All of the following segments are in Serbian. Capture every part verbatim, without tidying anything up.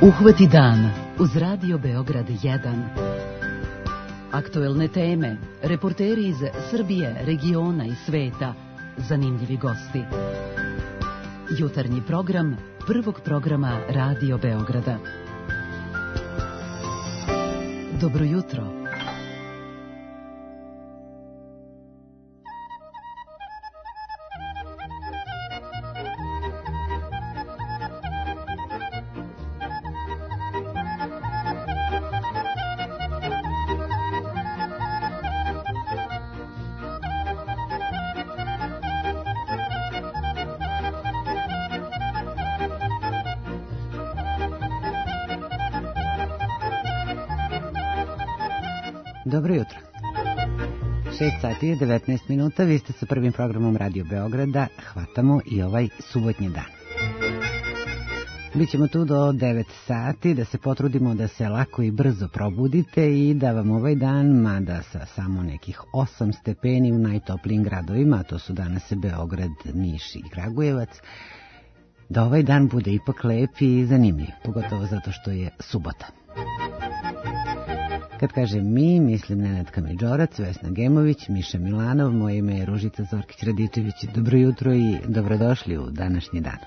Uhvati dan uz Radio Beograd jedan. Aktuelne teme, reporteri iz Srbije, regiona i sveta, zanimljivi gosti. Jutarnji program prvog programa Radio Beograda. Dobro jutro. Dobro jutro. šest sati i devetnaest minuta, vi ste sa prvim programom Radio Beograda, hvatamo i ovaj subotnji dan. Bićemo tu do devet sati, da se potrudimo da se lako i brzo probudite i da vam ovaj dan, mada sa samo nekih osam stepeni u najtoplijim gradovima, a to su danas Beograd, Niš i Kragujevac, da ovaj dan bude ipak lep i zanimljiv, pogotovo zato što je subota. Kad kažem mi, mislim Nenad Kamidžorac, Vesna Gemović, Miša Milanov, moje ime je Ružica Zorkić-Radičević. Dobro jutro i dobrodošli u današnji dan.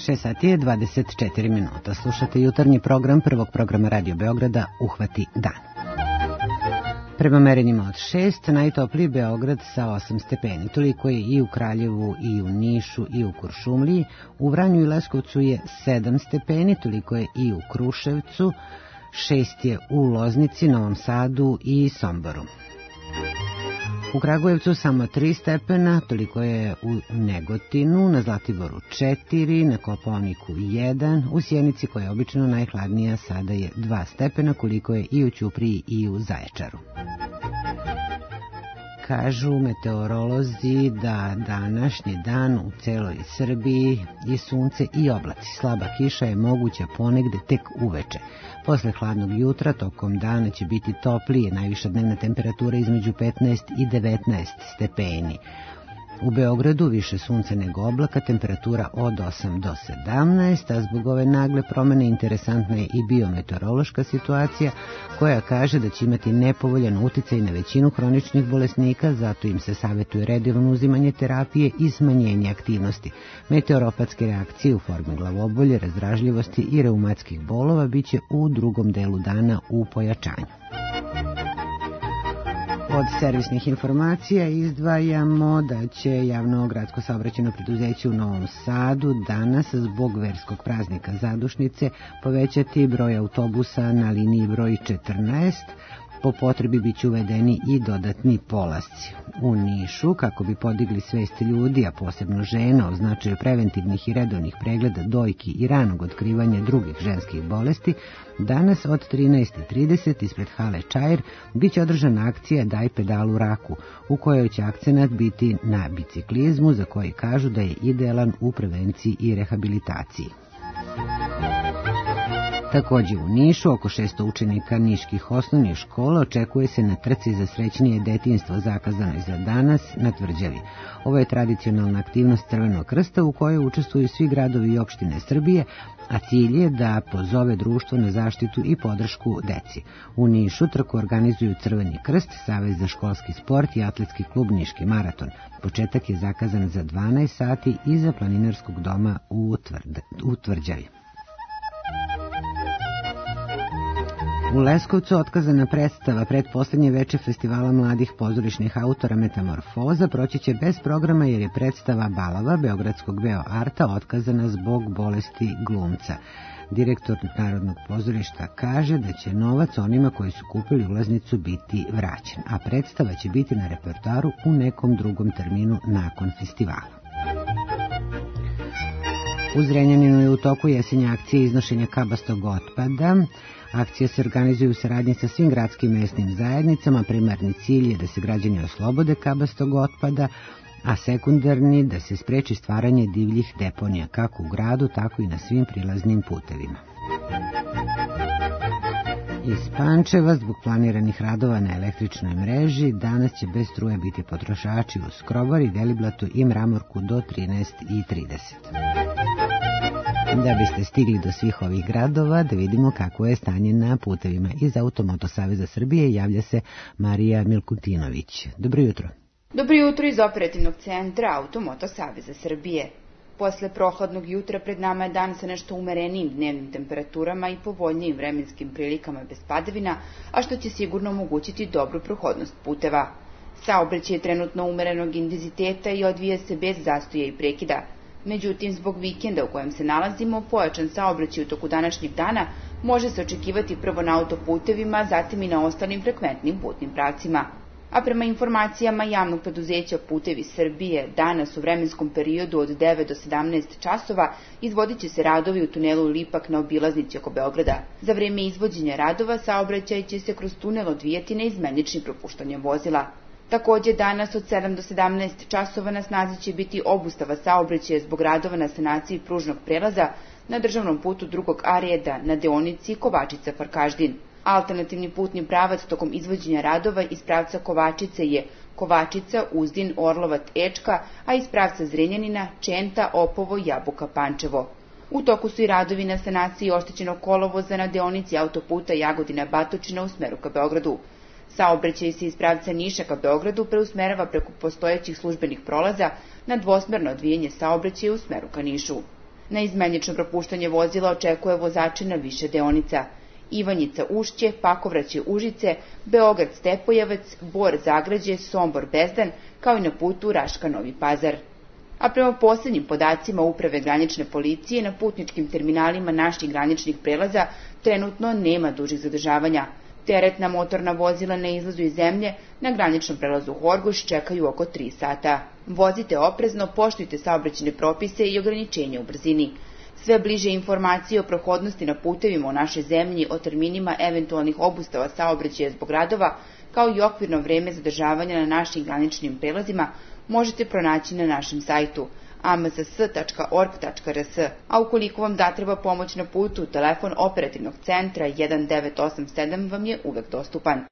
šest sati je dvadeset četiri minuta. Slušate jutarnji program prvog programa Radio Beograda Uhvati dan. Prema merenjima od šest, najtopliji Beograd sa osam stepeni. Toliko je i u Kraljevu, i u Nišu, i u Kuršumliji. U Vranju i Leskovcu je sedam stepeni, toliko je i u Kruševcu. šest je u Loznici, Novom Sadu i Somboru. U Kragujevcu samo tri stepena, toliko je u Negotinu, na Zlatiboru četiri, na Kopaoniku jedan, u Sjenici koja je obično najhladnija sada je dva stepena, koliko je i u Ćupriji i u Zaječaru. Kažu meteorolozi da današnji dan u celoj Srbiji i sunce i oblaci. Slaba kiša je moguća ponegde tek uveče. Posle hladnog jutra tokom dana će biti toplije, najviša dnevna temperatura između petnaest i devetnaest stepeni. U Beogradu više sunca nego oblaka, temperatura od osam do sedamnaest, a zbog ove nagle promene interesantna je i biometeorološka situacija koja kaže da će imati nepovoljan uticaj na većinu hroničnih bolesnika, zato im se savjetuje redovno uzimanje terapije i smanjenje aktivnosti. Meteoropatske reakcije u formi glavobolje, razdražljivosti i reumatskih bolova biće u drugom delu dana u pojačanju. Od servisnih informacija izdvajamo da će javno gradsko saobraćajno preduzeće u Novom Sadu danas zbog verskog praznika Zadušnice povećati broj autobusa na liniji broj četrnaest. Po potrebi biće uvedeni i dodatni polasci. U Nišu, kako bi podigli svest ljudi, a posebno žena, o značaju preventivnih i redovnih pregleda dojki i ranog otkrivanja drugih ženskih bolesti, danas od trinaest i trideset ispred hale Čair biće održana akcija Daj pedalu raku, u kojoj će akcenat biti na biciklizmu, za koji kažu da je idealan u prevenciji i rehabilitaciji. Također u Nišu, oko šesto učenika niških osnovnih škola očekuje se na trci za srećnije detinjstvo zakazanoj za danas na Tvrđavi. Ovo je tradicionalna aktivnost Crvenog krsta u kojoj učestvuju svi gradovi i opštine Srbije, a cilj je da pozove društvo na zaštitu i podršku deci. U Nišu trku organizuju Crveni krst, Savez za školski sport i atletski klub Niški maraton. Početak je zakazan za dvanaest sati iza planinarskog doma u, Tvrd, u Tvrđavi. U Leskovcu otkazana predstava pretposlednje veče festivala mladih pozorišnih autora Metamorfoza proći će bez programa jer je predstava Balava Beogradskog Beo Arta otkazana zbog bolesti glumca. Direktor Narodnog pozorišta kaže da će novac onima koji su kupili ulaznicu biti vraćen, a predstava će biti na repertoaru u nekom drugom terminu nakon festivala. U Zrenjaninu je u toku jesenja akcije iznošenja kabastog otpada. Akcija se organizuje u saradnji sa svim gradskim mesnim zajednicama. Primarni cilj je da se građani oslobode kabastog otpada, a sekundarni da se spreči stvaranje divljih deponija kako u gradu, tako i na svim prilaznim putevima. Iz Pančeva, zbog planiranih radova na električnoj mreži, danas će bez struje biti potrošači u Skrovari, Deliblatu i Mramorku do trinaest i trideset. Da biste stigli do svih ovih gradova, da vidimo kako je stanje na putevima. Iz Automoto Saveza Srbije javlja se Marija Milkutinović. Dobro jutro. Dobro jutro iz operativnog centra Automoto Saveza Srbije. Posle prohladnog jutra pred nama je dan sa nešto umerenijim dnevnim temperaturama i povoljnijim vremenskim prilikama bez padavina, a što će sigurno omogućiti dobru prohodnost puteva. Saobraćaj je trenutno umerenog intenziteta i odvija se bez zastoja i prekida. Međutim, zbog vikenda u kojem se nalazimo, pojačan saobraćaj u toku današnjeg dana može se očekivati prvo na autoputevima, zatim i na ostalim frekventnim putnim pravcima. A prema informacijama javnog preduzeća Putevi Srbije, danas u vremenskom periodu od devet do sedamnaest časova izvodit će se radovi u tunelu Lipak na obilaznici oko Beograda. Za vreme izvođenja radova saobraćaj će se kroz tunel odvijati neizmeničnim propuštanjem vozila. Također danas od sedam do sedamnaest časova na snazi će biti obustava saobraćaja zbog radova na sanaciji pružnog prelaza na državnom putu drugog A reda na deonici Kovačica-Farkaždin. Alternativni putni pravac tokom izvođenja radova iz pravca Kovačice je Kovačica, Uzdin, Orlovat, Ečka, a iz pravca Zrenjanina, Čenta, Opovo, Jabuka, Pančevo. U toku su i radovi na sanaciji oštećenog kolovoza na deonici autoputa Jagodina-Batočina u smeru ka Beogradu. Saobraćaj se iz pravca Niša ka Beogradu preusmerava preko postojećih službenih prolaza na dvosmerno odvijanje saobraćaja u smeru ka Nišu. Na izmenično propuštanje vozila očekuje vozače na više deonica: Ivanjica Ušće, Pakovraće Užice, Beograd Stepojevac, Bor Zagrađe, Sombor Bezdan, kao i na putu Raška Novi Pazar. A prema poslednjim podacima Uprave granične policije, na putničkim terminalima naših graničnih prelaza trenutno nema dužih zadržavanja. Teretna motorna vozila na izlazu iz zemlje na graničnom prelazu Horgoš čekaju oko tri sata. Vozite oprezno, poštujte saobraćajne propise i ograničenja u brzini. Sve bliže informacije o prohodnosti na putevima u našoj zemlji, o terminima eventualnih obustava saobraćaja zbog radova, kao i okvirno vreme zadržavanja na našim graničnim prelazima možete pronaći na našem sajtu a m s s tačka org tačka r s, a ukoliko vam zatreba pomoć na putu, telefon operativnog centra jedan devet osam sedam vam je uvek dostupan.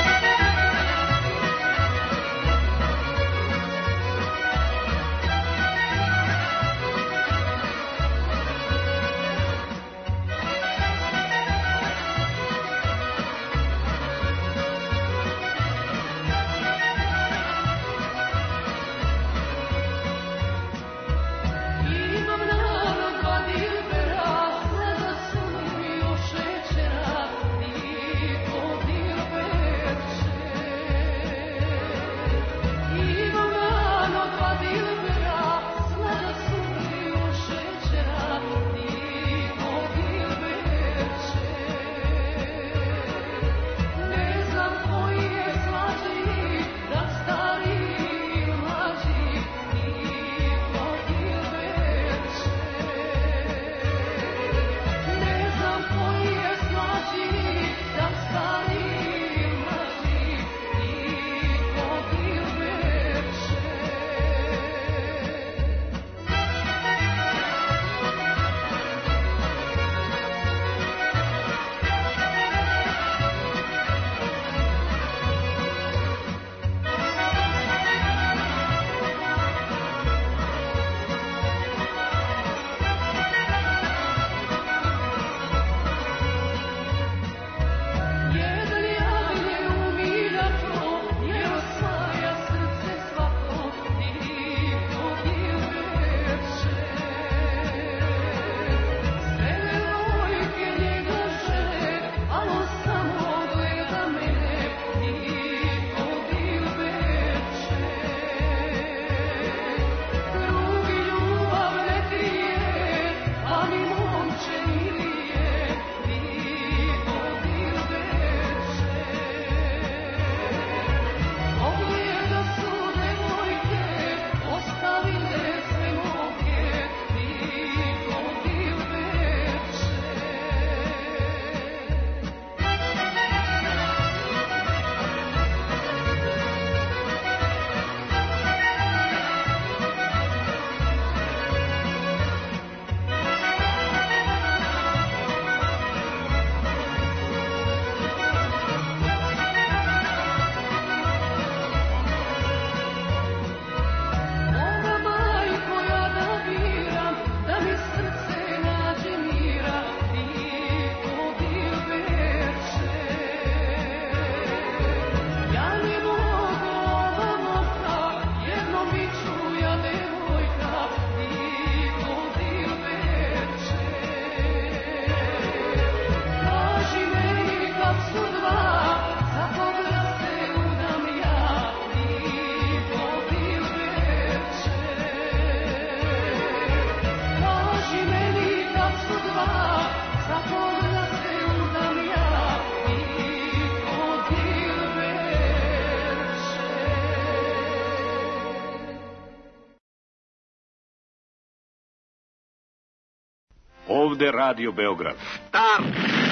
Ovde Radio Beograd. Start!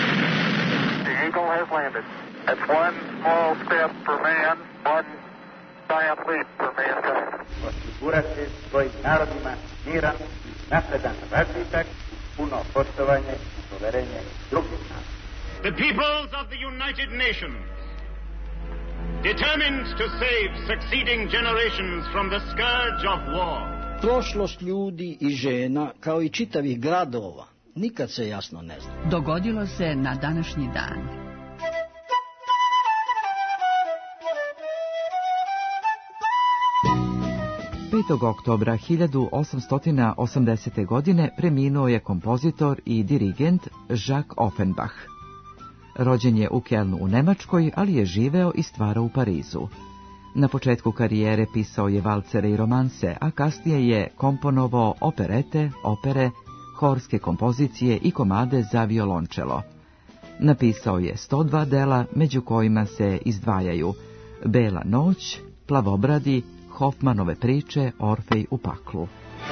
The Eagle has landed. That's one small step for man, one giant leap for mankind. Osigurati svojim narodima miran i napredan razvitak, puno poštovanje i poverenje drugih naroda. The peoples of the United Nations, determined to save succeeding generations from the scourge of war. Prošlost ljudi i žena, kao i čitavih gradova, nikad se jasno ne zna. Dogodilo se na današnji dan. petog oktobra hiljadu osamsto osamdesete. godine preminuo je kompozitor i dirigent Jacques Offenbach. Rođen je u Kelnu u Nemačkoj, ali je živeo i stvarao u Parizu. Na početku karijere pisao je valcere i romanse, a kasnije je komponovao operete, opere, horske kompozicije i komade za violončelo. Napisao je sto dva dela, među kojima se izdvajaju Bela noć, Plavobradi, Hofmanove priče, Orfej u paklu.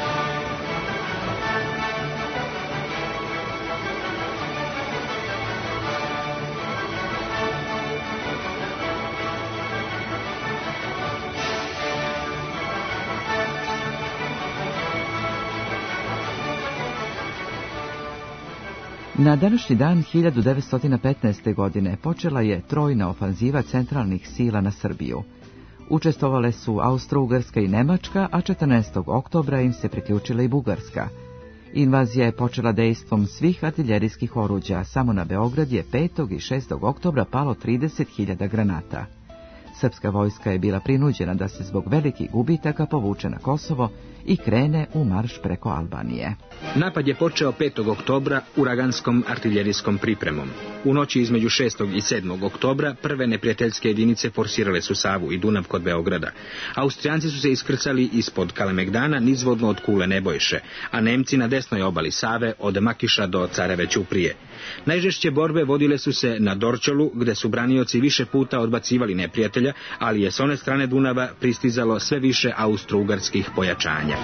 Na današnji dan hiljadu devetsto petnaeste. godine počela je trojna ofanziva centralnih sila na Srbiju. Učestvovale su Austro-Ugarska i Nemačka, a četrnaestog oktobra im se priključila i Bugarska. Invazija je počela dejstvom svih artiljerijskih oruđa, samo na Beograd je petog i šestog oktobra palo trideset hiljada granata. Srpska vojska je bila prinuđena da se zbog velikih gubitaka povuče na Kosovo i krene u marš preko Albanije. Napad je počeo petog oktobra uraganskom artiljerijskom pripremom. U noći između šestog i sedmog oktobra prve neprijateljske jedinice forsirale su Savu i Dunav kod Beograda. Austrijanci su se iskrcali ispod Kalemegdana nizvodno od Kule Nebojše, a Nemci na desnoj obali Save od Makiša do Careve Ćuprije. Najžešće borbe vodile su se na Dorčolu, gde su branioci više puta odbacivali neprijatelja, ali je s one strane Dunava pristizalo sve više austro-ugarskih pojačanja.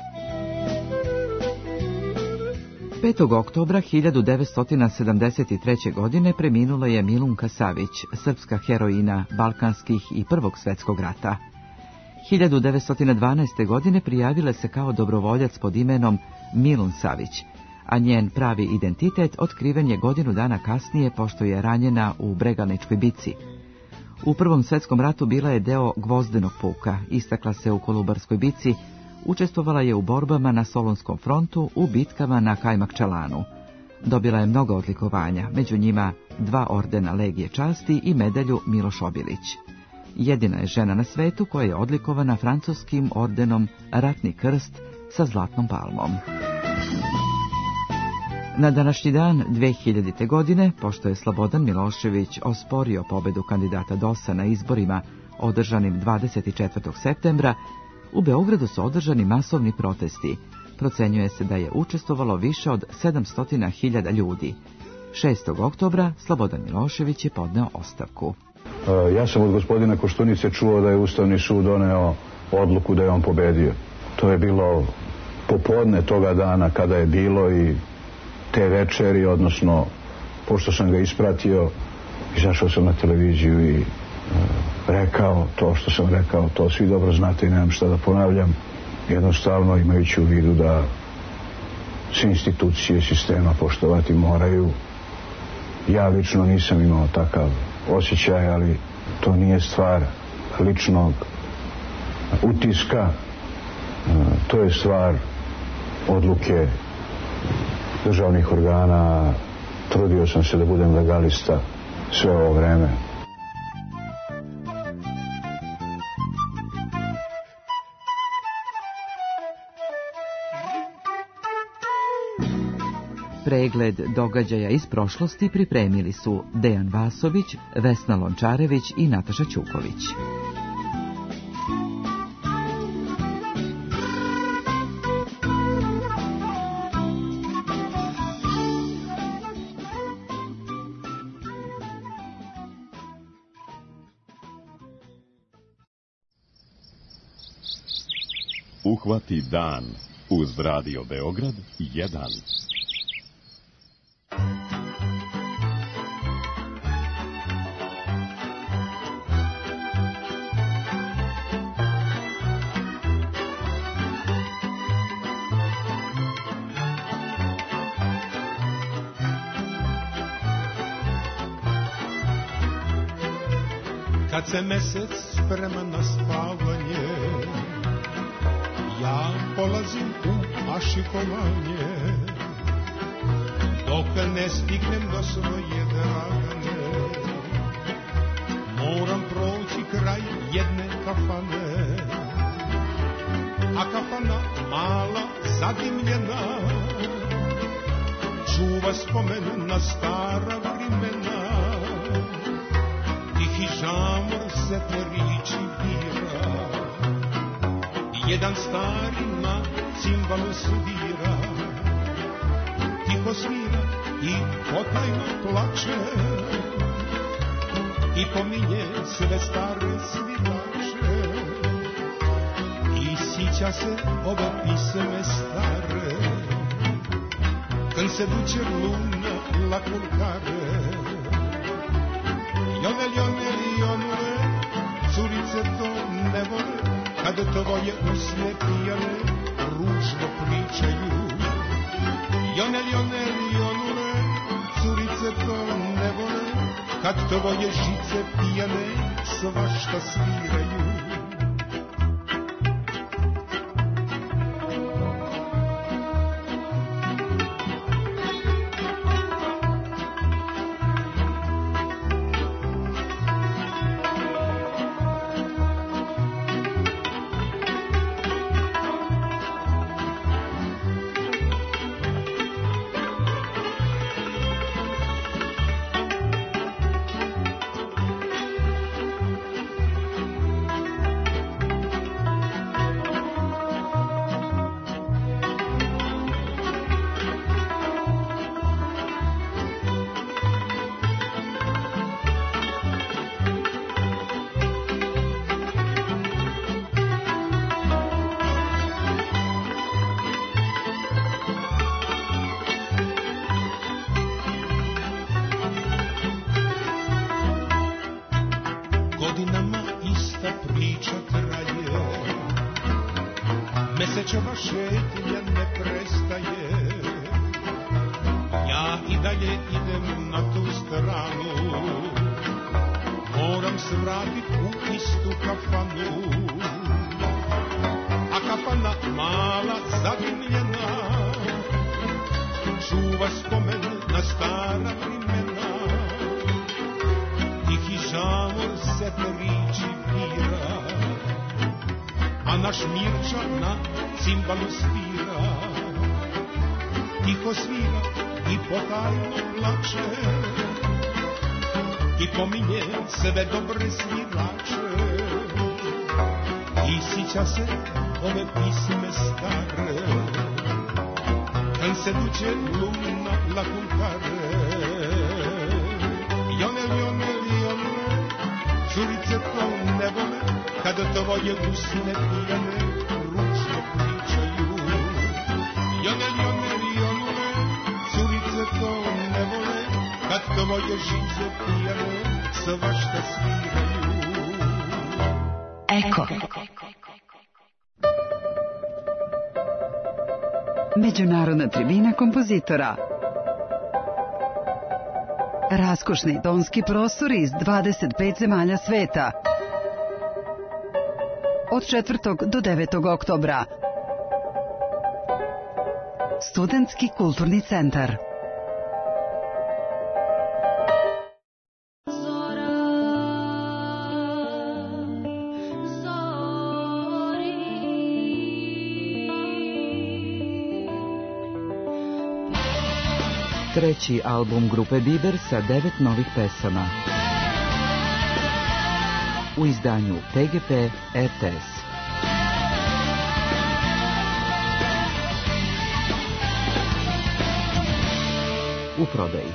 petog oktobra hiljadu devetsto sedamdeset treće. godine preminula je Milunka Savić, srpska heroina balkanskih i Prvog svjetskog rata. hiljadu devetsto dvanaeste. godine prijavila se kao dobrovoljac pod imenom Milun Savić, a njen pravi identitet otkriven je godinu dana kasnije pošto je ranjena u Bregalničkoj bici. U Prvom svjetskom ratu bila je deo Gvozdenog puka, istakla se u Kolubarskoj bici, učestvovala je u borbama na Solunskom frontu, u bitkama na Kajmakčalanu. Dobila je mnogo odlikovanja, među njima dva ordena Legije časti i medalju Miloš Obilić. Jedina je žena na svetu koja je odlikovana francuskim ordenom Ratni krst sa zlatnom palmom. Na današnji dan dve hiljadite. godine, pošto je Slobodan Milošević osporio pobedu kandidata D O S-a na izborima održanim dvadeset četvrtog septembra, u Beogradu su održani masovni protesti. Procenjuje se da je učestvovalo više od sedamsto hiljada ljudi. šestog oktobra Slobodan Milošević je podneo ostavku. Ja sam od gospodina Koštunice čuo da je Ustavni sud doneo odluku da je on pobedio. To je bilo popodne toga dana kada je bilo i te večeri, odnosno pošto sam ga ispratio, izašao sam na televiziju i rekao to što sam rekao, to svi dobro znate i nemam šta da ponavljam, jednostavno imajući u vidu da sve institucije sistema poštovati moraju. Ja lično nisam imao takav osjećaj, ali to nije stvar ličnog utiska, to je stvar odluke državnih organa. Trudio sam se da budem legalista sve ovo vreme. Pregled događaja iz prošlosti pripremili su Dejan Vasović, Vesna Lončarević i Nataša Ćuković. Uhvati dan uz Radio Beograd jedan. Kad se mesec sprema na spavanje, ja polazim u ašikovanje, dok ne stignem do svoje dragane. Moram proći kraj jedne kafane, a kafana mala zadimljena čuva spomen na stara vremena. Tihi žamor se teriči bira, jedan stari na cimbalu svira, tiho svira i potajno plače i pominje sve stare svilače i sića se ove piseme stare kad se duče luna la kulkare. Jone, jone, jone, curice to ne vole kad tvoje usne pijane ružno pričaju. Jone, jone, jone, curice to ne vole kad tvoje žice pijane svašta sviraju. Mesečeva šetnja ne prestaje, ja i dalje idem na tu stranu, moram se vratit u istu kafanu, a kafana mala zadimljena čuva spomen na stara vremena. Tihi žamor se teriči bira, a naš Mirča na cimbalu svira, tiho svira i potajno plače i pominje sve dobre svirače i sića se ove pisme stare kad se duče luna la kulkare. Jone, jone, jone, curice to ne vole kad tvoje usne pijane ružno pričaju. Jone, jone, jone, curice to ne vole kad tvoje žice pijane svašta sviraju. Eko. Međunarodna tribina kompozitora. Raskošni tonski prostori iz dvadeset pet zemalja sveta. Od četvrtog do devetog oktobra. Studentski kulturni centar. Treći album grupe Biber sa devet novih pesama. U izdanju T G P R T S. U prodaji.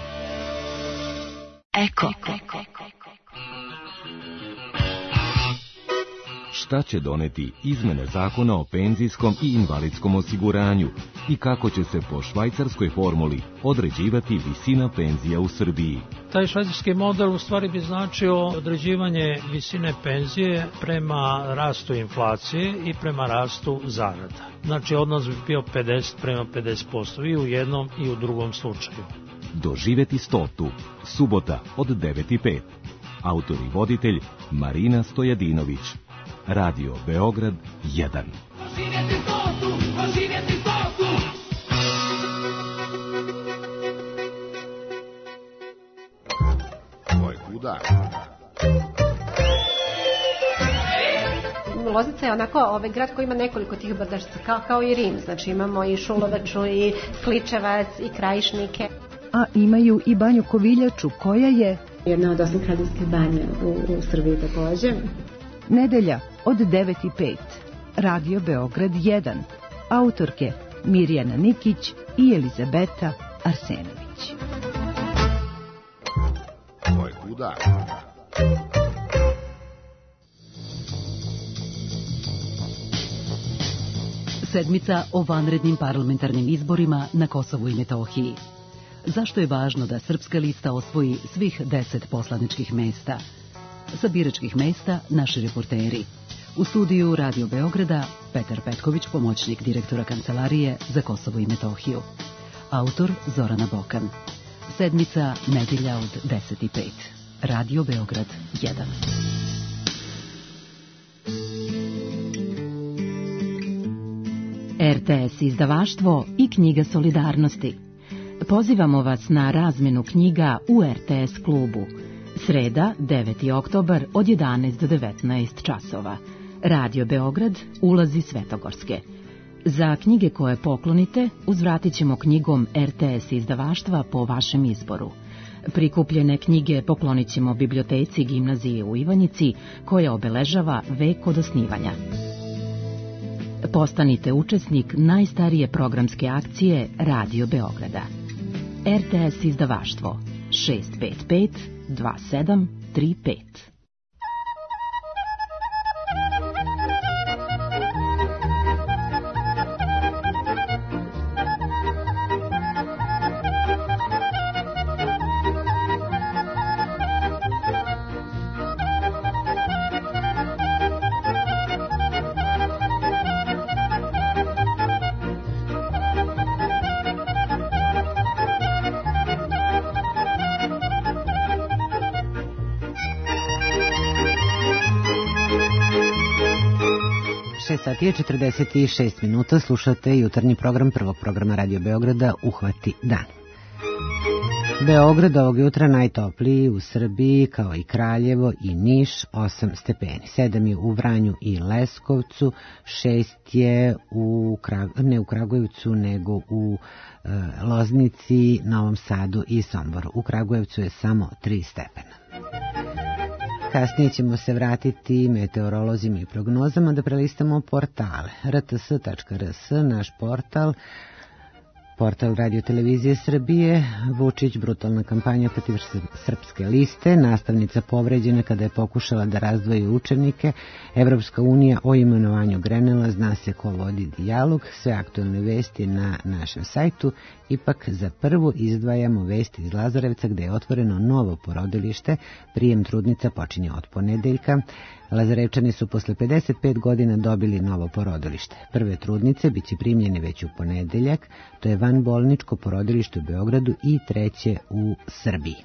Eko. Šta će doneti izmene zakona o penzijskom i invalidskom osiguranju i kako će se po švajcarskoj formuli određivati visina penzija u Srbiji? Taj švajcarski model u stvari bi značio određivanje visine penzije prema rastu inflacije i prema rastu zarada. Znači odnos bi bio pedeset prema pedeset posto i u jednom i u drugom slučaju. Doživeti stotu, subota od devet i pet. Autor i voditelj Marina Stojadinović. Radio Beograd jedan. Doživjeti stotu, doživjeti stotu. Moj kuda. Loznica je onako ovaj grad koji ima nekoliko tih brdašca, kao, kao i Rim. Znači imamo i Šulovaču, i Kličevac, i Krajišnike. A imaju i banju Koviljaču, koja je jedna od osam kraljevskih banja u, u Srbiji takođe. Nedelja od devet i pet. Radio Beograd jedan. Autorke Mirjana Nikić i Elizabeta Arsenović. Ko je kuda? Sedmica o vanrednim parlamentarnim izborima na Kosovu i Metohiji. Zašto je važno da Srpska lista osvoji svih deset poslaničkih mesta? Sa biračkih mesta naši reporteri. U studiju Radio Beograda Petar Petković, pomoćnik direktora Kancelarije za Kosovo i Metohiju. Autor Zorana Bokan. Sedmica, nedelja od deset i pet. Radio Beograd jedan. R T S izdavaštvo i knjiga Solidarnosti. Pozivamo vas na razmenu knjiga u R T S klubu. Sreda, deveti oktobar od jedanaest do devetnaest časova. Radio Beograd, ulazi Svetogorske. Za knjige koje poklonite, uzvratit ćemo knjigom R T S izdavaštva po vašem izboru. Prikupljene knjige poklonit ćemo biblioteci gimnazije u Ivanjici, koja obeležava vek od osnivanja. Postanite učesnik najstarije programske akcije Radio Beograda. R T S izdavaštvo šest pet pet dva sedam tri pet. šest sati je četrdeset šest minuta, slušate jutarnji program prvog programa Radio Beograda Uhvati dan. Beograd ovog jutra najtopliji u Srbiji, kao i Kraljevo i Niš, osam stepeni. sedam je u Vranju i Leskovcu, šest je u Krag... ne u Kragujevcu, nego u e, Loznici, Novom Sadu i Somboru. U Kragujevcu je samo tri stepena. Kasnije ćemo se vratiti meteorolozima i prognozama da prelistamo portale. r t s tačka r s, naš portal, portal Radio Televizije Srbije, Vučić, brutalna kampanja protiv Srpske liste, nastavnica povređena kada je pokušala da razdvoji učenike, Evropska unija o imenovanju Grenela, zna se ko vodi dijalog, sve aktualne vesti na našem sajtu. Ipak za prvu izdvajamo vesti iz Lazarevca gde je otvoreno novo porodilište, prijem trudnica počinje od ponedeljka. Lazarevčani su posle pedeset pet godina dobili novo porodilište. Prve trudnice biće primljene već u ponedeljak, to je vanbolničko porodilište u Beogradu i treće u Srbiji.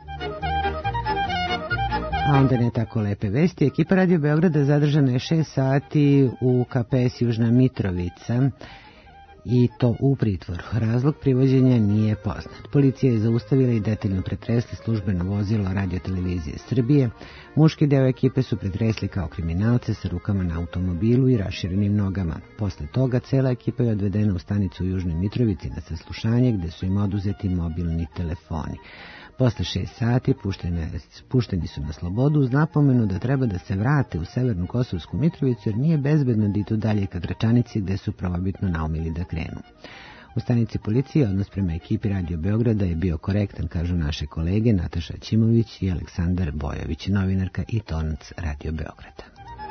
A onda ne tako lepe vesti. Ekipa Radio Beograda zadržana je šest sati u K P S Južna Mitrovica, i to u pritvoru. Razlog privođenja nije poznat. Policija je zaustavila i detaljno pretresla službeno vozilo Radio Televizije Srbije. Muški deo ekipe su pretresli kao kriminalce sa rukama na automobilu i raširenim nogama. Posle toga cela ekipa je odvedena u stanicu u Južnoj Mitrovici na saslušanje gde su im oduzeti mobilni telefoni. Posle šest sati puštene, pušteni su na slobodu uz napomenu da treba da se vrate u Severnu Kosovsku Mitrovicu jer nije bezbedno da idu dalje ka Gračanici gde su prvobitno naumili da krenu. U stanici policije odnos prema ekipi Radio Beograda je bio korektan, kažu naše kolege Nataša Ćimović i Aleksandar Bojović, novinarka i tonac Radio Beograda.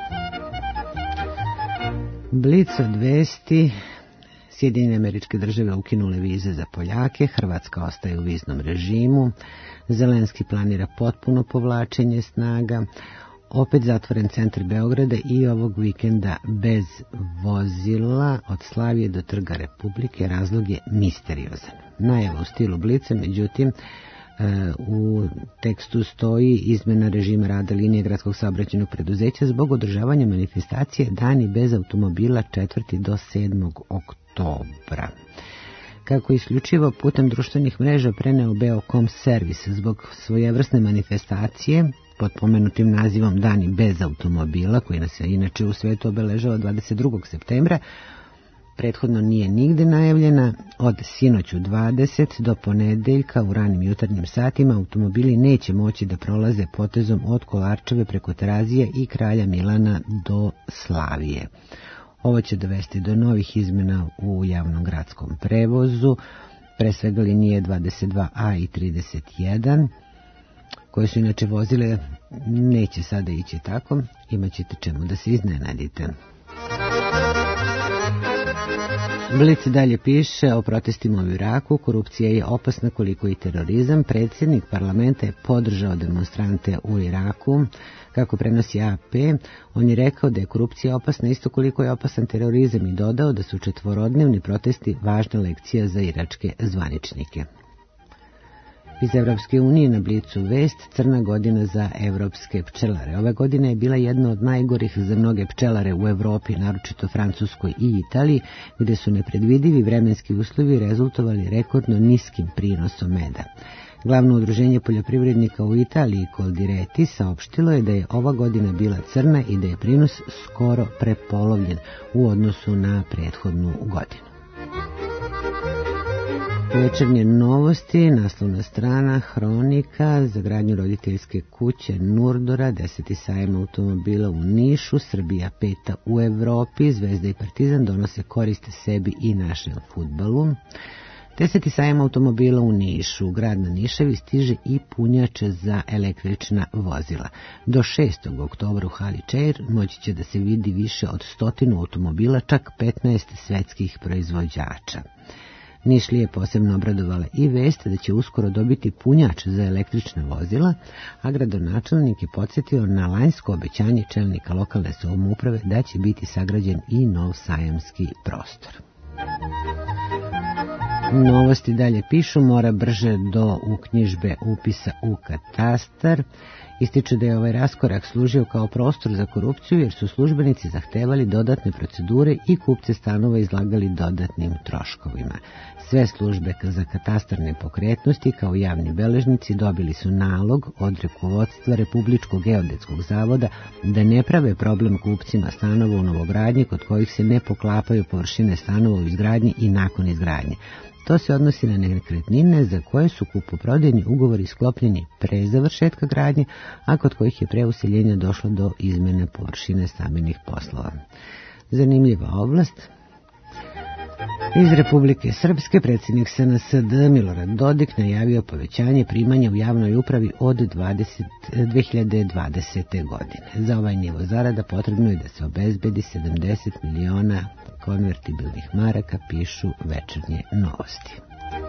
Blic od vesti. Sjedinjene Američke Države ukinule vize za Poljake, Hrvatska ostaje u viznom režimu, Zelenski planira potpuno povlačenje snaga, opet zatvoren centar Beograda i ovog vikenda bez vozila od Slavije do Trga Republike, razlog je misteriozan. Najava u stilu Blica, međutim, u tekstu stoji izmena režima rada linije gradskog saobraćajnog preduzeća zbog održavanja manifestacije Dani bez automobila četvrtog do sedmog oktobra. kako isključivo putem društvenih mreža preneo Beocom servis zbog svojevrsne manifestacije pod pomenutim nazivom Dani bez automobila, koji nas je inače u svetu obeležava dvadeset drugog septembra, prethodno nije nigde najavljena. Od sinoć u dvadeset do ponedeljka u ranim jutarnjim satima automobili neće moći da prolaze potezom od Kolarčeve preko Terazije i Kralja Milana do Slavije. Ovo će dovesti do novih izmena u javnom gradskom prevozu, pre svega linije dvadeset dva a i trideset jedan, koje su inače vozile, neće sada ići tako, imat ćete čemu da se iznenadite. Blic dalje piše o protestima u Iraku. Korupcija je opasna koliko i terorizam. Predsjednik parlamenta je podržao demonstrante u Iraku. Kako prenosi A P, on je rekao da je korupcija opasna isto koliko je opasan terorizam i dodao da su četvorodnevni protesti važna lekcija za iračke zvaničnike. Iz Evropske unije na Blicu vest, crna godina za evropske pčelare. Ova godina je bila jedna od najgorih za mnoge pčelare u Evropi, naročito Francuskoj i Italiji, gdje su nepredvidivi vremenski uslovi rezultovali rekordno niskim prinosom meda. Glavno udruženje poljoprivrednika u Italiji, Coldiretti, saopštilo je da je ova godina bila crna i da je prinos skoro prepolovljen u odnosu na prethodnu godinu. Večernje novosti, naslovna strana, hronika, za gradnju roditeljske kuće Nurdora, deseti sajam automobila u Nišu, Srbija peta u Evropi, Zvezda i Partizan donose koriste sebi i našem fudbalu. Deseti sajam automobila u Nišu, grad na Niševi, stiže i punjače za električna vozila. Do šestog oktobra u hali Čair moći će da se vidi više od stotinu automobila, čak petnaest svetskih proizvođača. Nišlije je posebno obradovala i vest da će uskoro dobiti punjač za električna vozila, a gradonačelnik je podsjetio na lanjsko obećanje čelnika lokalne samouprave da će biti sagrađen i nov sajamski prostor. Novosti dalje pišu, mora brže do uknjižbe upisa u katastar. Ističe da je ovaj raskorak služio kao prostor za korupciju jer su službenici zahtevali dodatne procedure i kupce stanova izlagali dodatnim troškovima. Sve službe za katastar nepokretnosti kao javni beležnici dobili su nalog od rukovodstva Republičkog geodetskog zavoda da ne prave problem kupcima stanova u novogradnji kod kojih se ne poklapaju površine stanova u izgradnji i nakon izgradnje. To se odnosi na nekretnine za koje su kupoprodajni ugovori sklopljeni pre završetka gradnje, a kod kojih je pre useljenja došlo do izmene površine stambenih poslova. Zanimljiva oblast. Iz Republike Srpske predsjednik S N S D Milorad Dodik najavio povećanje primanja u javnoj upravi od dve hiljade dvadesete. godine. Za ovaj nivo zarada potrebno je da se obezbedi sedamdeset miliona konvertibilnih maraka, pišu Večernje novosti.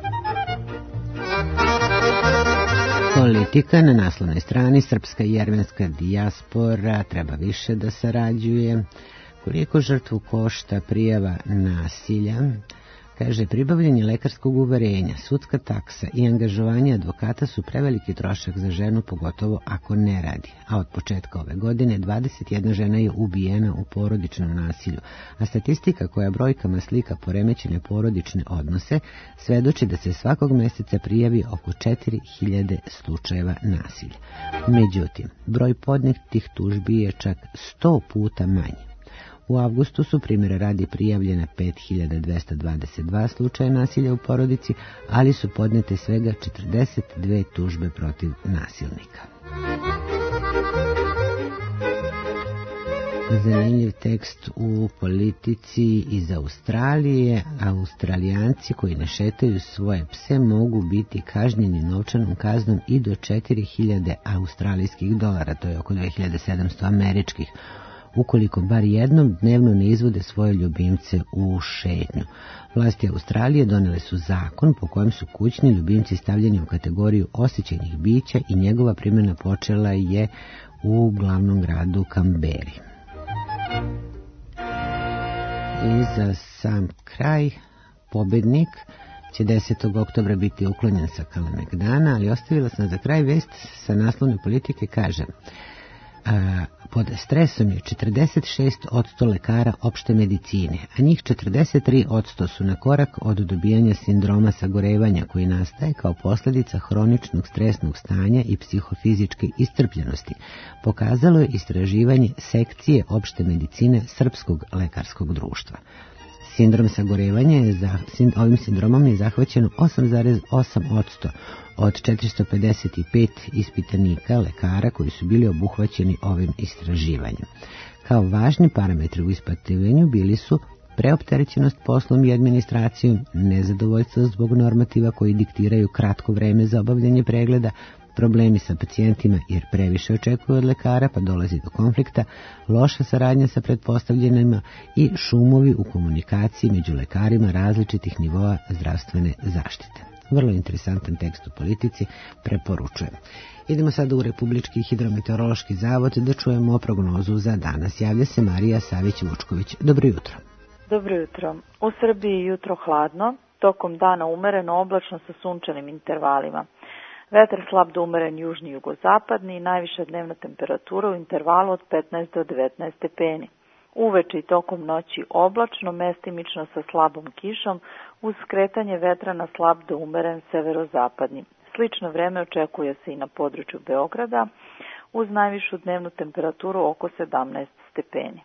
Politika na naslovnoj strani. Srpska i jermenska dijaspora treba više da sarađuje. Koliko žrtvu košta prijava nasilja? Kaže, pribavljanje lekarskog uverenja, sudska taksa i angažovanje advokata su preveliki trošak za ženu, pogotovo ako ne radi. A od početka ove godine dvadeset jedna žena je ubijena u porodičnom nasilju, a statistika koja brojkama slika poremećene porodične odnose svedoči da se svakog meseca prijavi oko četiri hiljade slučajeva nasilja. Međutim, broj podnetih tužbi je čak sto puta manji. U avgustu su primjera radi prijavljena pet hiljada dvesta dvadeset dva slučaja nasilja u porodici, ali su podnete svega četrdeset dve tužbe protiv nasilnika. Zanimljiv tekst u Politici iz Australije. Australijanci koji ne šetaju svoje pse mogu biti kažnjeni novčanom kaznom i do četiri hiljade australijskih dolara, to je oko dve hiljade sedamsto američkih, ukoliko bar jednom dnevno ne izvode svoje ljubimce u šetnju. Vlasti Australije donele su zakon po kojem su kućni ljubimci stavljeni u kategoriju osjećajnih bića i njegova primjena počela je u glavnom gradu Kamberi. I za sam kraj, pobednik će desetog oktobra biti uklonjen sa Kalemegdana, ali ostavila sam za kraj vest sa naslovne Politike, kaže: A, pod stresom je četrdeset šest posto lekara opšte medicine, a njih četrdeset tri posto su na korak od dobijanja sindroma sagorevanja koji nastaje kao posljedica hroničnog stresnog stanja i psihofizičke iscrpljenosti, pokazalo je istraživanje sekcije opšte medicine Srpskog lekarskog društva. Sindrom sagorevanja je za, ovim sindromom je zahvaćeno osam zarez osam posto od četiristo pedeset pet ispitanika lekara koji su bili obuhvaćeni ovim istraživanjem. Kao važni parametri u ispitivanju bili su preopterećenost poslom i administracijom, nezadovoljstvo zbog normativa koji diktiraju kratko vreme za obavljanje pregleda, problemi sa pacijentima jer previše očekuju od lekara pa dolazi do konflikta, loša saradnja sa pretpostavljenima i šumovi u komunikaciji među lekarima različitih nivoa zdravstvene zaštite. Vrlo interesantan tekst u politici, preporučujem. Idemo sada u Republički hidrometeorološki zavod da čujemo prognozu za danas. Javlja se Marija Savić-Vučković. Dobro jutro. Dobro jutro. U Srbiji jutro hladno, tokom dana umereno oblačno sa sunčanim intervalima. Vetar slab do umeren južni jugozapadni i najviša dnevna temperatura u intervalu od petnaest do devetnaest stepeni. Uveče i tokom noći oblačno, mestimično sa slabom kišom, uz skretanje vetra na slab do umeren severozapadni. Slično vreme očekuje se i na području Beograda, uz najvišu dnevnu temperaturu oko sedamnaest stepeni.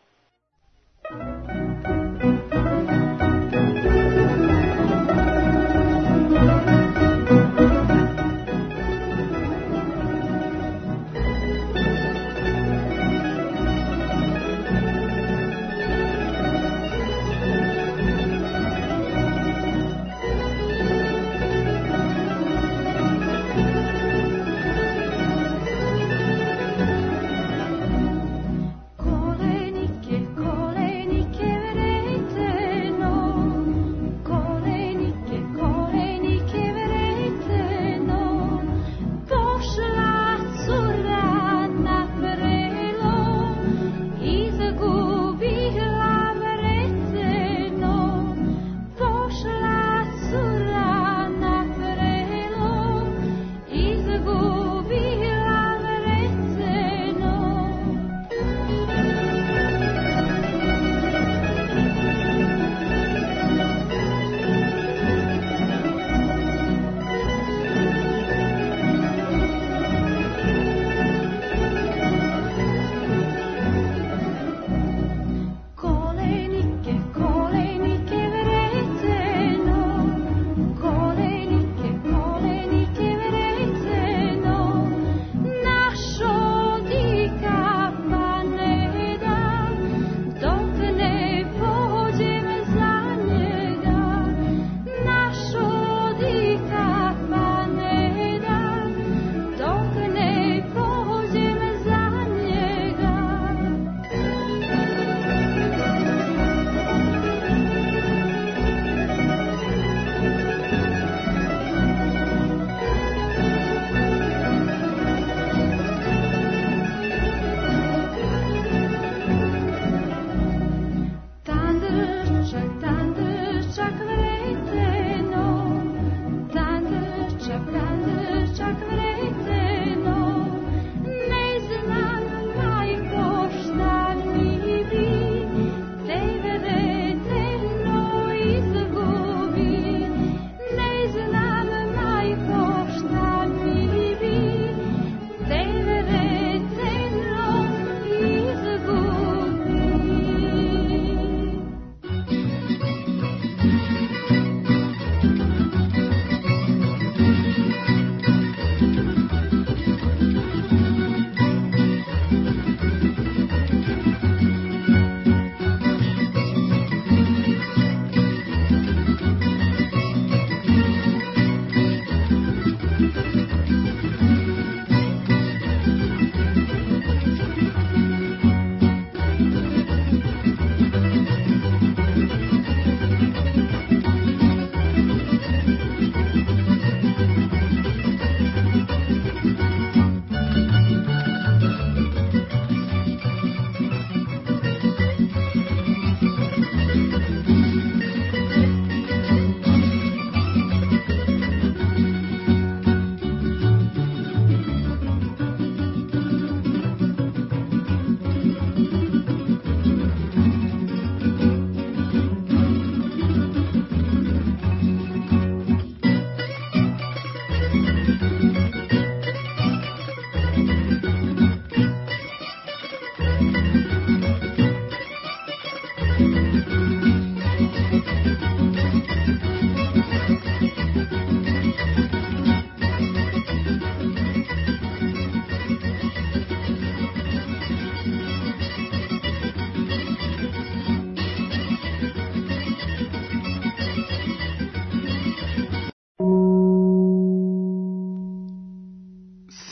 Kolenike, kolenike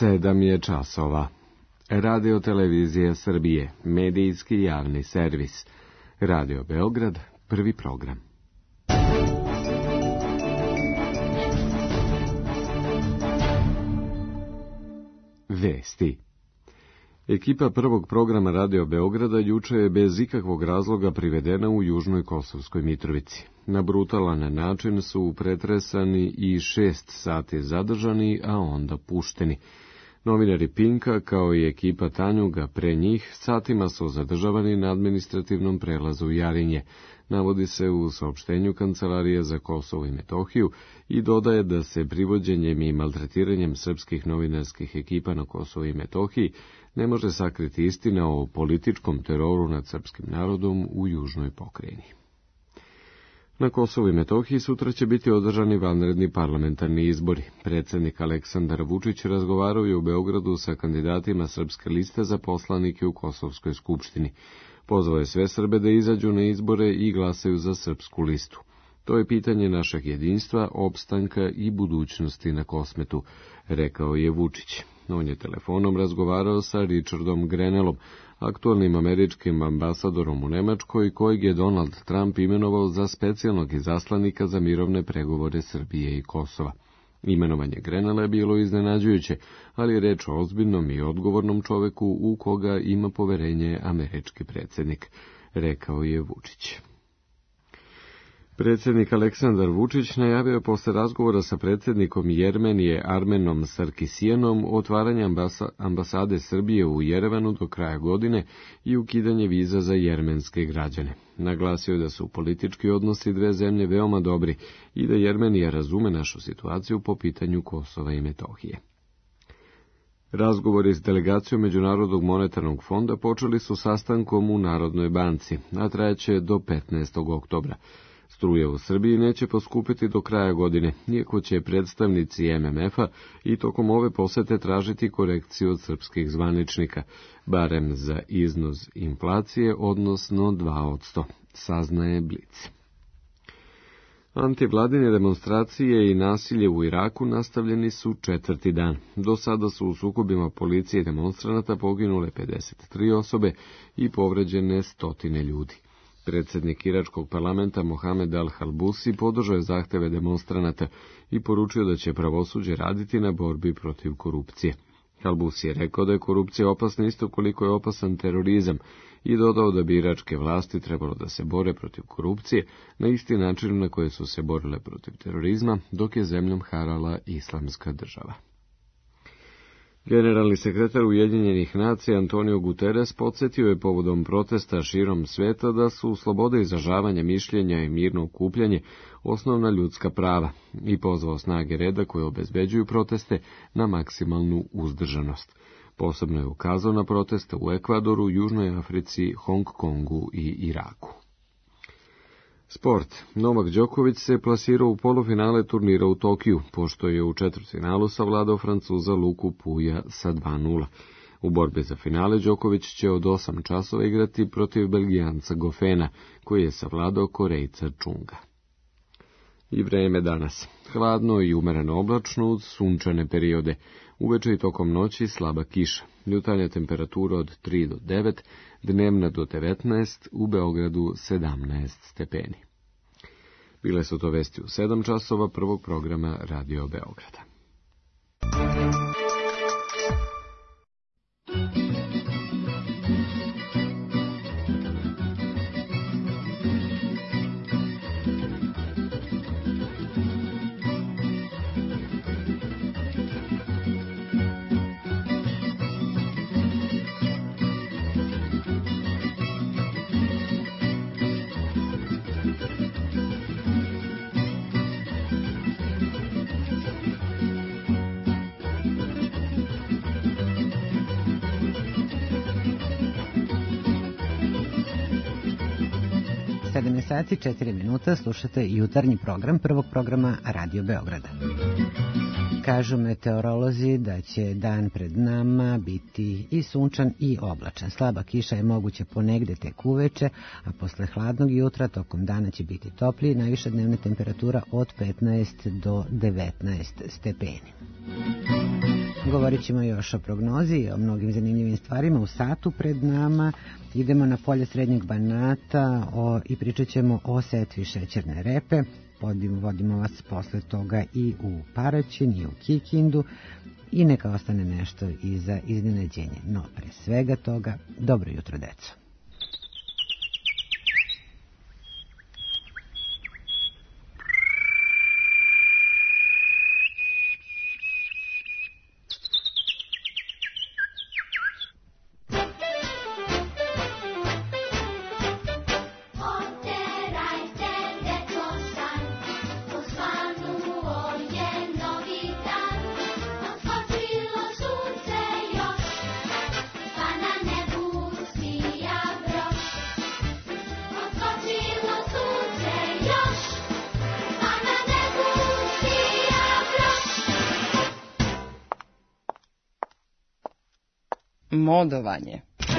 Sedam je časova. Radio Televizija Srbije, medijski javni servis. Radio Beograd, prvi program. Vesti. Ekipa prvog programa Radio Beograda juče je bez ikakvog razloga privedena u Južnoj Kosovskoj Mitrovici. Na brutalan način su pretresani i šest sati zadržani, a onda pušteni. Novinari Pinka, kao i ekipa Tanjuga pre njih, satima su zadržavani na administrativnom prelazu Jarinje, navodi se u saopštenju Kancelarije za Kosovo i Metohiju i dodaje da se privođenjem i maltretiranjem srpskih novinarskih ekipa na Kosovo i Metohiji ne može sakriti istina o političkom teroru nad srpskim narodom u južnoj pokrajini. Na Kosovu i Metohiji sutra će biti održani vanredni parlamentarni izbori. Predsjednik Aleksandar Vučić razgovarao je u Beogradu sa kandidatima Srpske liste za poslanike u Kosovskoj skupštini. Pozvao je sve Srbe da izađu na izbore i glasaju za Srpsku listu. To je pitanje našeg jedinstva, opstanka i budućnosti na Kosmetu, rekao je Vučić. On je telefonom razgovarao sa Richardom Grenellom, aktualnim američkim ambasadorom u Nemačkoj, kojeg je Donald Trump imenovao za specijalnog izaslanika za mirovne pregovore Srbije i Kosova. Imenovanje Grenella je bilo iznenađujuće, ali je reč o ozbiljnom i odgovornom čoveku u koga ima poverenje američki predsjednik, rekao je Vučić. Predsjednik Aleksandar Vučić najavio je posle razgovora sa predsjednikom Jermenije Armenom Sarkisijanom otvaranje ambasa, ambasade Srbije u Jerevanu do kraja godine i ukidanje viza za jermenske građane. Naglasio je da su politički odnosi dve zemlje veoma dobri i da Jermenija razume našu situaciju po pitanju Kosova i Metohije. Razgovori s delegacijom Međunarodnog monetarnog fonda počeli su sastankom u Narodnoj banci, a trajeće do petnaestog oktobra. Struja u Srbiji neće poskupiti do kraja godine, iako će predstavnici M M F-a i tokom ove posete tražiti korekciju od srpskih zvaničnika, barem za iznos inflacije, odnosno dva posto, saznaje Blic. Antivladine demonstracije i nasilje u Iraku nastavljeni su četvrti dan. Do sada su u sukobima policije i demonstranata poginule pedeset tri osobe i povređene stotine ljudi. Predsjednik iračkog parlamenta Mohamed al-Halbusi podržao je zahteve demonstranata i poručio da će pravosuđe raditi na borbi protiv korupcije. Halbusi je rekao da je korupcija opasna isto koliko je opasan terorizam i dodao da bi iračke vlasti trebalo da se bore protiv korupcije na isti način na koje su se borile protiv terorizma, dok je zemljom harala islamska država. Generalni sekretar Ujedinjenih nacija Antonio Guterres podsjetio je povodom protesta širom sveta da su sloboda izražavanja mišljenja i mirno okupljanje osnovna ljudska prava i pozvao snage reda koje obezbeđuju proteste na maksimalnu uzdržanost. Posebno je ukazao na proteste u Ekvadoru, Južnoj Africi, Hong Kongu i Iraku. Sport. Novak Đoković se plasirao u polufinale turnira u Tokiju, pošto je u četvrtfinalu savladao Francuza Luku Puja sa dva nula. U borbi za finale Đoković će od osam časova igrati protiv Belgijanca Gofena, koji je savladao Korejca Čunga. I vreme danas. Hladno i umereno oblačno uz sunčane periode. Uveče i tokom noći slaba kiša. Jutarnja temperatura od tri do devet, dnevna do devetnaest, u Beogradu sedamnaest stepeni. Bile su to vesti u sedam časova prvog programa Radio Beograda. sedam sati četiri minuta, slušate jutarnji program prvog programa Radio Beograda. Kažu meteorolozi da će dan pred nama biti i sunčan i oblačan. Slaba kiša je moguća ponegde tek uveče, a posle hladnog jutra tokom dana će biti topliji, najviša dnevna temperatura od petnaest do devetnaest stepeni. Govorit ćemo još o prognozi i o mnogim zanimljivim stvarima u satu pred nama. Idemo na polje Srednjeg Banata o, i pričat ćemo o setvi šećerne repe. Vodimo, vodimo vas posle toga i u Paraćin i u Kikindu i neka ostane nešto i za iznenađenje. No, pre svega toga, dobro jutro, deco. Modovanje.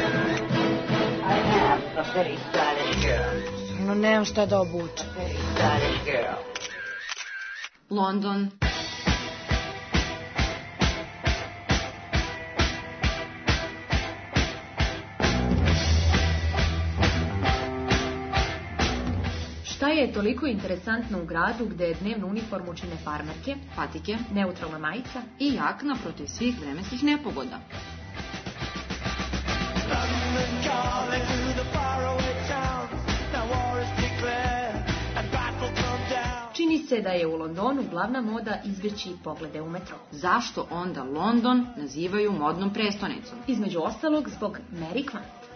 No, nemam šta da obučem. London. Šta je toliko interesantno u gradu gde je dnevnu uniformu čine farmerke, patike, neutralna majica i jakna protiv svih vremenskih nepogoda? Čini se da je u Londonu glavna moda izbjeći poglede u metro. Zašto onda London nazivaju modnom prestonicom? Između ostalog zbog Mary Quant.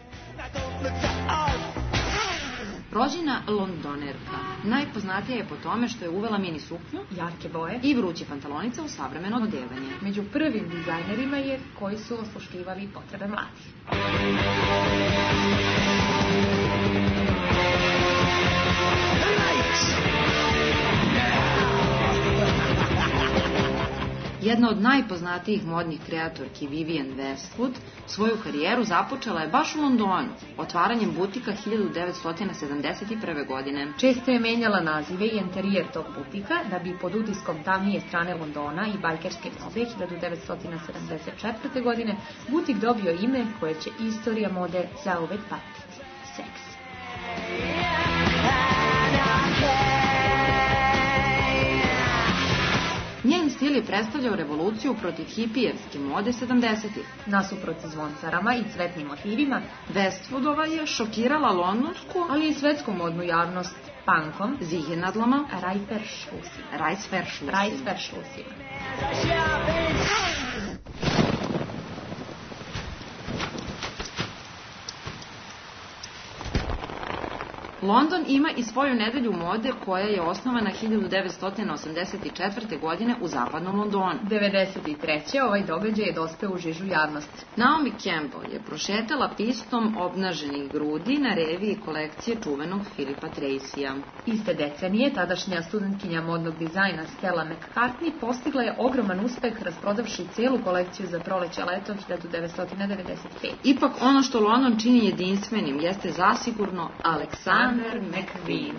Rođena Londonerka. Najpoznatija je po tome što je uvela mini suknju, jarke boje i vruće pantalonice u savremeno odevanje. Među prvim dizajnerima je koji su osluškivali potrebe mladih. Jedna od najpoznatijih modnih kreatorki Vivienne Westwood svoju karijeru započela je baš u Londonu, otvaranjem butika hiljadu devetsto sedamdeset prve. godine. Često je menjala nazive i interijer tog butika da bi pod utiskom tamnije strane Londona i bajkerske mode hiljadu devetsto sedamdeset četvrte. godine butik dobio ime koje će istorija mode zauvek pamtiti. Seks. Njen stil je predstavljao revoluciju protiv hipijevske mode sedamdesetih. Nasuprot zvoncarama i cvetnim motivima, Westwoodova je šokirala londonsku, ali i svetsku modnu javnost punkom, zihenadlama, rajferšlusima. Rajsferšlusima. Rajsferšlusima. London ima i svoju nedelju mode koja je osnovana hiljadu devetsto osamdeset četvrte. godine u zapadnom Londonu. devedeset treće. ovaj događaj je dospeo u žižu javnosti. Naomi Campbell je prošetala pistom obnaženih grudi na reviji kolekcije čuvenog Philipa Tracyja. Iste decenije tadašnja studentkinja modnog dizajna Stella McCartney postigla je ogroman uspeh rasprodavši cijelu kolekciju za proleće leto hiljadu devetsto devedeset pete. Ipak ono što London čini jedinstvenim jeste zasigurno Alexander McQueen.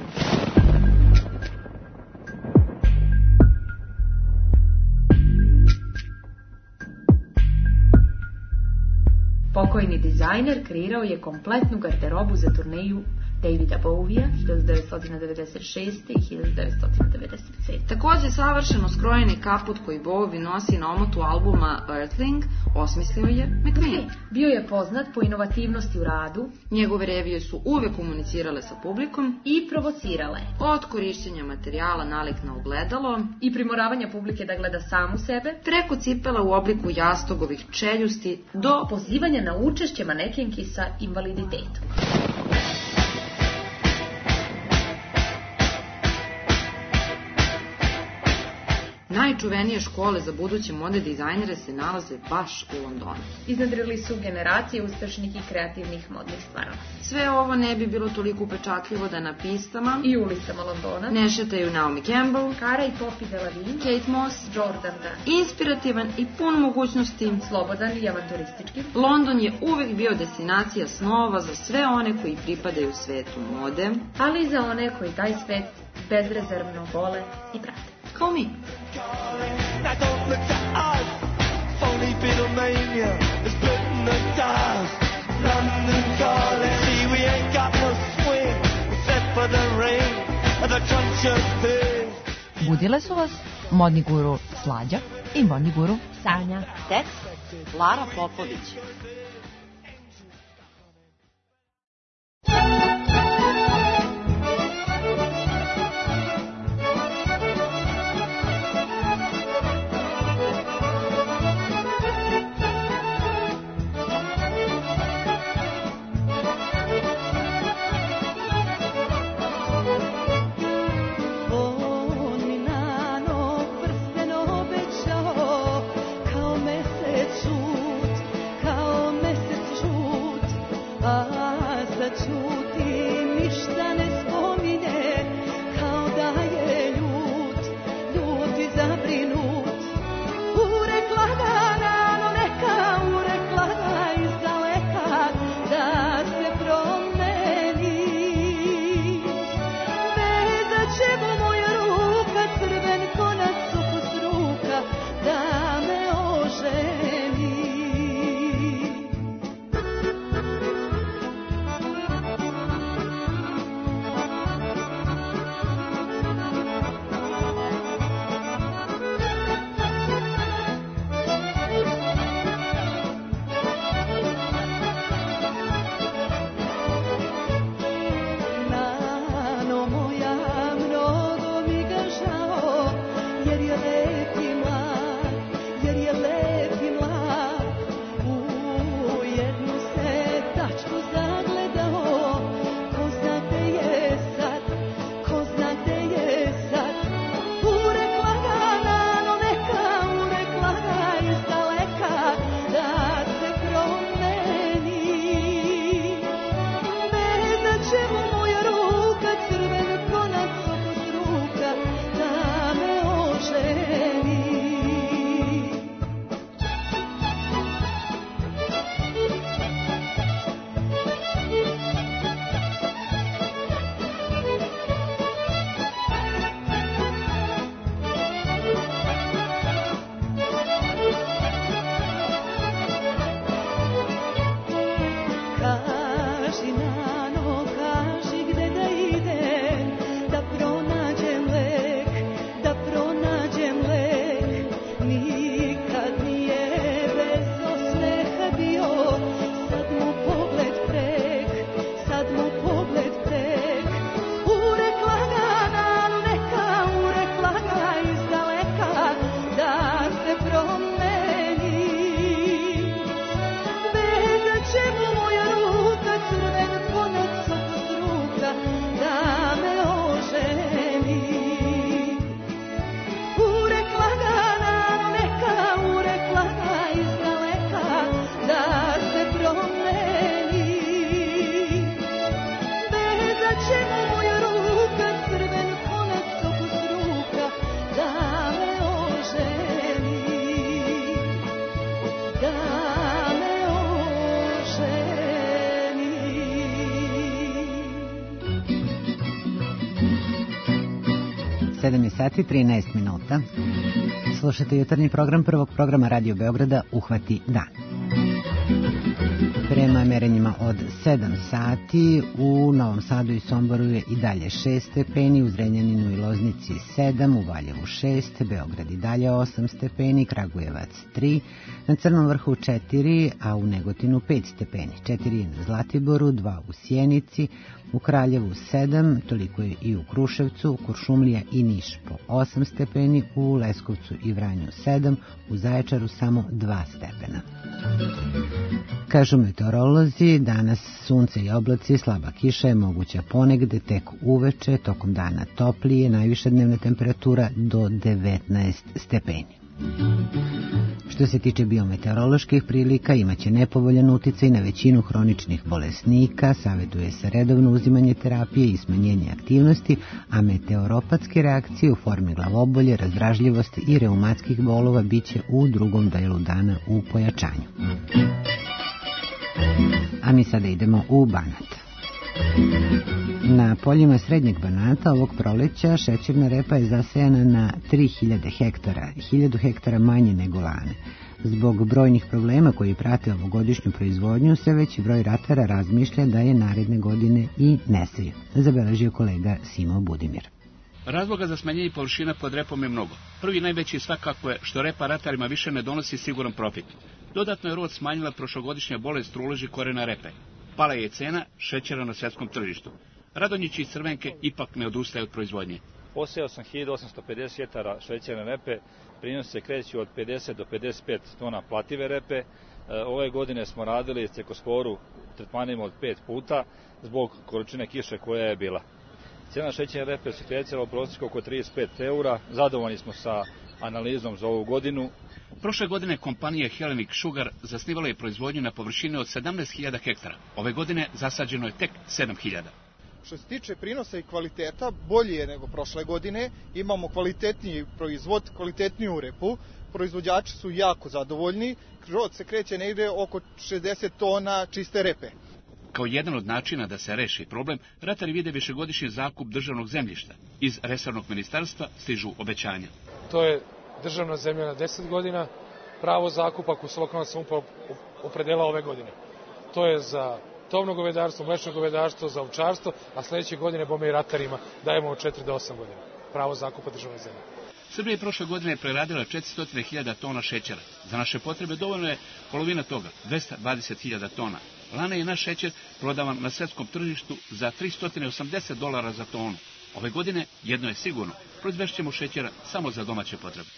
Pokojni dizajner kreirao je kompletnu garderobu za turneju Davida Bowie hiljadu devetsto devedeset šeste. i hiljadu devetsto devedeset sedme. Također savršeno skrojeni kaput koji Bowie nosi na omotu albuma Earthling osmislio je McQueen. Bio je poznat po inovativnosti u radu. Njegove revije su uvek komunicirale sa publikom i provocirale. Od korišćenja materijala nalik na ogledalo i primoravanja publike da gleda samu sebe, preko cipela u obliku jastogovih čeljusti do pozivanja na učešće manekenki sa invaliditetom. Najčuvenije škole za buduće mode dizajnere se nalaze baš u Londonu. Iznadrili su generacije uspešnih i kreativnih modnih stvara. Sve ovo ne bi bilo toliko upečatljivo da na pistama i ulicama Londona ne šetaju Naomi Campbell, Cara i Poppy Delevingne, Kate Moss, Jordan Brand. Inspirativan i pun mogućnosti, slobodan i avanturistički, London je uvek bio destinacija snova za sve one koji pripadaju svetu mode, ali i za one koji taj svet bezrezervno vole i prate. Kao mi. Beatlemania is hypnotized. London calling, see we ain't got no swing except for the rain and the crunch of things. Budile su vas modni guru Slađa i modni guru Sanja. Tekst Lara Popović. sedam je sati trinaest minuta. Slušate jutarnji program prvog programa Radio Beograda Uhvati dan. Prema merenjima od sedam sati u Novom Sadu i Somboru je i dalje šest stepeni, u Zrenjaninu i Loznici sedam, u Valjevu šest, Beograd i dalje osam stepeni, Kragujevac tri, na Crnom Vrhu četiri, a u Negotinu pet stepeni, četiri je na Zlatiboru, dva u Sjenici, u Kraljevu sedam, toliko je i u Kruševcu, Kuršumlija i Niš po osam stepeni, u Leskovcu i Vranju sedam, u Zaječaru samo dva stepena. Kažu meteorolozi, danas sunce i oblaci, slaba kiša je moguća ponegde, tek uveče, tokom dana toplije, najviša dnevna temperatura do devetnaest stepeni. Što se tiče biometeoroloških prilika, imaće nepovoljan uticaj na većinu hroničnih bolesnika, savjetuje se redovno uzimanje terapije i smanjenje aktivnosti, a meteoropatske reakcije u formi glavobolje, razdražljivosti i reumatskih bolova biće u drugom delu dana u pojačanju. A mi sada idemo u Banat. Na poljima srednjeg Banata ovog proleća šećerna repa je zasejana na tri hiljade hektara, hiljadu hektara manje nego lane. Zbog brojnih problema koji prate ovogodišnju proizvodnju, sve veći broj ratara razmišlja da je naredne godine i ne seju, zabeležio kolega Simo Budimir. Razloga za smanjenje površina pod repom je mnogo. Prvi najveći svakako je što repa ratarima više ne donosi siguran profit. Dodatno je rod smanjila prošlogodišnja bolest truleži korena repe. Pala je cena šećera na svjetskom tržištu. Radonjić iz Crvenke ipak ne odustaje od proizvodnje. Posejao sam hiljadu osamsto pedeset hektara šećerne repe, prinosi se kreću od pedeset do pedeset pet tona plative repe. Ove godine smo radili cekosporu tretmanima od pet puta zbog količine kiše koja je bila. Cijena šećerne repe se krećala u prosjeku oko trideset pet eura, zadovoljni smo sa analizom za ovu godinu. Prošle godine kompanija Hellenic Sugar zasnivala je proizvodnju na površini od sedamnaest hiljada hektara. Ove godine zasađeno je tek sedam hiljada. Što se tiče prinosa i kvaliteta, bolje je nego prošle godine. Imamo kvalitetniji proizvod, kvalitetniju repu. Proizvođači su jako zadovoljni. Rod se kreće negde oko šezdeset tona čiste repe. Kao jedan od načina da se reši problem, ratari vide višegodišnji zakup državnog zemljišta. Iz resornog ministarstva stižu obećanja. To je državna zemlja na deset godina, pravo zakupa koju se lokalna samouprava opredela ove godine. To je za tovno govedarstvo, mlečno govedarstvo, za ovčarstvo, a sledeće godine bome i ratarima dajemo od četiri do osam godina. Pravo zakupa državne zemlje. Srbija je prošle godine preradila četiristo hiljada tona šećera. Za naše potrebe dovoljno je polovina toga, dvesta dvadeset hiljada tona. Lane je naš šećer prodavan na svjetskom tržištu za tristo osamdeset dolara za tonu. Ove godine, jedno je sigurno, proizvešćemo šećera samo za domaće potrebe.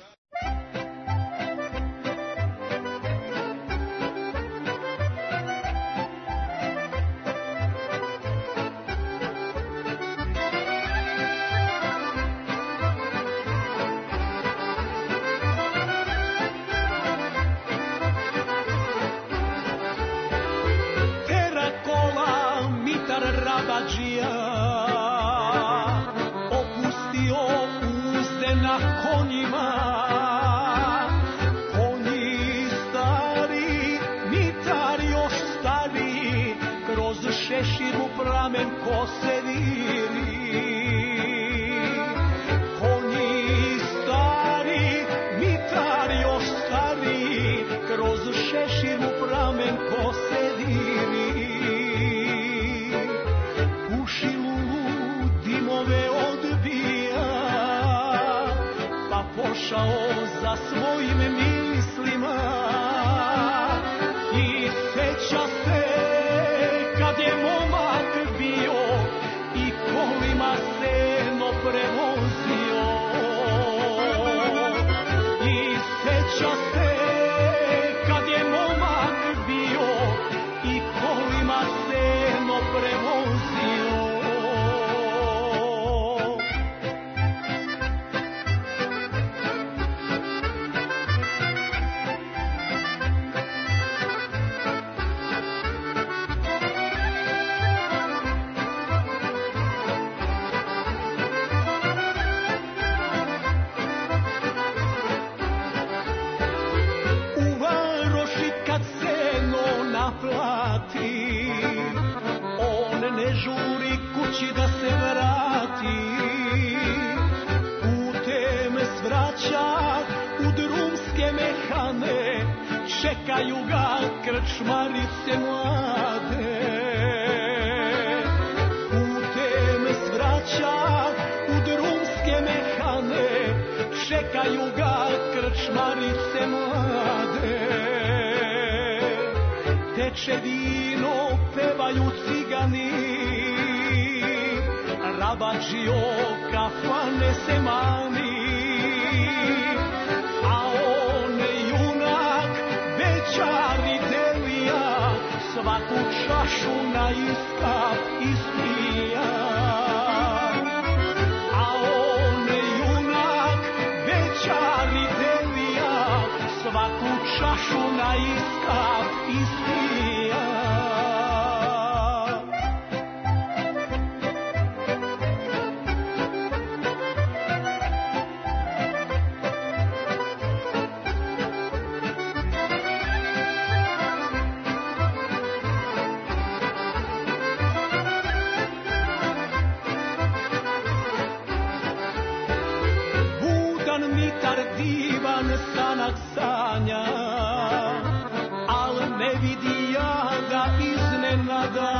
Čekaju ga krčmarice mlade, putem svraća u drumske mehane, čekaju ga krčmarice mlade. Teče vino, pevaju cigani, rabadžio kafane se mani, čari delija, svaku čašu na iskap ispija. A on je junak, večari delija, svaku čašu na iskap ispija. jedan mitar divan sanak sanja, al ne vidi ja ga iznenada.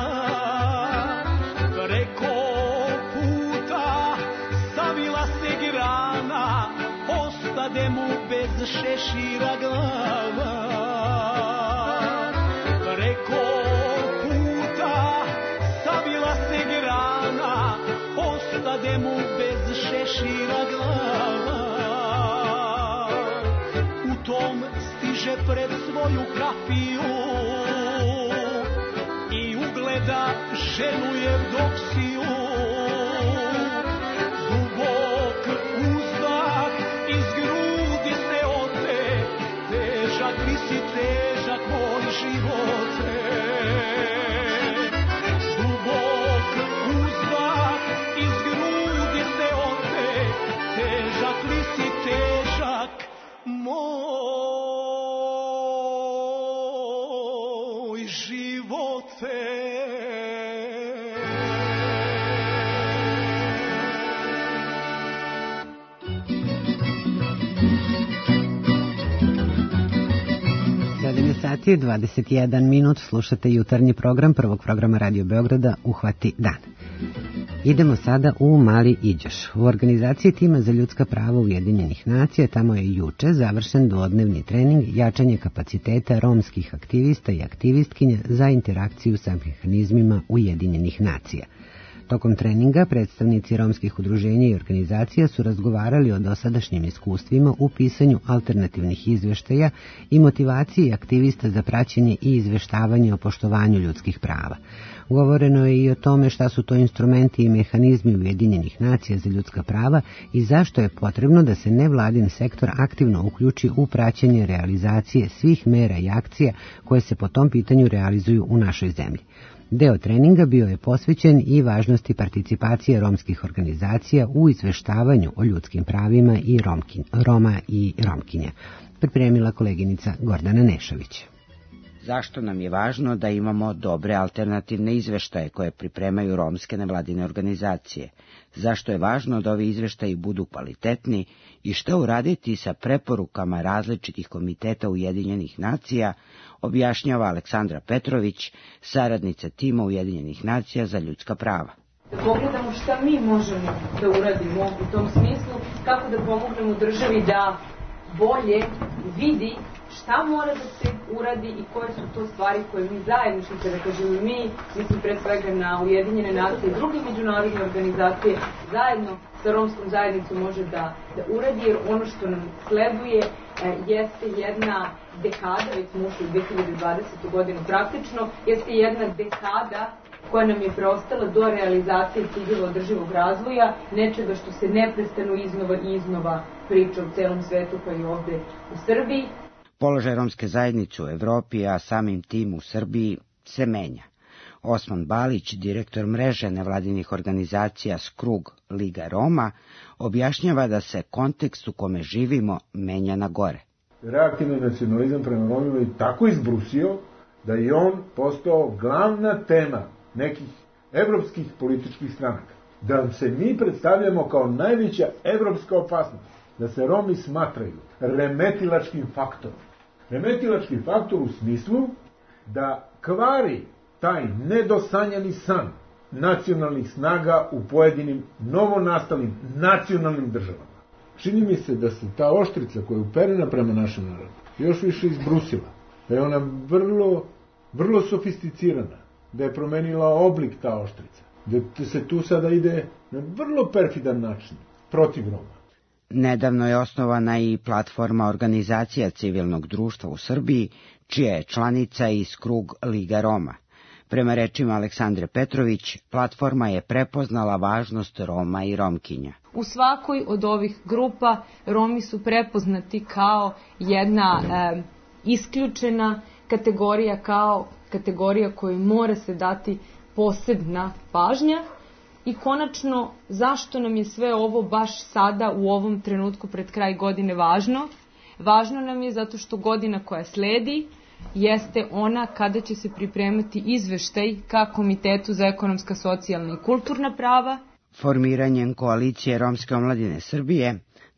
Preko puta savila se grana, ostade mu bez šešira glava. Preko puta savila se grana, ostade mu bez šešira glava. U tom stiže pred svoju kapiju i ugleda ženu Evdoksiju. Dubok uzdah iz grudi se ote, težak li si, težak moj živote. Dubok uzdah iz grudi se ote, težak li si, težak moj živote. sedam sati dvadeset jedan minut, slušate jutarnji program prvog programa Radio Beograda Uhvati dan. Idemo sada u Mali Iđoš. U organizaciji Tima za ljudska prava Ujedinjenih nacija tamo je juče završen dvodnevni trening jačanje kapaciteta romskih aktivista i aktivistkinja za interakciju sa mehanizmima Ujedinjenih nacija. Tokom treninga predstavnici romskih udruženja i organizacija su razgovarali o dosadašnjim iskustvima u pisanju alternativnih izveštaja i motivaciji aktivista za praćenje i izveštavanje o poštovanju ljudskih prava. Govoreno je i o tome šta su to instrumenti i mehanizmi Ujedinjenih nacija za ljudska prava i zašto je potrebno da se nevladin sektor aktivno uključi u praćenje realizacije svih mera i akcija koje se po tom pitanju realizuju u našoj zemlji. Deo treninga bio je posvećen i važnosti participacije romskih organizacija u izveštavanju o ljudskim pravima i Romkin, Roma i Romkinja, pripremila koleginica Gordana Nešović. Zašto nam je važno da imamo dobre alternativne izveštaje koje pripremaju romske nevladine organizacije? Zašto je važno da ovi izveštaji budu kvalitetni i šta uraditi sa preporukama različitih komiteta Ujedinjenih nacija, objašnjava Aleksandra Petrović, saradnica tima Ujedinjenih nacija za ljudska prava. Da pogledamo šta mi možemo da uradimo u tom smislu, kako da pomognemo državi da bolje vidi šta mora da se uradi i koje su to stvari koje mi zajednički, kada kažemo mi, mislim pre svega na Ujedinjene nacije i druge međunarodne organizacije, zajedno sa romskom zajednicom može da, da uradi, jer ono što nam sleduje e, jeste jedna dekada, već smo ušli u dve hiljade dvadesetu godinu praktično, jeste jedna dekada koja nam je preostala do realizacije ciljeva održivog razvoja, nečega što se neprestano iznova i iznova priča u celom svetu, pa i ovde u Srbiji. Položaj romske zajednice u Evropi, a samim tim u Srbiji, se menja. Osman Balić, direktor mreže nevladinih organizacija Skrug Liga Roma, objašnjava da se kontekst u kome živimo menja na gore. Reaktivni nacionalizam prema Romima je tako izbrusio da je on postao glavna tema nekih evropskih političkih stranaka. Da se mi predstavljamo kao najveća evropska opasnost, da se Romi smatraju remetilačkim faktorom. Remetilački faktor u smislu da kvari taj nedosanjani san nacionalnih snaga u pojedinim novonastalim nacionalnim državama. Čini mi se da se ta oštrica koja je uperena prema našem narodu još više izbrusila, da je ona vrlo, vrlo sofisticirana, da je promenila oblik ta oštrica, da se tu sada ide na vrlo perfidan način protiv Roma. Nedavno je osnovana i platforma organizacija civilnog društva u Srbiji, čija je članica iz Krug Liga Roma. Prema rečima Aleksandre Petrović, platforma je prepoznala važnost Roma i Romkinja. U svakoj od ovih grupa Romi su prepoznati kao jedna e, isključena kategorija, kao kategorija kojoj mora se dati posebna pažnja. I konačno, zašto nam je sve ovo baš sada u ovom trenutku pred kraj godine važno? Važno nam je zato što godina koja sledi jeste ona kada će se pripremati izveštaj ka Komitetu za ekonomska, socijalna i kulturna prava. Formiranjem koalicije Romske omladine Srbije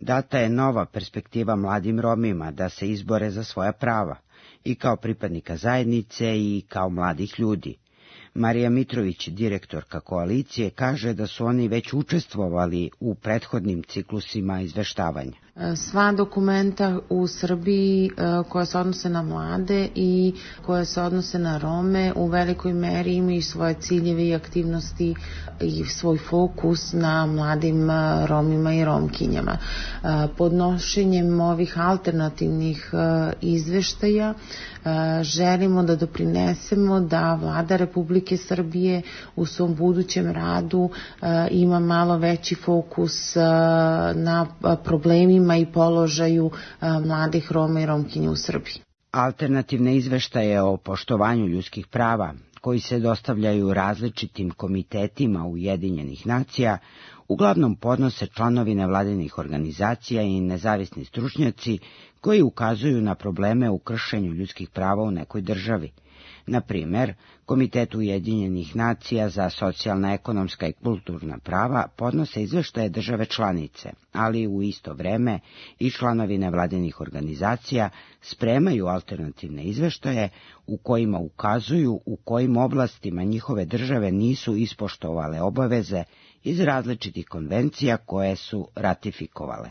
Data je nova perspektiva mladim Romima da se izbore za svoja prava, i kao pripadnika zajednice i kao mladih ljudi. Marija Mitrović, direktorka koalicije, kaže da su oni već učestvovali u prethodnim ciklusima izveštavanja. Sva dokumenta u Srbiji koja se odnose na mlade i koja se odnose na Rome u velikoj meri imaju svoje ciljeve i aktivnosti i svoj fokus na mladim Romima i Romkinjama. Podnošenjem ovih alternativnih izveštaja želimo da doprinesemo da Vlada Republike Srbije u svom budućem radu ima malo veći fokus na problemima i položaju mladih Roma i Romkinja u Srbiji. Alternativne izveštaje o poštovanju ljudskih prava, koji se dostavljaju različitim komitetima Ujedinjenih nacija, uglavnom podnose članovi nevladinih organizacija i nezavisni stručnjaci koji ukazuju na probleme u kršenju ljudskih prava u nekoj državi. Na primer, Komitet Ujedinjenih nacija za socijalna, ekonomska i kulturna prava podnose izveštaje države članice, ali u isto vreme i članovi nevladinih organizacija spremaju alternativne izveštaje u kojima ukazuju u kojim oblastima njihove države nisu ispoštovale obaveze iz različitih konvencija koje su ratifikovale.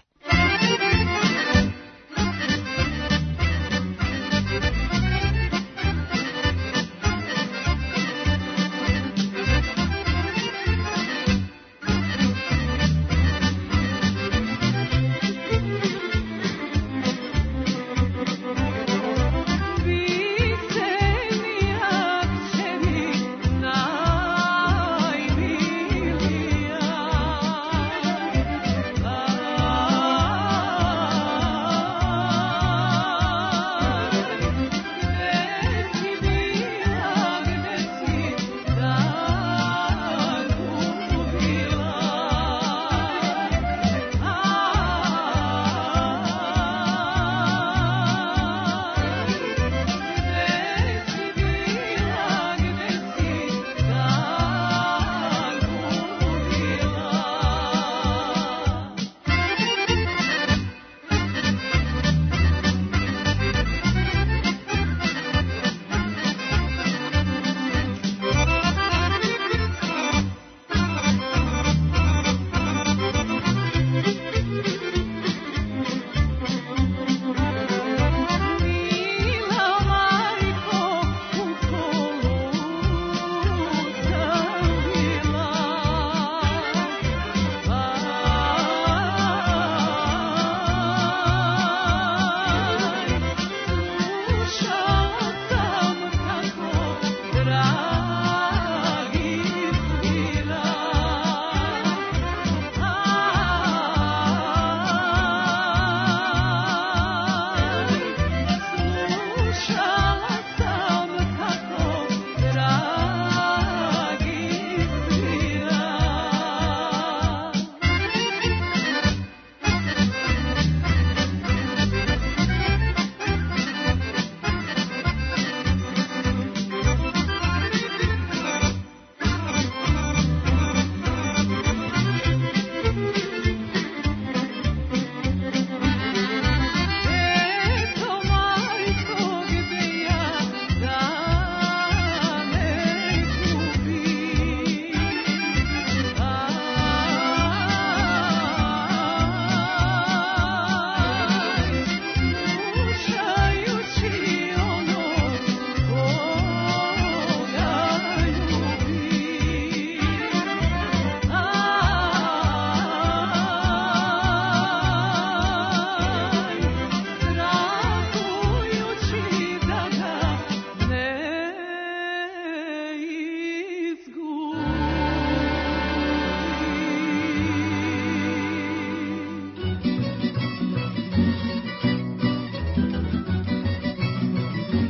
Ah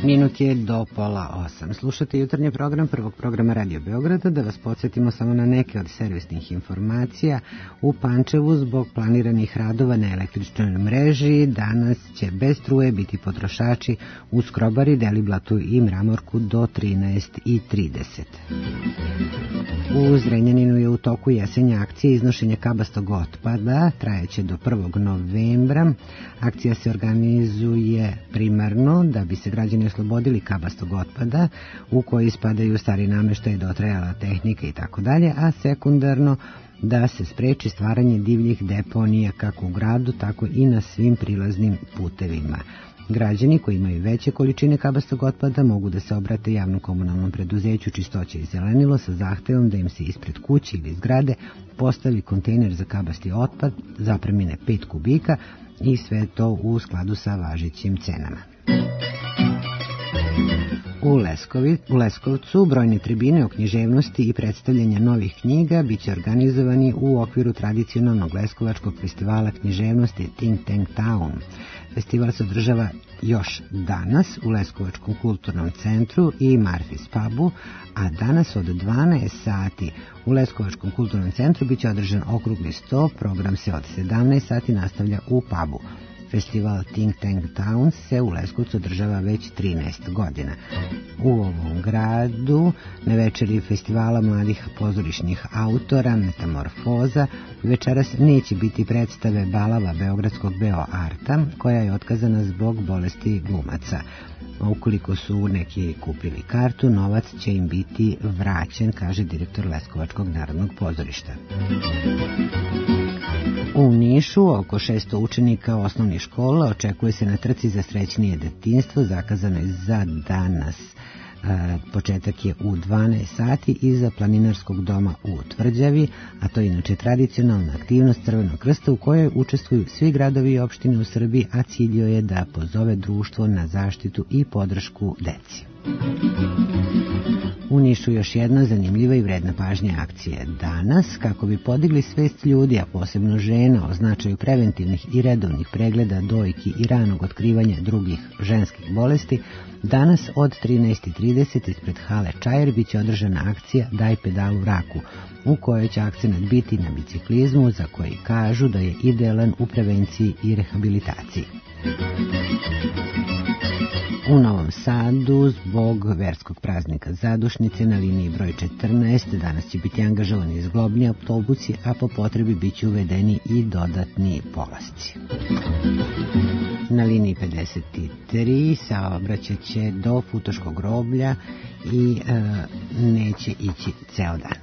Minut je do pola osam. Slušate jutarnji program prvog programa Radio Beograda. Da vas podsjetimo samo na neke od servisnih informacija. U Pančevu zbog planiranih radova na električnoj mreži danas će bez struje biti potrošači u Skrobari, Deliblatu i Mramorku do trinaest i trideset. U Zrenjaninu je u toku jesenja akcija iznošenja kabastog otpada. Trajeće do prvog novembra. Akcija se organizuje primarno da bi se građani oslobodili kabastog otpada u koji spadaju stari nameštaj, dotrajala tehnika i tako dalje, a sekundarno da se spreči stvaranje divljih deponija kako u gradu, tako i na svim prilaznim putevima. Građani koji imaju veće količine kabastog otpada mogu da se obrate javnom komunalnom preduzeću Čistoća i zelenilo sa zahtevom da im se ispred kuće ili zgrade postavi kontejner za kabasti otpad zapremine pet kubika i sve to u skladu sa važećim cenama. U, Leskovi, u Leskovcu brojne tribine o književnosti i predstavljanja novih knjiga biće organizovani u okviru tradicionalnog leskovačkog festivala književnosti Think Tank Town. Festival se održava još danas u Leskovačkom kulturnom centru i Marfis pubu, a danas od dvanaest sati u Leskovačkom kulturnom centru biće održan okrugli sto, program se od sedamnaest sati nastavlja u pubu. Festival Think Tank Town se u Leskovcu održava već trinaest godina. U ovom gradu na večeri festivala mladih pozorišnih autora Metamorfoza večeras neće biti predstave Balava beogradskog Beo Arta, koja je otkazana zbog bolesti glumaca. Ukoliko su neki kupili kartu, novac će im biti vraćen, kaže direktor Leskovačkog narodnog pozorišta. U Nišu oko šesto učenika osnovnih škola očekuje se na trci za srećnije detinjstvo, zakazano je za danas. Početak je u dvanaest sati iza Planinarskog doma u Tvrđavi, a to je inače tradicionalna aktivnost Crvenog krsta u kojoj učestvuju svi gradovi i opštine u Srbiji, a cilj je da pozove društvo na zaštitu i podršku deci. U Nišu još jedna zanimljiva i vredna pažnja akcije danas, kako bi podigli svest ljudi, a posebno žena, o značaju preventivnih i redovnih pregleda, dojki i ranog otkrivanja drugih ženskih bolesti. Danas od trinaest i trideset ispred hale Čajer biće održana akcija Daj pedalu raku, u kojoj će akcenat biti na biciklizmu, za koji kažu da je idealan u prevenciji i rehabilitaciji. U Novom Sadu zbog verskog praznika Zadušnice na liniji broj četrnaest danas će biti angažovani zglobni autobusi, a po potrebi bit će uvedeni i dodatni polasci. Na liniji pedeset tri saobraćat će do Futoškog groblja i e, neće ići ceo dan.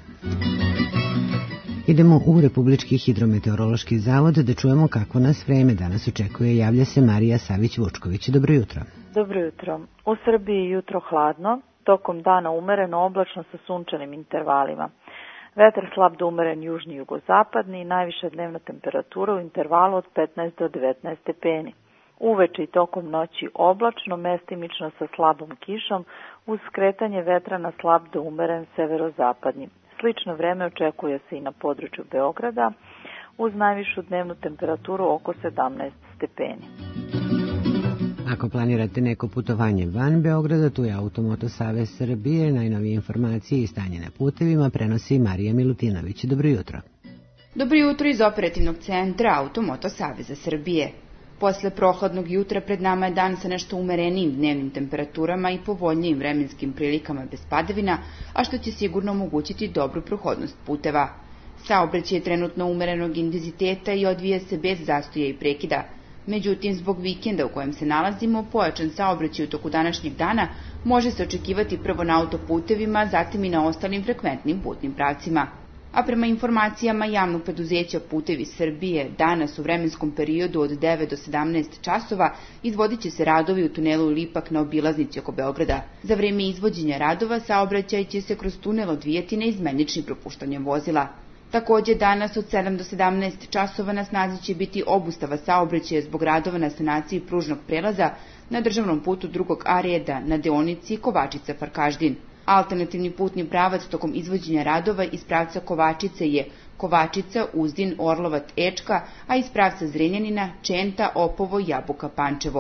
Idemo u Republički hidrometeorološki zavod da čujemo kako nas vreme danas očekuje. Javlja se Marija Savić-Vučković. Dobro jutro. Dobro jutro. U Srbiji jutro hladno, tokom dana umereno oblačno sa sunčanim intervalima. Vetar slab do umeren južni jugozapadni i najviša dnevna temperatura u intervalu od petnaest do devetnaest stepeni. Uveče i tokom noći oblačno, mestimično sa slabom kišom, uz skretanje vetra na slab do umeren severozapadni. Slično vreme očekuje se i na području Beograda, uz najvišu dnevnu temperaturu oko sedamnaest stepeni. Ako planirate neko putovanje van Beograda, tu je Automoto Savez Srbije. Najnovije informacije i stanje na putevima prenosi Marija Milutinović. Dobro jutro. Dobro jutro iz operativnog centra Automoto Saveza Srbije. Posle prohladnog jutra pred nama je dan sa nešto umerenijim dnevnim temperaturama i povoljnijim vremenskim prilikama bez padavina, a što će sigurno omogućiti dobru prohodnost puteva. Saobraćaj je trenutno umerenog intenziteta i odvija se bez zastoja i prekida. Međutim, zbog vikenda u kojem se nalazimo, pojačan saobraćaj u toku današnjeg dana može se očekivati prvo na autoputevima, zatim i na ostalim frekventnim putnim pravcima. A prema informacijama javnog preduzeća Putevi Srbije, danas u vremenskom periodu od devet do sedamnaest časova izvodit će se radovi u tunelu Lipak na obilaznici oko Beograda. Za vreme izvođenja radova saobraćaj će se kroz tunel odvijati neizmeničnim propuštanjem vozila. Takođe, danas od sedam do sedamnaest časova na snazi će biti obustava saobraćaja zbog radova na sanaciji pružnog prelaza na državnom putu drugog A reda na deonici Kovačica-Farkaždin. Alternativni putni pravac tokom izvođenja radova iz pravca Kovačice je Kovačica, Uzdin, Orlovat, Ečka, a iz pravca Zrenjanina Čenta, Opovo, Jabuka, Pančevo.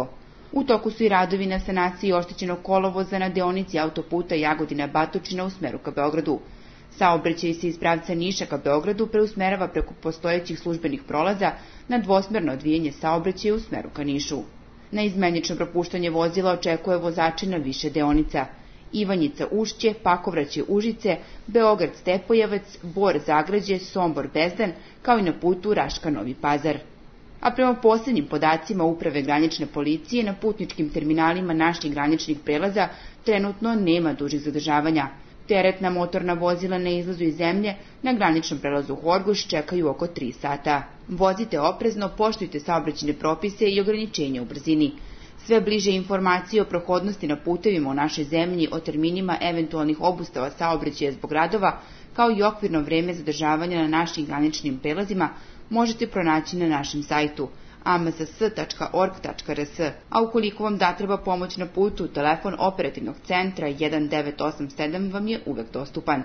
U toku su i radovi na sanaciji oštećenog kolovoza na deonici autoputa Jagodina-Batočina u smeru ka Beogradu. Saobraćaj se iz pravca Niša ka Beogradu preusmerava preko postojećih službenih prolaza na dvosmerno odvijanje saobraćaja u smeru ka Nišu. Na izmenično propuštanje vozila očekuje vozače na više deonica: Ivanjica Ušće, Pakovraće Užice, Beograd Stepojevac, Bor Zagrađe, Sombor Bezdan, kao i na putu Raška Novi Pazar. A prema posljednjim podacima Uprave granične policije, na putničkim terminalima naših graničnih prelaza trenutno nema dužih zadržavanja. Teretna motorna vozila na izlazu iz zemlje na graničnom prelazu Horgoš čekaju oko tri sata. Vozite oprezno, poštujte saobraćajne propise i ograničenja u brzini. Sve bliže informacije o prohodnosti na putevima u našoj zemlji, o terminima eventualnih obustava saobraćaja zbog radova, kao i okvirno vreme zadržavanja na našim graničnim prelazima možete pronaći na našem sajtu a m s s tačka org tačka r s, a ukoliko vam da treba pomoć na putu, telefon operativnog centra jedan devet osam sedam vam je uvek dostupan.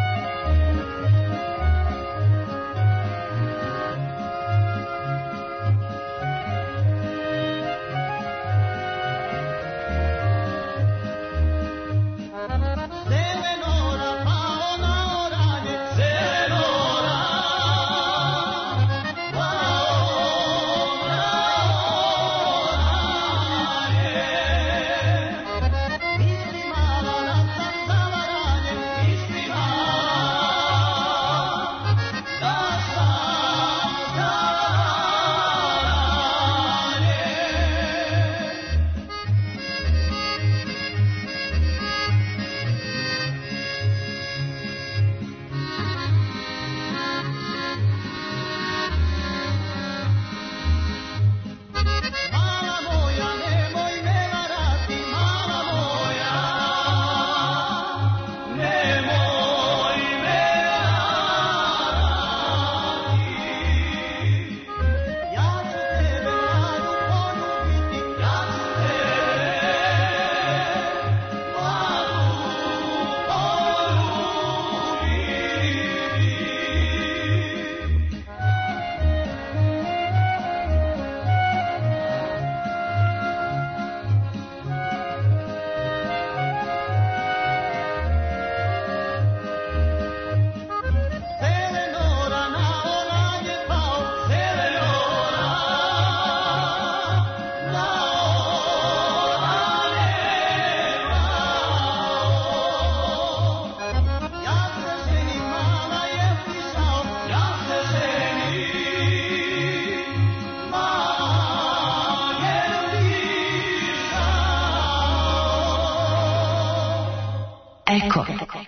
Eko.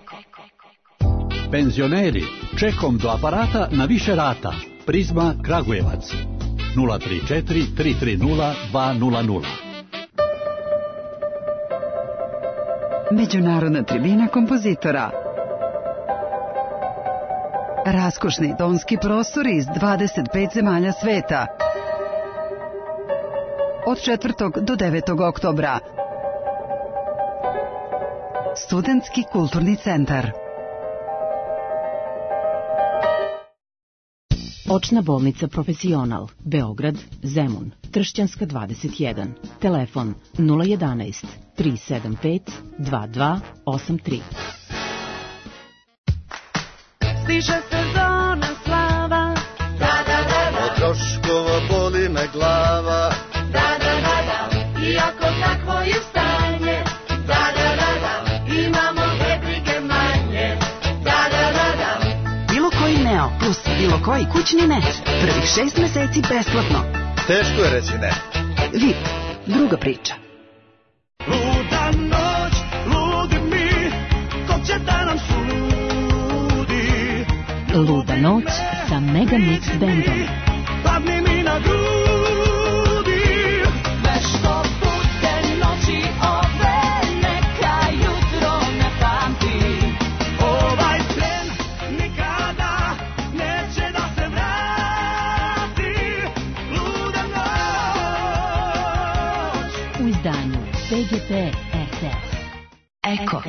Penzioneri, čekom do aparata na više rata. Prizma Kragujevac. nula tri četiri tri tri nula dva nula nula. Međunarodna tribina kompozitora. Raskošni tonski prostori iz dvadeset pet zemalja sveta. Od četvrtog do devetog oktobra. Studentski kulturni centar. Očna bolnica Profesional, Beograd, Zemun, Tršćanska dvadeset jedan. Telefon nula jedanaest tri sedam pet dva dva osam tri. Stiže sezona slava, da da da da. Od troškova boli me glava, da da da da. Iako takvo je stanje, da da da da. Imamo nebrige manje, da da da da. Bilo koji Neo plus bilo koji kućni net. Prvih šest meseci besplatno. Teško je reći ne. V I P, druga priča. Luda noć, ludi mi, ko će da nam sudi. Luda noć sa Mega Mix bandom. Padni mi na grudi. Nešto bude noći ove, neka jutro ne pamti. Ovaj tren nikada neće da se vrati. Luda noć. U izdanju P G P R T S. Eko.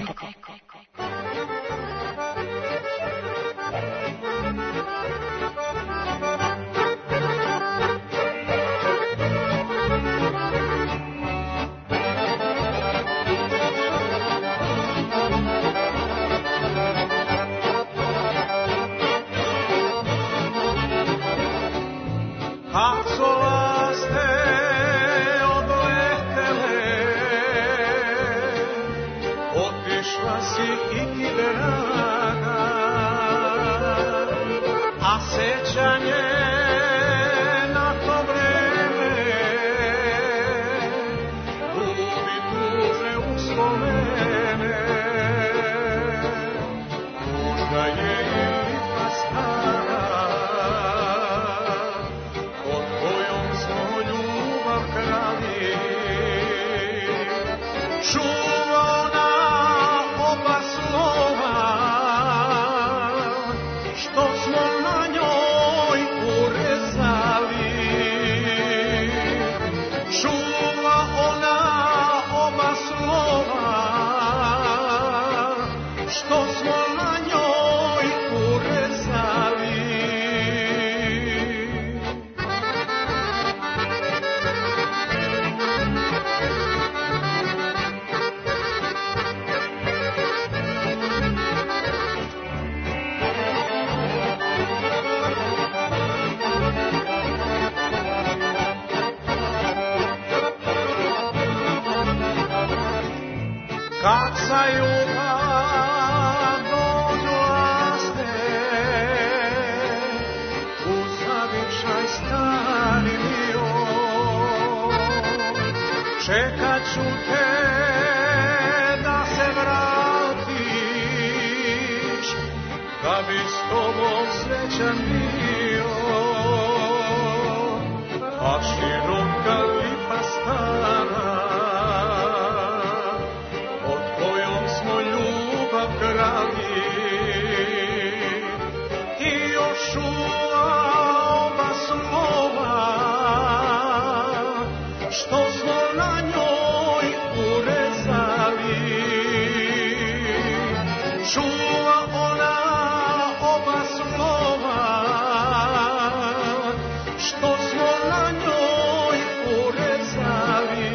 čuva ona oba slova, što smo na njoj urezali. Čuva ona oba slova, što smo na njoj urezali. Kad sa juga dođu laste, u zavičaj stani bio, čekat ću te da se vratiš, da bi s tobom srećan bio. A široka lipa stara, krali, i još čuva oba slova, što smo na njoj urezali. Čuva ona oba slova, što smo na njoj urezali.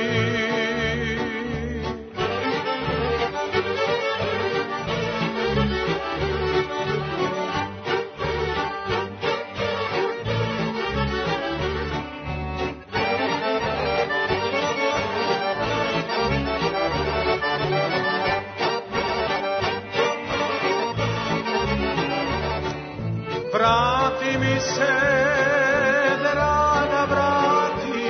Vrati mi se, draga, vrati,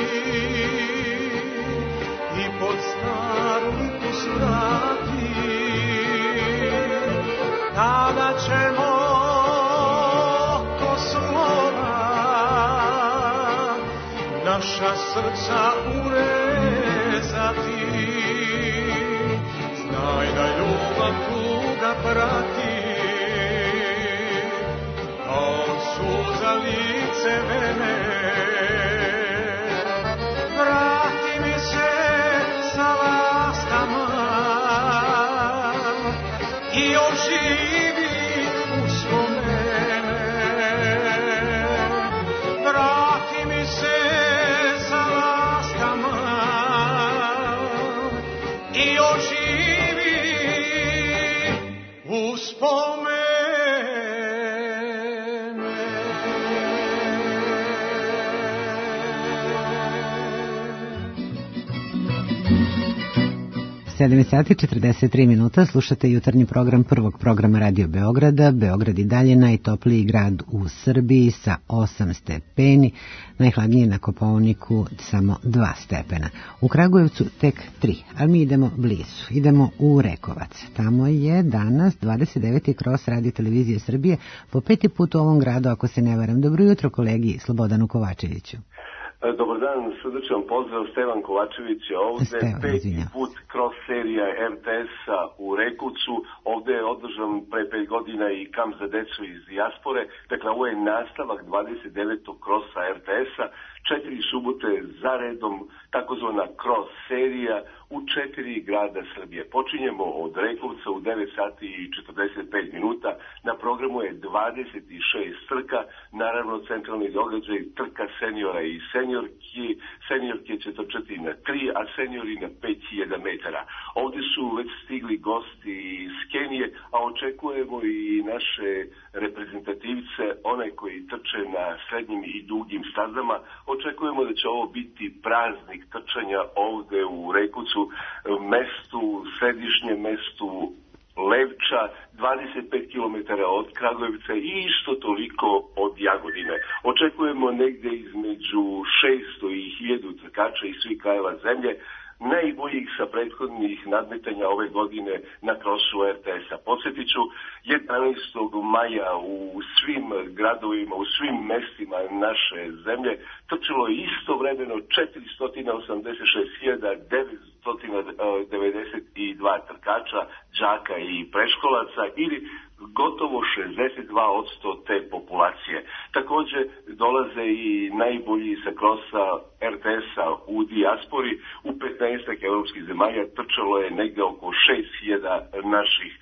i pod staru lipu svrati, tada ćemo ko slova naša srca urezati. Znaj da ljubav tuga prati, suza lice mene. Vrati mi se sa laskama i oživi uspomene. Vrati mi se sa laskama i oživi uspomene. sedam sati četrdeset tri minuta, slušate jutarnji program prvog programa Radio Beograda. Beograd i dalje najtopliji grad u Srbiji sa osam stepeni, najhladnije na Kopaoniku samo dva stepena. U Kragujevcu tek tri, ali mi idemo blizu, idemo u Rekovac. Tamo je danas dvadeset deveti Kros Radio Televizije Srbije, po peti put u ovom gradu, ako se ne varam. Dobro jutro kolegi Slobodanu Kovačeviću. Dobar dan, srdačan pozdrav, Stevan Kovačević je ovde, Stevan, peti put kroz serija R T S-a u Rekovcu, ovde je održan pre pet godina i kamp za decu iz dijaspore, dakle ovo je nastavak dvadeset devetog krosa R T S-a, četiri subote za redom, takozvana cross serija u četiri grada Srbije. Počinjemo od Rekovca u devet sati i četrdeset pet minuta, na programu je dvadeset šest trka, naravno centralni događaj trka seniora i seniorki, seniorke će trčati na tri, a seniori na pet hiljada metara. Ovdje su već stigli gosti iz Kenije, a očekujemo i naše reprezentativce, one koji trče na srednjim i dugim stazama. Očekujemo da će ovo biti praznik trčanja ovde u Rekovcu, mestu, središnjem mestu Levča, dvadeset pet kilometara od Kragujevca i isto toliko od Jagodine. Očekujemo negde između šesto i hiljadu trkača iz svih krajeva zemlje, najboljih sa prethodnih nadmetanja ove godine na krosu R T S-a. Podsjetit ću, jedanaestog maja u svim gradovima, u svim mestima naše zemlje trčalo je istovremeno četiristo osamdeset šest hiljada devetsto devedeset dva trkača, đaka i preškolaca ili gotovo šezdeset dva posto te populacije. Takođe dolaze i najbolji sa krosa er te es-a u dijaspori. U petnaestak evropskih zemalja trčalo je negde oko šest hiljada naših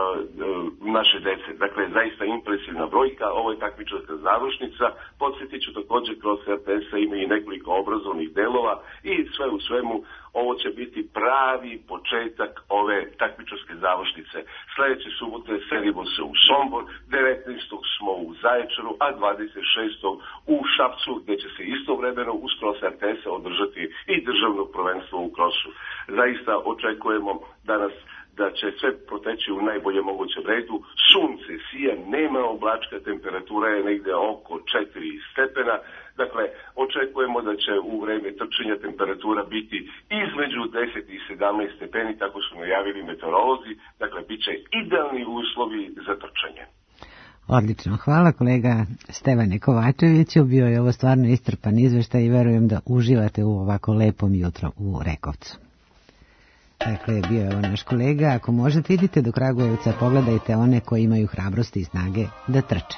naše dece. Dakle, zaista impresivna brojka. Ovo je takmičarska završnica. Podsjetit ću takođe, kroz er te es-a ima i nekoliko obrazovnih delova i sve u svemu ovo će biti pravi početak ove takmičarske završnice. Sledeće subote selimo se u Sombor, devetnaestog smo u Zaječaru, a dvadeset šestog u Šapcu, gde će se istovremeno uz kros er te es-a održati i državno prvenstvo u krosu. Zaista očekujemo danas da će sve proteći u najbolje mogućem redu. Sunce sija, nema oblačka, temperatura je negde oko četiri stepena. Dakle, očekujemo da će u vreme trčanja temperatura biti između deset i sedamnaest stepeni, tako su najavili meteorolozi. Dakle, bit će idealni uslovi za trčanje. Odlično, hvala kolega Stevane Kovačeviću, bio je ovo stvarno iscrpan izveštaj i verujem da uživate u ovako lepom jutro u Rekovcu. Dakle, bio je ovo naš kolega. Ako možete, idite do Kragujevca, pogledajte one koji imaju hrabrosti i snage da trče.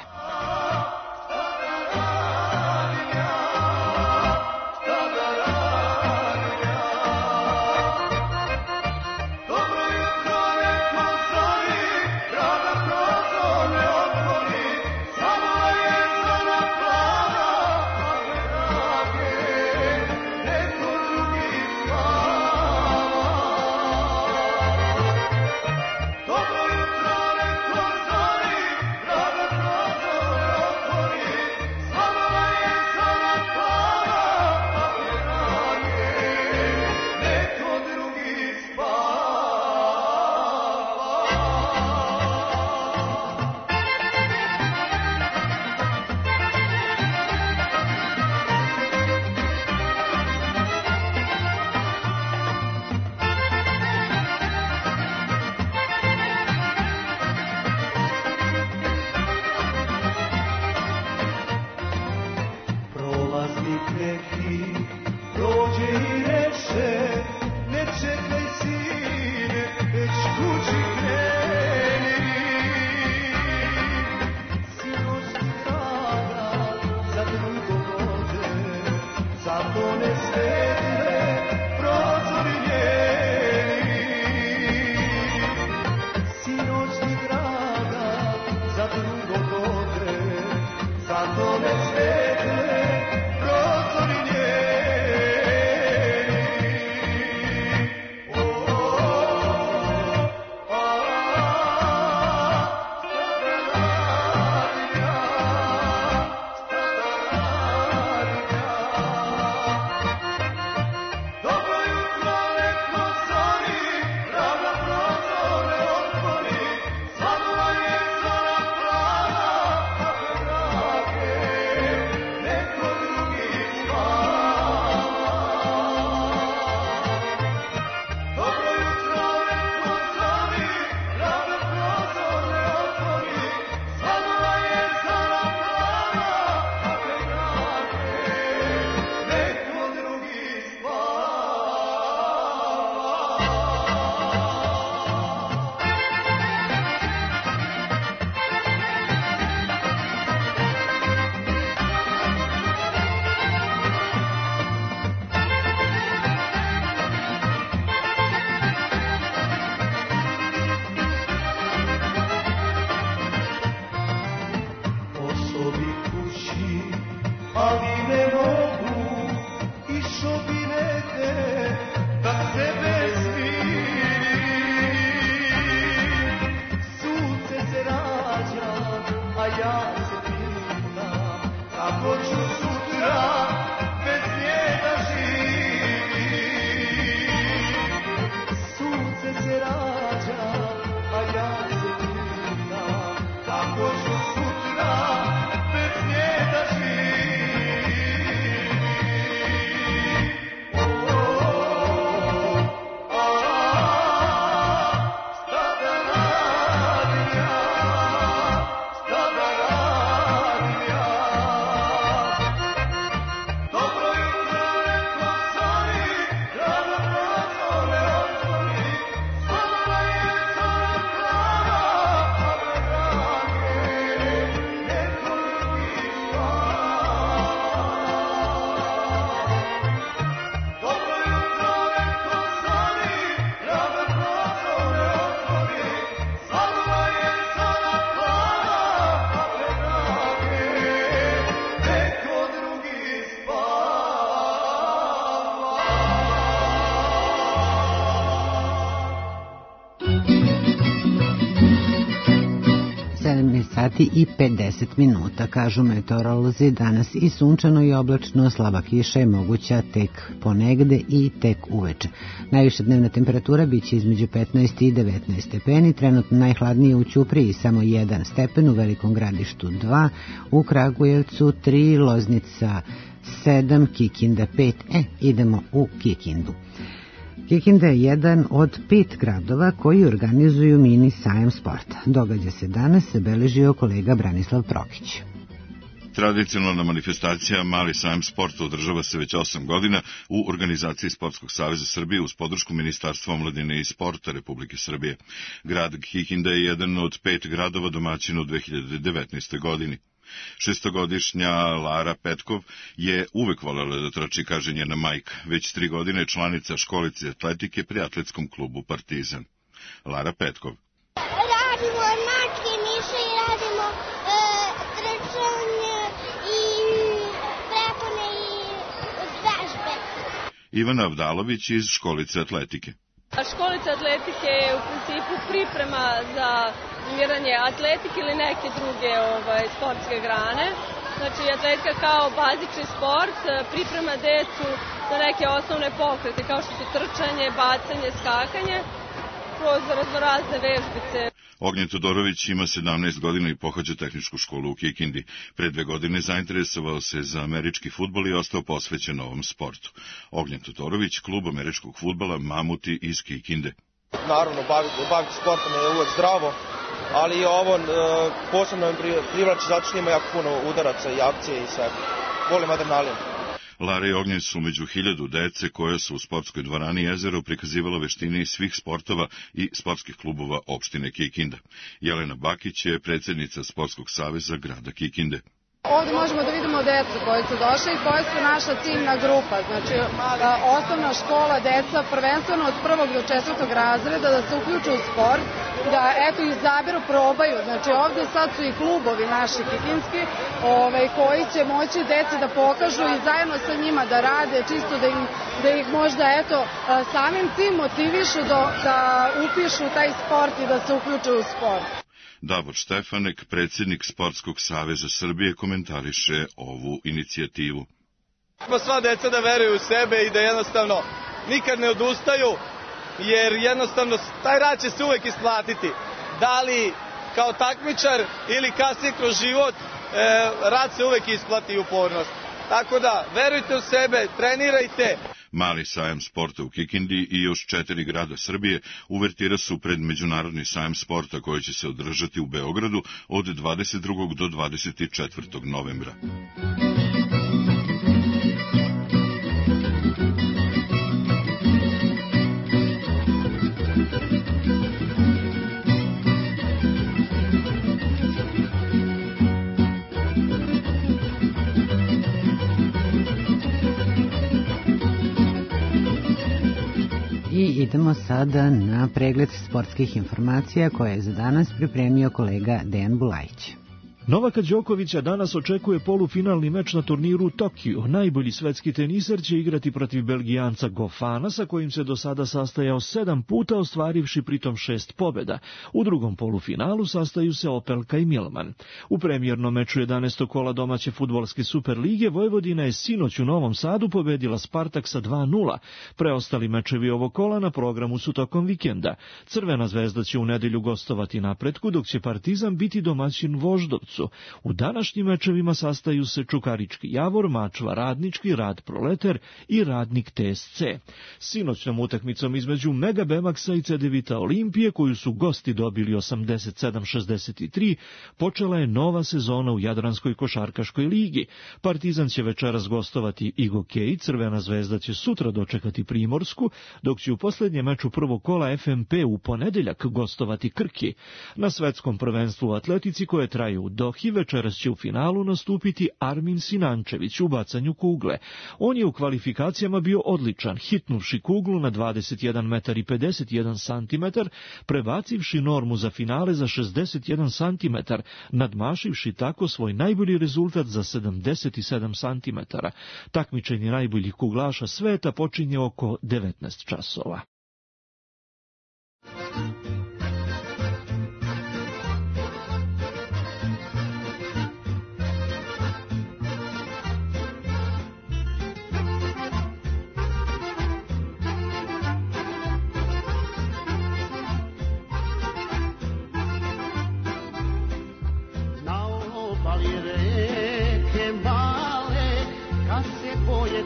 Oh sati i pedeset minuta. Kažu meteorolozi, danas i sunčano i oblačno, slaba kiša je moguća tek ponegde i tek uveče. Najviša dnevna temperatura biće između petnaest i devetnaest stepeni, trenutno najhladnije u Ćupriji samo jedan stepen, u Velikom Gradištu dva, u Kragujevcu tri, Loznica sedam, Kikinda pet. E, idemo u Kikindu. Kikinda je jedan od pet gradova koji organizuju mini sajam sporta. Događa se danas, se beležio kolega Branislav Prokić. Tradicionalna manifestacija Mali sajam sporta održava se već osam godina u organizaciji Sportskog saveza Srbije uz podršku Ministarstva omladine i sporta Republike Srbije. Grad Kikinda je jedan od pet gradova domaćina u dve hiljade devetnaestoj. godini. Šestogodišnja Lara Petkov je uvek voljela da trči, kaže njena majka. Već tri godine je članica školice atletike pri atletskom klubu Partizan. Lara Petkov. Radimo mačke, miše i radimo e, trčanje i prepone i vežbe. Ivana Avdalović iz školice atletike. Školica atletike je u principu priprema za treniranje atletike ili neke druge ovaj, sportske grane. Znači, atletika kao bazični sport priprema decu za neke osnovne pokrete, kao što su trčanje, bacanje, skakanje, kroz raznorazne vežbice. Ognjen Todorović ima sedamnaest godina i pohađa tehničku školu u Kikindi. Pre dve godine zainteresovao se za američki fudbal i ostao posvećen ovom sportu. Ognjen Todorović, klub američkog fudbala Mamuti iz Kikinde. Naravno, baviti, baviti sportom je uvek zdravo, ali i ovo e, posebno me privlači zato što ima jako puno udaraca i akcije i sve. Volim adrenalin. Lara i Ognjen su među hiljadu dece koja su u sportskoj dvorani Jezero prikazivala veštine iz svih sportova i sportskih klubova opštine Kikinda. Jelena Bakić je predsjednica Sportskog saveza grada Kikinde. Ovdje možemo da vidimo decu koji su došli i koji su naša ciljna grupa. Znači, osnovna škola, deca prvenstveno od prvog do četvrtog razreda da se uključu u sport, da eto izaberu, probaju. Znači, ovdje sad su i klubovi naši kikinski ovaj, koji će moći deci da pokažu i zajedno sa njima da rade, čisto da, im, da ih možda eto samim tim motivišu da, da upišu taj sport i da se uključe u sport. Davor Štefanek, predsjednik Sportskog saveza Srbije, komentariše ovu inicijativu. Sva deca da veruju u sebe i da jednostavno nikad ne odustaju, jer jednostavno taj rad će se uvek isplatiti. Da li kao takmičar ili kasnije kroz život, e, rad se uvek isplati i upornost. Tako da, verujte u sebe, trenirajte. Mali sajam sporta u Kikindi i još četiri grada Srbije uvertira su pred Međunarodni sajam sporta koji će se održati u Beogradu od dvadeset drugog do dvadeset četvrtog novembra. I idemo sada na pregled sportskih informacija koje je za danas pripremio kolega Dejan Bulajić. Novaka Đokovića danas očekuje polufinalni meč na turniru u Tokiju. Najbolji svetski teniser će igrati protiv Belgijanca Gofana, sa kojim se do sada sastajao sedam puta, ostvarivši pritom šest pobjeda. U drugom polufinalu sastaju se Opelka i Milman. U premijernom meču jedanaestog kola domaće fudbalske Superlige Vojvodina je sinoć u Novom Sadu pobedila Spartak sa dva nula. Preostali mečevi ovog kola na programu su tokom vikenda. Crvena zvezda će u nedelju gostovati Napretku, dok će Partizan biti domaćin Voždovcu. U današnjim mečevima sastaju se Čukarički Javor, Mačva Radnički, Rad Proleter i Radnik T S C. Sinoćnom utakmicom između Mega Bemaksa i Cedevita Olimpije, koju su gosti dobili osamdeset sedam šezdeset tri, počela je nova sezona u Jadranskoj košarkaškoj ligi. Partizan će večeras gostovati Igokej, Crvena zvezda će sutra dočekati Primorsku, dok će u posljednjem meču prvog kola F M P u ponedeljak gostovati Krki. Na svetskom prvenstvu u atletici koje traje u Dohi večeras će u finalu nastupiti Armin Sinančević u bacanju kugle. On je u kvalifikacijama bio odličan, hitnuvši kuglu na dvadeset jedan metar i pedeset jedan santimetar, prebacivši normu za finale za šezdeset jedan santimetar, nadmašivši tako svoj najbolji rezultat za sedamdeset sedam santimetara. Takmičenje najboljih kuglaša sveta počinje oko devetnaest časova.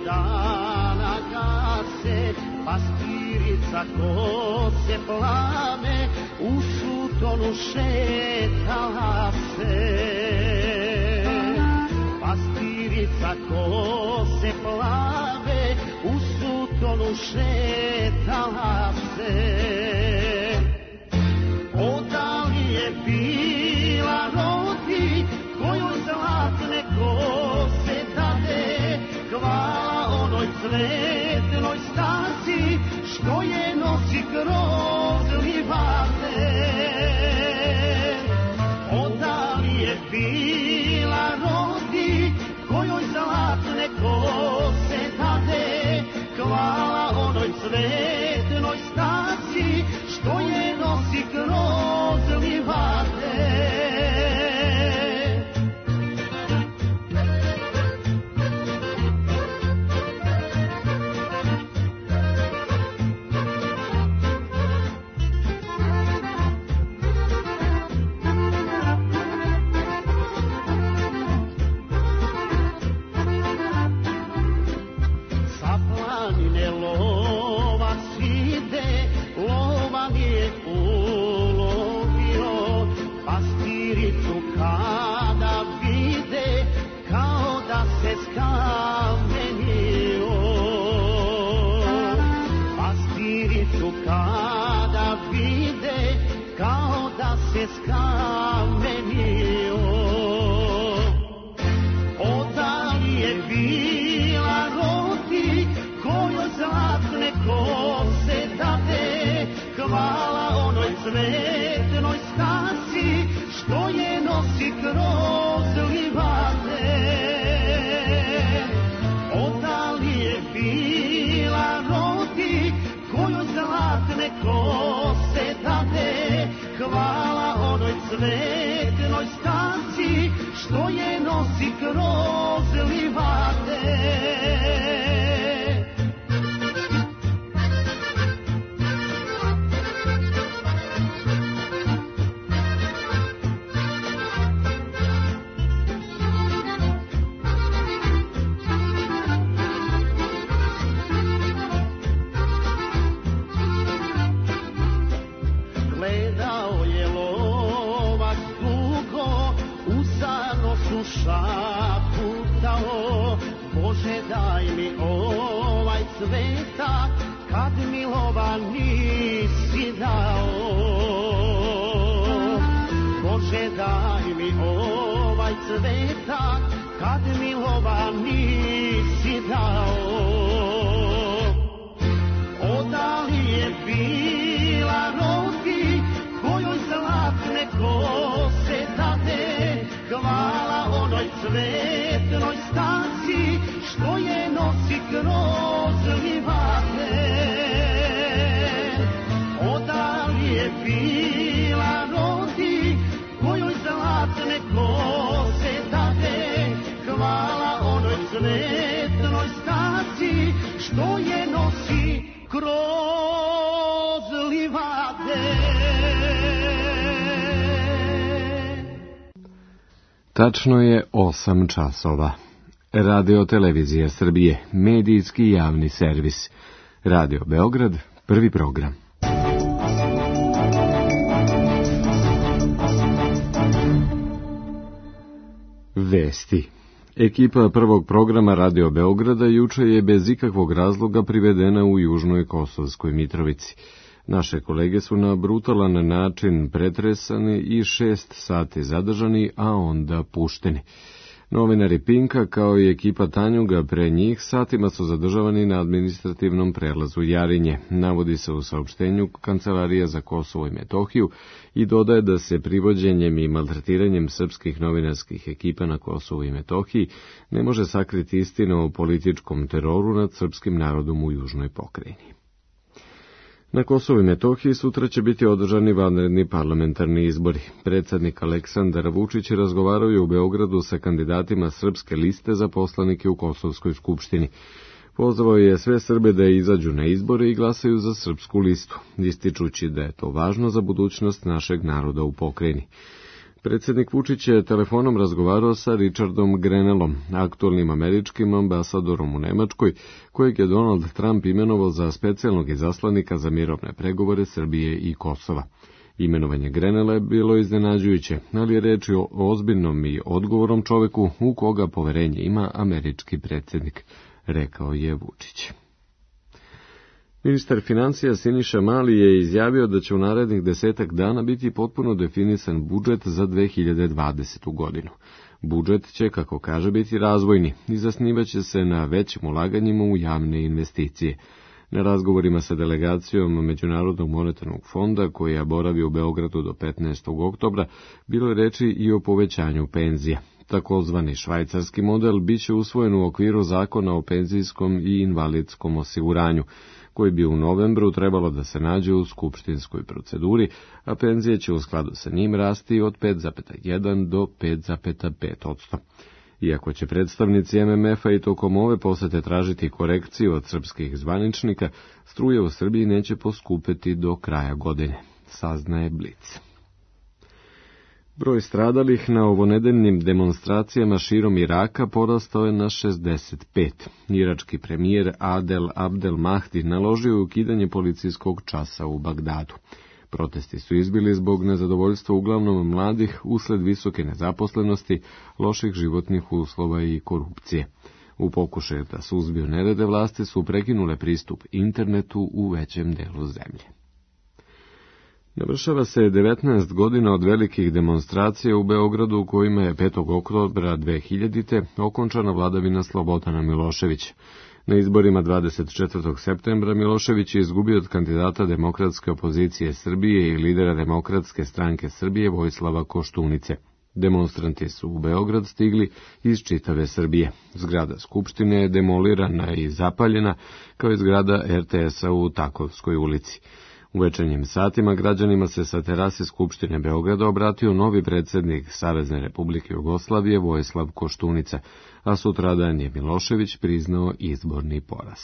dana gase, pastirica kose plave, u sutonu šetala se. Pastirica kose plave, u sutonu šetala se. Odali je bila rodi, kojoj zlatne kose dade, hvala onoj cvetnoj stazi, što je nosi kroz livade. Odali je bila rodi, kojoj zlatne kose dade, hvala onoj cvetnoj stazi, što je nosi kroz livade. Skamenio, odali je bila rodi, kojoj zlatne kose dade, hvala onoj cvetnoj stazi, što je nosi kroz livade. Odali je bila rodi, kojoj zlatne kose dade, hvala onoj cvetnoj stazi, što je nosi kroz livade. Šaputao, Bože daj mi ovaj cvetak, kad milovan nisi dao. Bože daj mi ovaj cvetak, kad milovan nisi dao. Odali je bila rodi, kojoj zlatne kose dade, hvala onoj cvetnoj stazi, što je nosi kroz livade. Odali je bila rodi, kojoj zlatne kose dade, hvala onoj cvetnoj stazi, što je nosi kroz livade. Tačno je osam časova. Radio Televizija Srbije, medijski javni servis. Radio Beograd, prvi program. Vesti. Ekipa prvog programa Radio Beograda juče je bez ikakvog razloga privedena u Južnoj Kosovskoj Mitrovici. Naše kolege su na brutalan način pretresani i šest sati zadržani, a onda pušteni. Novinari Pinka kao i ekipa Tanjuga pre njih satima su zadržavani na administrativnom prelazu Jarinje, navodi se u saopštenju Kancelarija za Kosovo i Metohiju i dodaje da se privođenjem i maltretiranjem srpskih novinarskih ekipa na Kosovu i Metohiji ne može sakriti istina o političkom teroru nad srpskim narodom u južnoj pokrajini. Na Kosovu i Metohiji sutra će biti održani vanredni parlamentarni izbori. Predsjednik Aleksandar Vučić razgovarao je u Beogradu sa kandidatima srpske liste za poslanike u Kosovskoj skupštini. Pozvao je sve Srbe da izađu na izbore i glasaju za srpsku listu, ističući da je to važno za budućnost našeg naroda u pokrajini. Predsjednik Vučić je telefonom razgovarao sa Richardom Grenellom, aktualnim američkim ambasadorom u Nemačkoj, kojeg je Donald Trump imenovao za specijalnog izaslanika za mirovne pregovore Srbije i Kosova. Imenovanje Grenella je bilo iznenađujuće, ali je reč o ozbiljnom i odgovornom čoveku u koga poverenje ima američki predsjednik, rekao je Vučić. Ministar financija Siniša Mali je izjavio da će u narednih desetak dana biti potpuno definisan budžet za dve hiljade dvadesetu. godinu. Budžet će, kako kaže, biti razvojni i zasnivaće se na većim ulaganjima u javne investicije. Na razgovorima sa delegacijom Međunarodnog monetarnog fonda, koja boravi u Beogradu do petnaestog oktobra, bilo je reči i o povećanju penzija. Takozvani švajcarski model biće usvojen u okviru zakona o penzijskom i invalidskom osiguranju, koji bi u novembru trebalo da se nađe u skupštinskoj proceduri, a penzije će u skladu sa njim rasti od pet zarez jedan do pet zarez pet posto. Iako će predstavnici M M F-a i tokom ove posete tražiti korekciju od srpskih zvaničnika, struje u Srbiji neće poskupeti do kraja godine, saznaje Blic. Broj stradalih na ovonedeljnim demonstracijama širom Iraka porastao je na šezdeset pet. Irački premijer Adel Abdel Mahdi naložio je ukidanje policijskog časa u Bagdadu. Protesti su izbili zbog nezadovoljstva uglavnom mladih usled visoke nezaposlenosti, loših životnih uslova i korupcije. U pokušaju da suzbiju nerede, vlasti su prekinule pristup internetu u većem delu zemlje. Navršava se devetnaest godina od velikih demonstracija u Beogradu, u kojima je petog oktobra dve hiljadite. okončana vladavina Slobodana Miloševića. Na izborima dvadeset četvrtog septembra Milošević je izgubio od kandidata Demokratske opozicije Srbije i lidera Demokratske stranke Srbije Vojislava Koštunice. Demonstranti su u Beograd stigli iz čitave Srbije. Zgrada Skupštine je demolirana i zapaljena, kao i zgrada R T S-a u Takovskoj ulici. U večernjim satima građanima se sa terase Skupštine Beograda obratio novi predsjednik Savezne Republike Jugoslavije Vojislav Koštunica, a sutradan je Milošević priznao izborni poraz.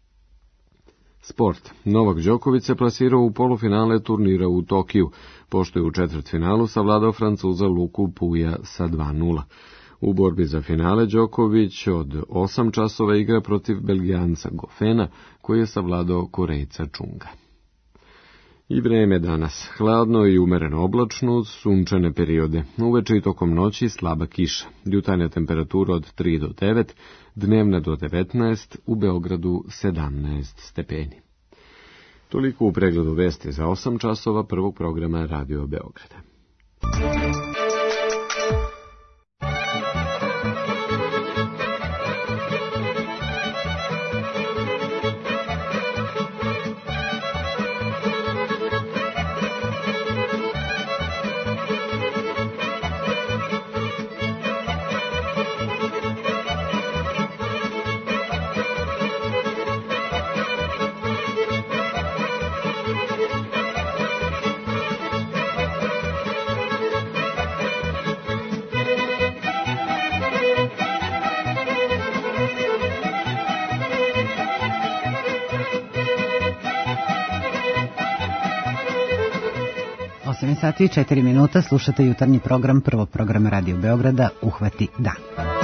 Sport. Novak Đoković se plasirao u polufinale turnira u Tokiju, pošto je u četvrtfinalu savladao Francuza Luku Puja sa dva nula. U borbi za finale Đoković od osam časova igra protiv Belgijanca Gofena, koji je savladao Korejca Čunga. I vreme danas. Hladno i umereno oblačno, sunčane periode. Uveče i tokom noći slaba kiša. Jutarnja temperatura od tri do devet, dnevna do devetnaest, u Beogradu sedamnaest stepeni. Toliko u pregledu vesti za osam časova prvog programa Radio Beograda. osam sati i četiri minuta, slušate jutarnji program prvog programa Radio Beograda Uhvati dan.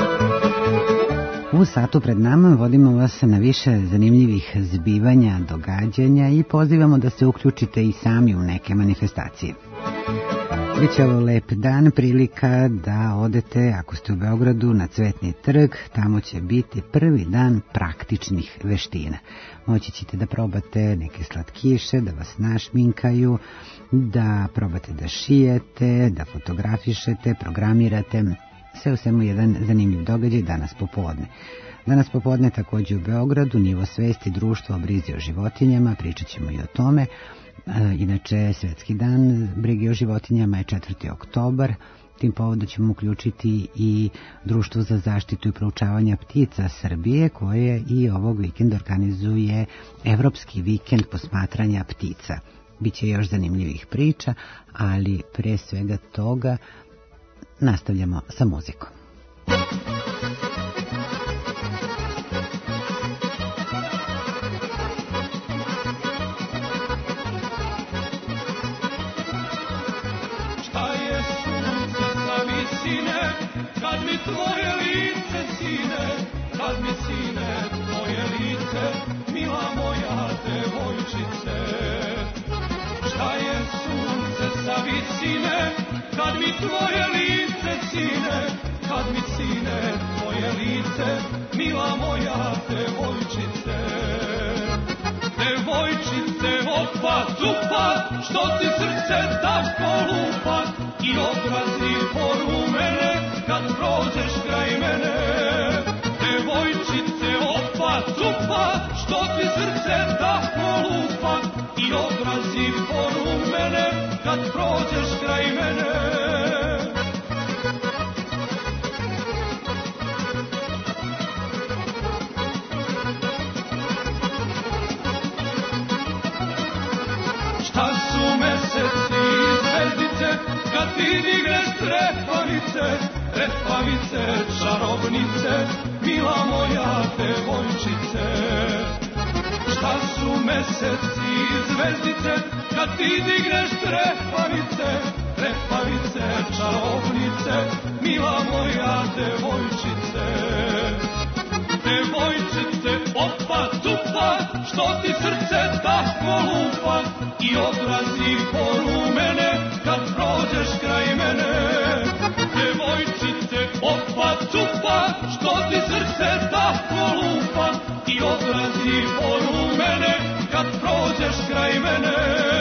U satu pred nama vodimo vas na više zanimljivih zbivanja, događanja i pozivamo da se uključite i sami u neke manifestacije. Biće ovo lep dan, prilika da odete, ako ste u Beogradu, na Cvetni trg. Tamo će biti prvi dan praktičnih veština. Moći ćete da probate neke slatkiše, da vas našminkaju, da probate da šijete, da fotografišete, programirate. Sve u svemu jedan zanimljiv događaj danas popodne. Danas popodne također u Beogradu nivo svesti društva o brizi o životinjama, pričat ćemo i o tome. Inače, Svetski dan brige o životinjama je četvrti oktobar. Tim povodom ćemo uključiti i Društvo za zaštitu i proučavanja ptica Srbije, koje i ovog vikenda organizuje Evropski vikend posmatranja ptica. Biće još zanimljivih priča, ali pre svega toga nastavljamo sa muzikom. Šta je sunce tvoje lice, sine, kad mi sine tvoje lice, mila moja devojčice. Šta je sunce sa visine, kad mi tvoje lice, sine, kad mi sine tvoje lice, mila moja devojčice. Devojčice, opa, cupa, što ti srce tako lupa i odrazi po rumene kad prođeš kraj mene. Devojčice, opa, cupa, što ti srce tako lupa i odrazi po rumene kad prođeš kraj mene. Šta su meseci i zvezdice kad ti digneš trepavice, trepavice, čarobnice, mila moja devojčice. Šta su meseci i zvezdice kad ti digneš trepavice, trepavice, čarobnice, mila moja devojčice. Devojčice, opa, tupa, što ti srce tako lupa i odrazi po rumene kad prođeš kraj mene. Devojčice, opa, tupa, što ti srce tako lupa i odrazi po rumene kad prođeš kraj mene.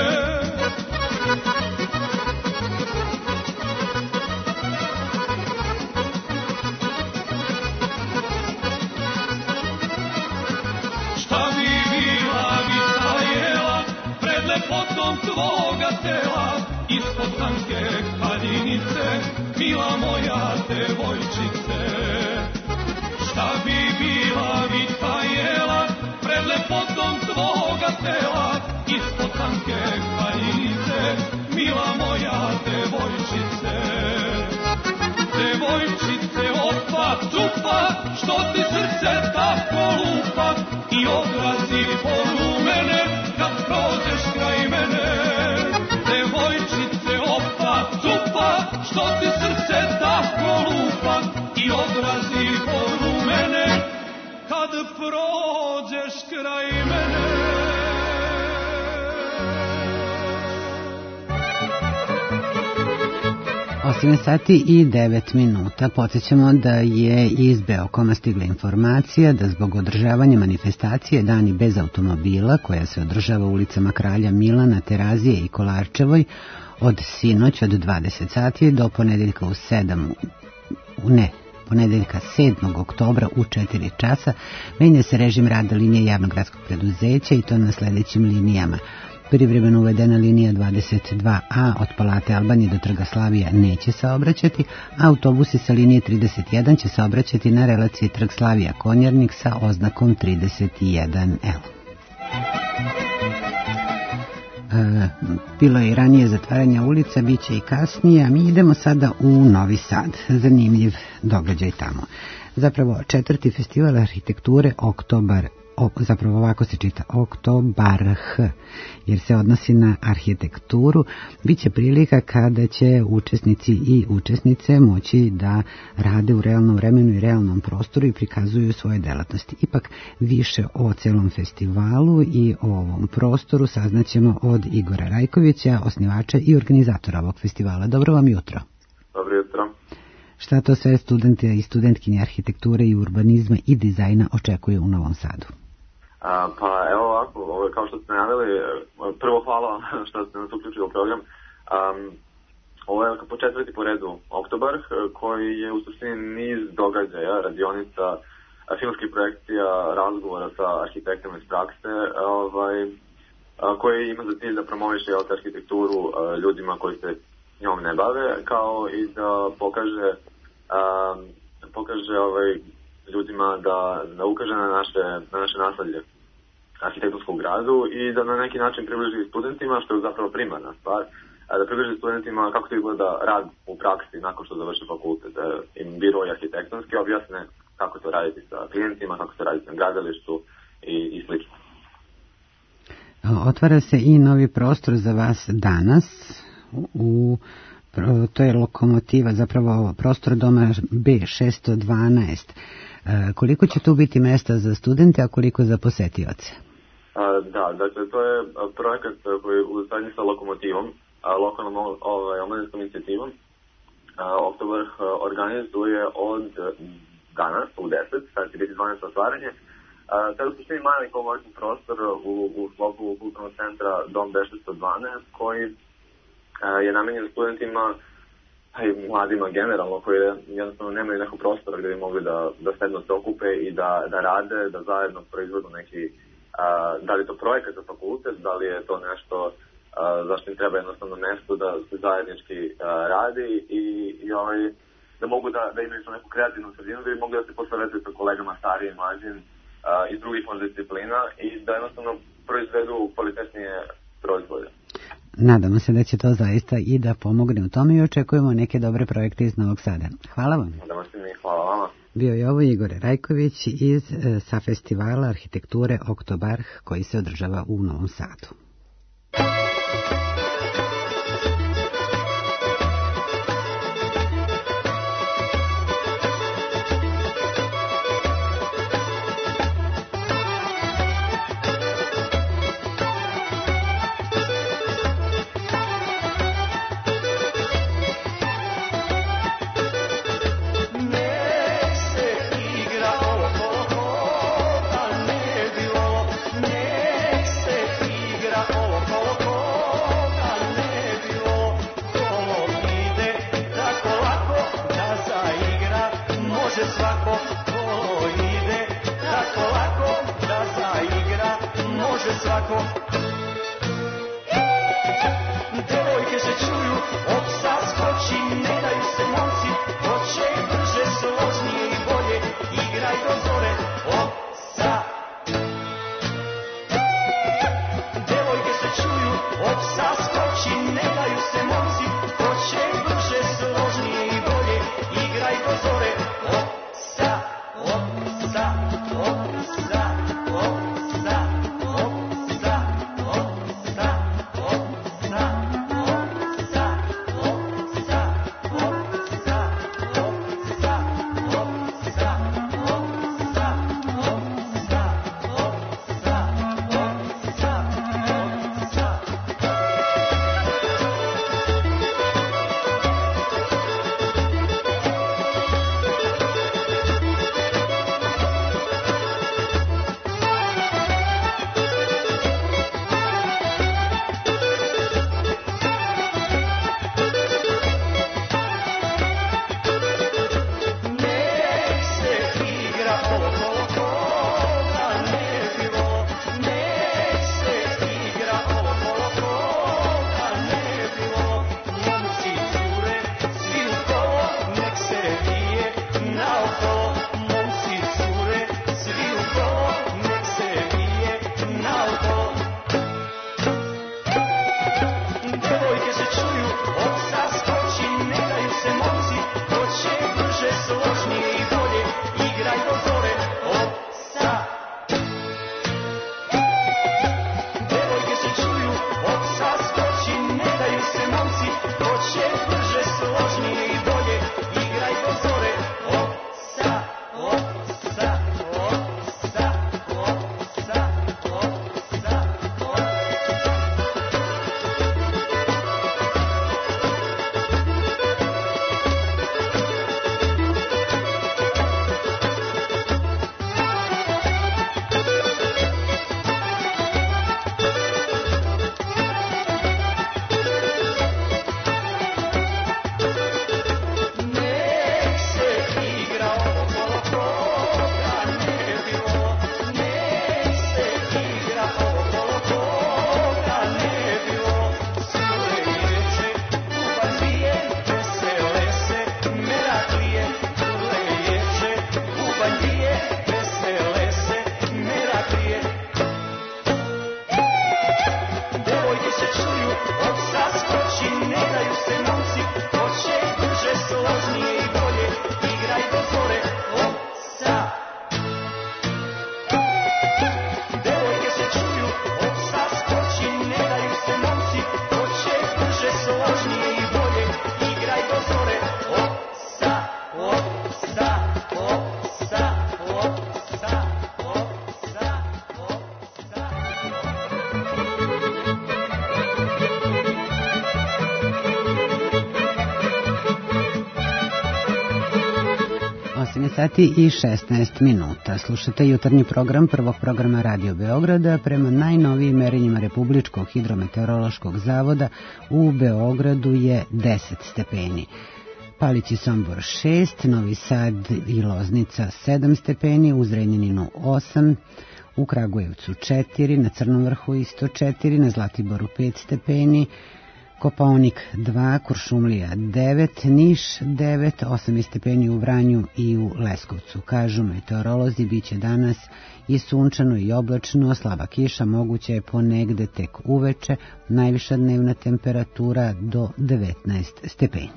Potom tvoga tela, ispod tanke haljinice, mila moja devojčice. Šta bi bila vita jela, pred lepotom tvoga tela, ispod tanke haljinice, mila moja devojčice. Devojčice, opa, cupa, što ti srce tako lupa i odrazi po rumene kad prođeš kraj mene. Devojčice, opa, cupa, što ti srce tako lupa i odrazi po rumene kad prođeš kraj mene. osam sati i devet minuta. Podsjećamo da je iz Beokoma stigla informacija da zbog održavanja manifestacije Dani bez automobila, koja se održava u ulicama Kralja Milana, Terazije i Kolarčevoj od sinoć od dvadeset sati do ponedeljka u sedam, ne, ponedeljka sedmog oktobra u četiri časa, menja se režim rada linije javnog gradskog preduzeća i to na sledećim linijama. Privremeno uvedena linija dvadeset dva a od Palate Albanije do Trga Slavija neće saobraćati, a autobusi sa linije trideset jedan će saobraćati na relaciji Trg Slavija Konjarnik sa oznakom trideset jedan el. E, bilo je i ranije zatvaranja ulica, bit će i kasnije, a mi idemo sada u Novi Sad. Zanimljiv događaj tamo. Zapravo četvrti festival arhitekture Oktobar, o, zapravo ovako se čita Oktobarh, jer se odnosi na arhitekturu. Biće prilika kada će učesnici i učesnice moći da rade u realnom vremenu i realnom prostoru i prikazuju svoje delatnosti. Ipak više o celom festivalu i o ovom prostoru saznaćemo od Igora Rajkovića, osnivača i organizatora ovog festivala. Dobro vam jutro. Dobro jutro. Šta to sve studenti i studentkinje arhitekture i urbanizma i dizajna očekuje u Novom Sadu? A, pa evo ovako, ovo je kao što ste najavili, prvo hvala što ste nas uključili u program. Um, ovo je po četvrti po redu Oktobarh, koji je u suštini niz događaja, radionica, filmskih projekcija, razgovora sa arhitektima iz prakse, ovaj, koji ima za cilj da promoviše arhitekturu ljudima koji se njom ne bave, kao i da pokaže, um, pokaže ovaj, ljudima da, da ukaže na naše, na naše nasledlje arhitektonskog gradu i da na neki način približi studentima, što je zapravo primarna stvar, da približi studentima kako to izgleda rad u praksi nakon što završe fakultet, da im biroi arhitektonski objasne kako to raditi sa klijentima, kako to raditi na gradilištu i, i slično. Otvara se i novi prostor za vas danas u to je lokomotiva, zapravo prostor doma B šesto dvanaest. Koliko će tu biti mesta za studente, a koliko za posetioce? Da, dakle, to je projekat koji je u saradnji sa lokomotivom, lokalnom ovaj, omladinskom inicijativom. Oktobar organizuje od danas u deset, sad će biti dvanaest otvaranje. Sada u suštini mali coworking prostor u, u sklopu kulturnog centra Dom B šesto dvanaest, koji je namenjen studentima i mladima generalno, koji jednostavno nemaju nekog prostora gdje bi mogli da, da sedno se okupe i da, da rade, da zajedno proizvodu neki, a, da li je to projekat za fakultet, da li je to nešto a, zašto im treba jednostavno mesto da se zajednički a, radi i, i ovaj, da mogu da, da imaju neku kreativnu sredinu, da bi mogli da se posavetuju sa kolegama starijim, mlađim iz drugih možda disciplina i da jednostavno proizvedu kvalitetnije proizvode. Nadamo se da će to zaista i da pomogne u tome i očekujemo neke dobre projekte iz Novog Sada. Hvala vam. Nadamo se mi, hvala vama. Bio je ovo Igor Rajković iz sa festivala arhitekture Oktobar koji se održava u Novom Sadu. devet sati i šesnaest minuta. Slušate jutarnji program prvog programa Radio Beograda. Prema najnovijim merenjima Republičkog hidrometeorološkog zavoda u Beogradu je deset stepeni. Palić i Sombor šest, Novi Sad i Loznica sedam stepeni, u Zrenjaninu osam, u Kragujevcu četiri, na Crnom vrhu isto četiri, na Zlatiboru pet stepeni, Kopaonik dva, Kuršumlija devet, Niš devet, osam stepeni u Vranju i u Leskovcu. Kažu meteorolozi, bit će danas i sunčano i oblačno, slaba kiša moguća je ponegde tek uveče, najviša dnevna temperatura do devetnaest stepeni.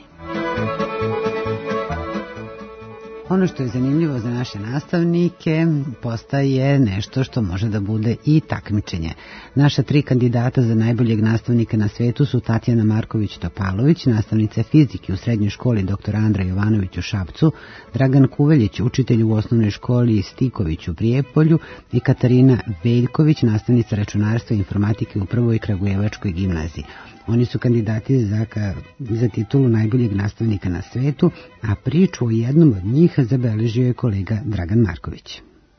Ono što je zanimljivo za naše nastavnike postaje nešto što može da bude i takmičenje. Naša tri kandidata za najboljeg nastavnika na svetu su Tatjana Marković-Topalović, nastavnica fizike u srednjoj školi dr Andra Jovanović u Šapcu, Dragan Kuveljić, učitelj u osnovnoj školi Stiković u Prijepolju i Katarina Veljković, nastavnica računarstva i informatike u Prvoj Kragujevačkoj gimnaziji. Oni su kandidati za, za titulu najboljeg nastavnika na svetu, a priču o jednom od njih zabeležio je kolega Dragan Marković.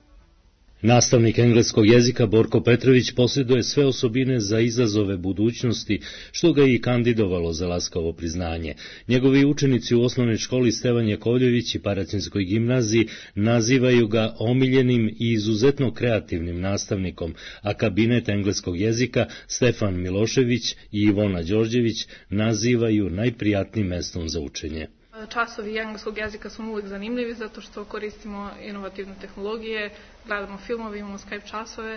Nastavnik engleskog jezika Borko Petrović posjeduje sve osobine za izazove budućnosti, što ga je i kandidovalo za laskavo priznanje. Njegovi učenici u osnovnoj školi Stevan Jakovljević i Paraćinskoj gimnaziji nazivaju ga omiljenim i izuzetno kreativnim nastavnikom, a kabinet engleskog jezika Stefan Milošević i Ivona Đorđević nazivaju najprijatnijim mestom za učenje. Časovi engleskog jezika su uvijek zanimljivi zato što koristimo inovativne tehnologije, gledamo filmove, imamo Skype časove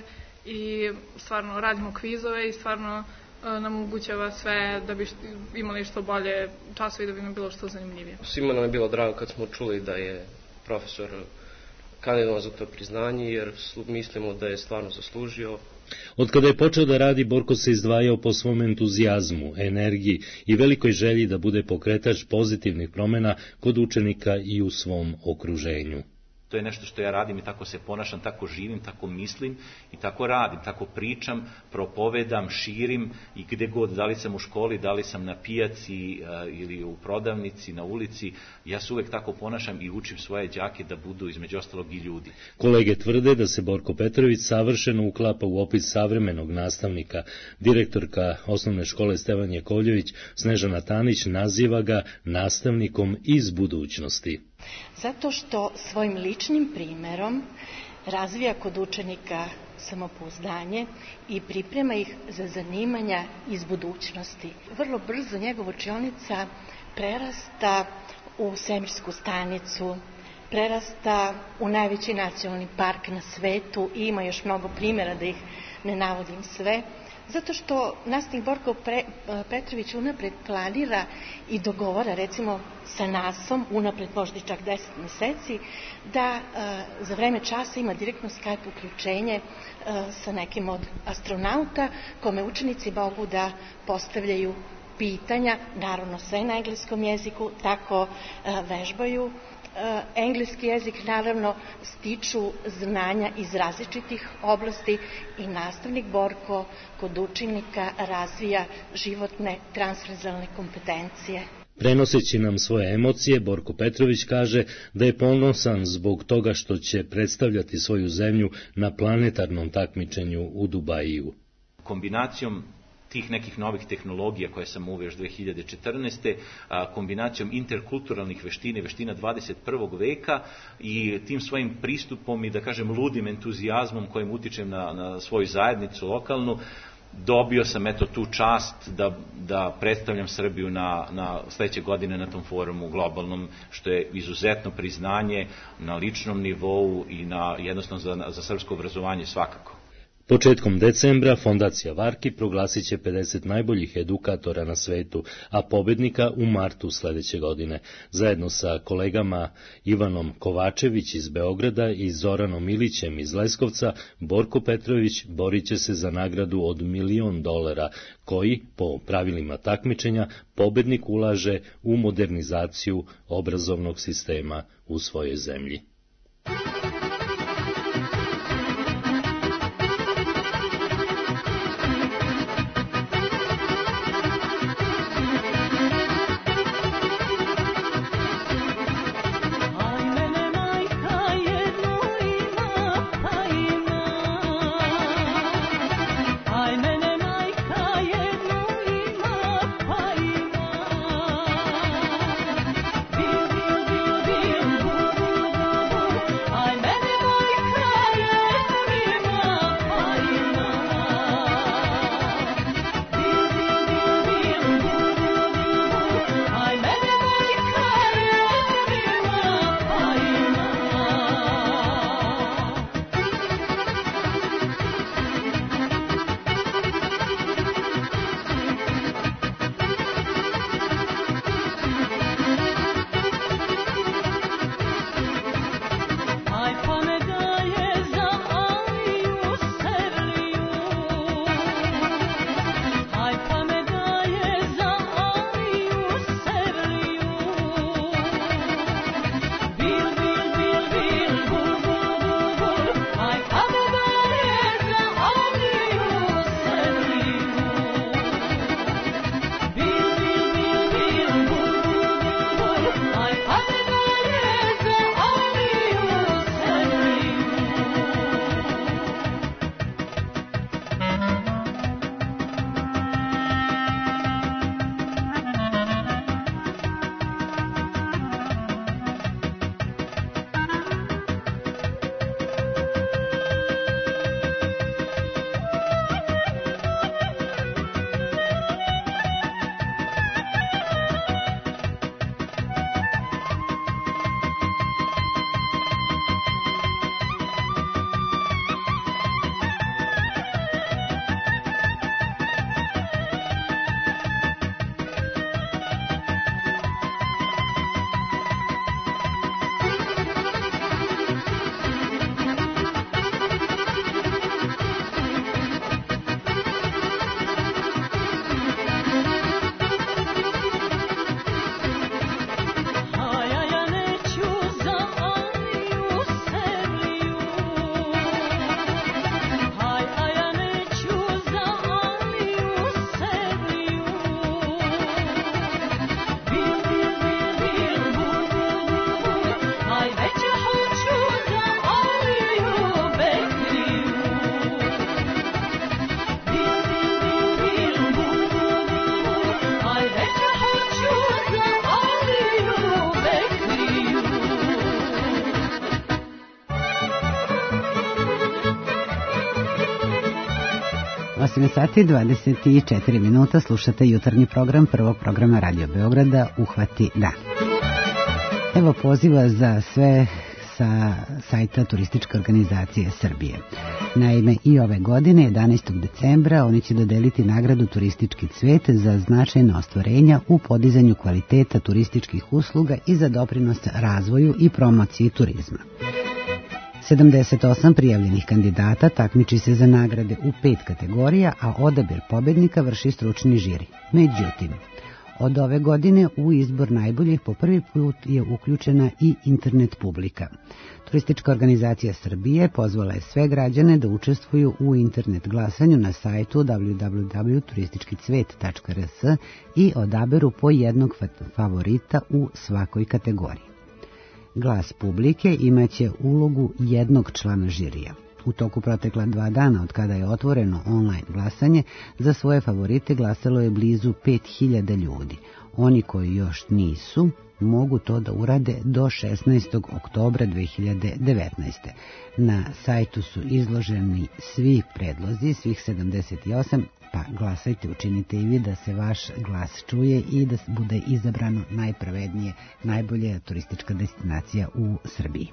i stvarno radimo kvizove i stvarno nam omogućava sve da bi imali što bolje časove i da bi nam bilo što zanimljivije. Svima nam je bilo drago kad smo čuli da je profesor kandidovan za to priznanje jer mislimo da je stvarno zaslužio. Od kada je počeo da radi, Borko se izdvajao po svom entuzijazmu, energiji i velikoj želji da bude pokretač pozitivnih promjena kod učenika i u svom okruženju. To je nešto što ja radim i tako se ponašam, tako živim, tako mislim i tako radim, tako pričam, propovedam, širim i gde god, da li sam u školi, da li sam na pijaci ili u prodavnici, na ulici, ja se uvek tako ponašam i učim svoje đake da budu između ostalog i ljudi. Kolege tvrde da se Borko Petrović savršeno uklapa u opis savremenog nastavnika. Direktorka osnovne škole Stevan Jakovljević, Snežana Tanić, naziva ga nastavnikom iz budućnosti. Zato što svojim ličnim primerom razvija kod učenika samopouzdanje i priprema ih za zanimanja iz budućnosti. Vrlo brzo njegova učionica prerasta u svemirsku stanicu, prerasta u najveći nacionalni park na svetu i ima još mnogo primjera da ih ne navodim sve. Zato što nastavnik Borko Pre, Petrović unapred planira i dogovara, recimo sa nasom, unapred možda čak deset meseci, da e, za vreme časa ima direktno Skype uključenje e, sa nekim od astronauta, kome učenici mogu da postavljaju pitanja, naravno sve na engleskom jeziku, tako e, vežbaju engleski jezik, naravno stiču znanja iz različitih oblasti i nastavnik Borko kod učenika razvija životne transverzalne kompetencije. Prenoseći nam svoje emocije, Borko Petrović kaže da je ponosan zbog toga što će predstavljati svoju zemlju na planetarnom takmičenju u Dubaju. Kombinacijom tih nekih novih tehnologija koje sam uveo još dve hiljade četrnaeste. kombinacijom interkulturalnih veština i veština dvadeset prvog veka i tim svojim pristupom i da kažem ludim entuzijazmom kojim utičem na, na svoju zajednicu lokalnu, dobio sam eto tu čast da, da predstavljam Srbiju na, na sledeće godine na tom forumu globalnom, što je izuzetno priznanje na ličnom nivou i na jednostavno za, za srpsko obrazovanje svakako. Početkom decembra Fondacija Varki proglasit će pedeset najboljih edukatora na svetu, a pobednika u martu sledeće godine. Zajedno sa kolegama Ivanom Kovačević iz Beograda i Zoranom Ilićem iz Leskovca, Borko Petrović borit će se za nagradu od milion dolara, koji, po pravilima takmičenja, pobednik ulaže u modernizaciju obrazovnog sistema u svojoj zemlji. osam sati dvadeset četiri minuta, slušate jutarnji program prvog programa Radio Beograda Uhvati dan. Evo poziva za sve sa sajta Turističke organizacije Srbije. Naime, i ove godine, jedanaestog decembra, oni će dodeliti nagradu Turistički cvet za značajna ostvarenja u podizanju kvaliteta turističkih usluga i za doprinos razvoju i promociji turizma. sedamdeset osam prijavljenih kandidata takmiči se za nagrade u pet kategorija, a odabir pobednika vrši stručni žiri. Međutim, od ove godine u izbor najboljih po prvi put je uključena i internet publika. Turistička organizacija Srbije pozvala je sve građane da učestvuju u internet glasanju na sajtu w w w tačka turistički cvet tačka r s i odaberu po jednog favorita u svakoj kategoriji. Glas publike imaće ulogu jednog člana žirija. U toku protekla dva dana od kada je otvoreno online glasanje, za svoje favorite glasalo je blizu pet hiljada ljudi. Oni koji još nisu, mogu to da urade do šesnaestog oktobra dve hiljade devetnaeste. Na sajtu su izloženi svi predlozi, svih sedamdeset osam, pa glasajte, učinite i vi da se vaš glas čuje i da bude izabrano najpravednije, najbolje turistička destinacija u Srbiji.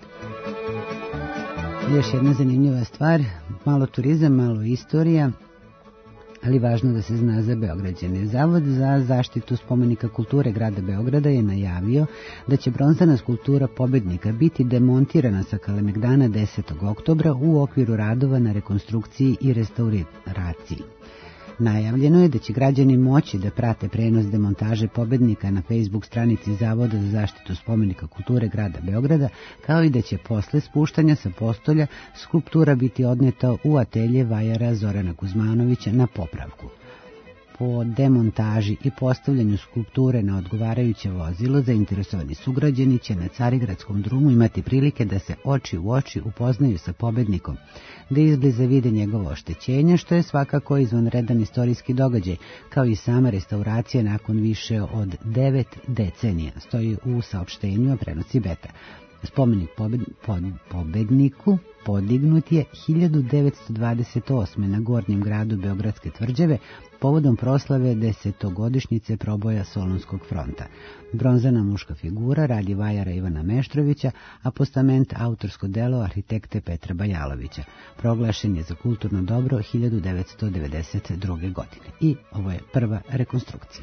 Još jedna zanimljiva stvar, malo turizam, malo istorija, ali važno da se zna za Beograđane. Zavod za zaštitu spomenika kulture grada Beograda je najavio da će bronzana skulptura pobednika biti demontirana sa Kalemegdana desetog oktobra u okviru radova na rekonstrukciji i restauraciji. Najavljeno je da će građani moći da prate prenos demontaže pobednika na Facebook stranici Zavoda za zaštitu spomenika kulture grada Beograda, kao i da će posle spuštanja sa postolja skulptura biti odneta u atelje vajara Zorana Kuzmanovića na popravku. Po demontaži i postavljanju skulpture na odgovarajuće vozilo, zainteresovani sugrađani će na Carigradskom drumu imati prilike da se oči u oči upoznaju sa pobednikom, da izbliza vide njegovo oštećenje, što je svakako izvanredan istorijski događaj, kao i sama restauracija nakon više od devet decenija, stoji u saopštenju, a prenosi Beta. Spomenik pobed, pod, pobedniku podignut je hiljadu devetsto dvadeset osme. na Gornjem gradu Beogradske tvrđave povodom proslave desetogodišnjice proboja Solunskog fronta. Bronzana muška figura radi vajara Ivana Meštrovića, a postament autorsko delo arhitekte Petra Bajalovića. Proglašen je za kulturno dobro hiljadu devetsto devedeset druge. godine. I ovo je prva rekonstrukcija.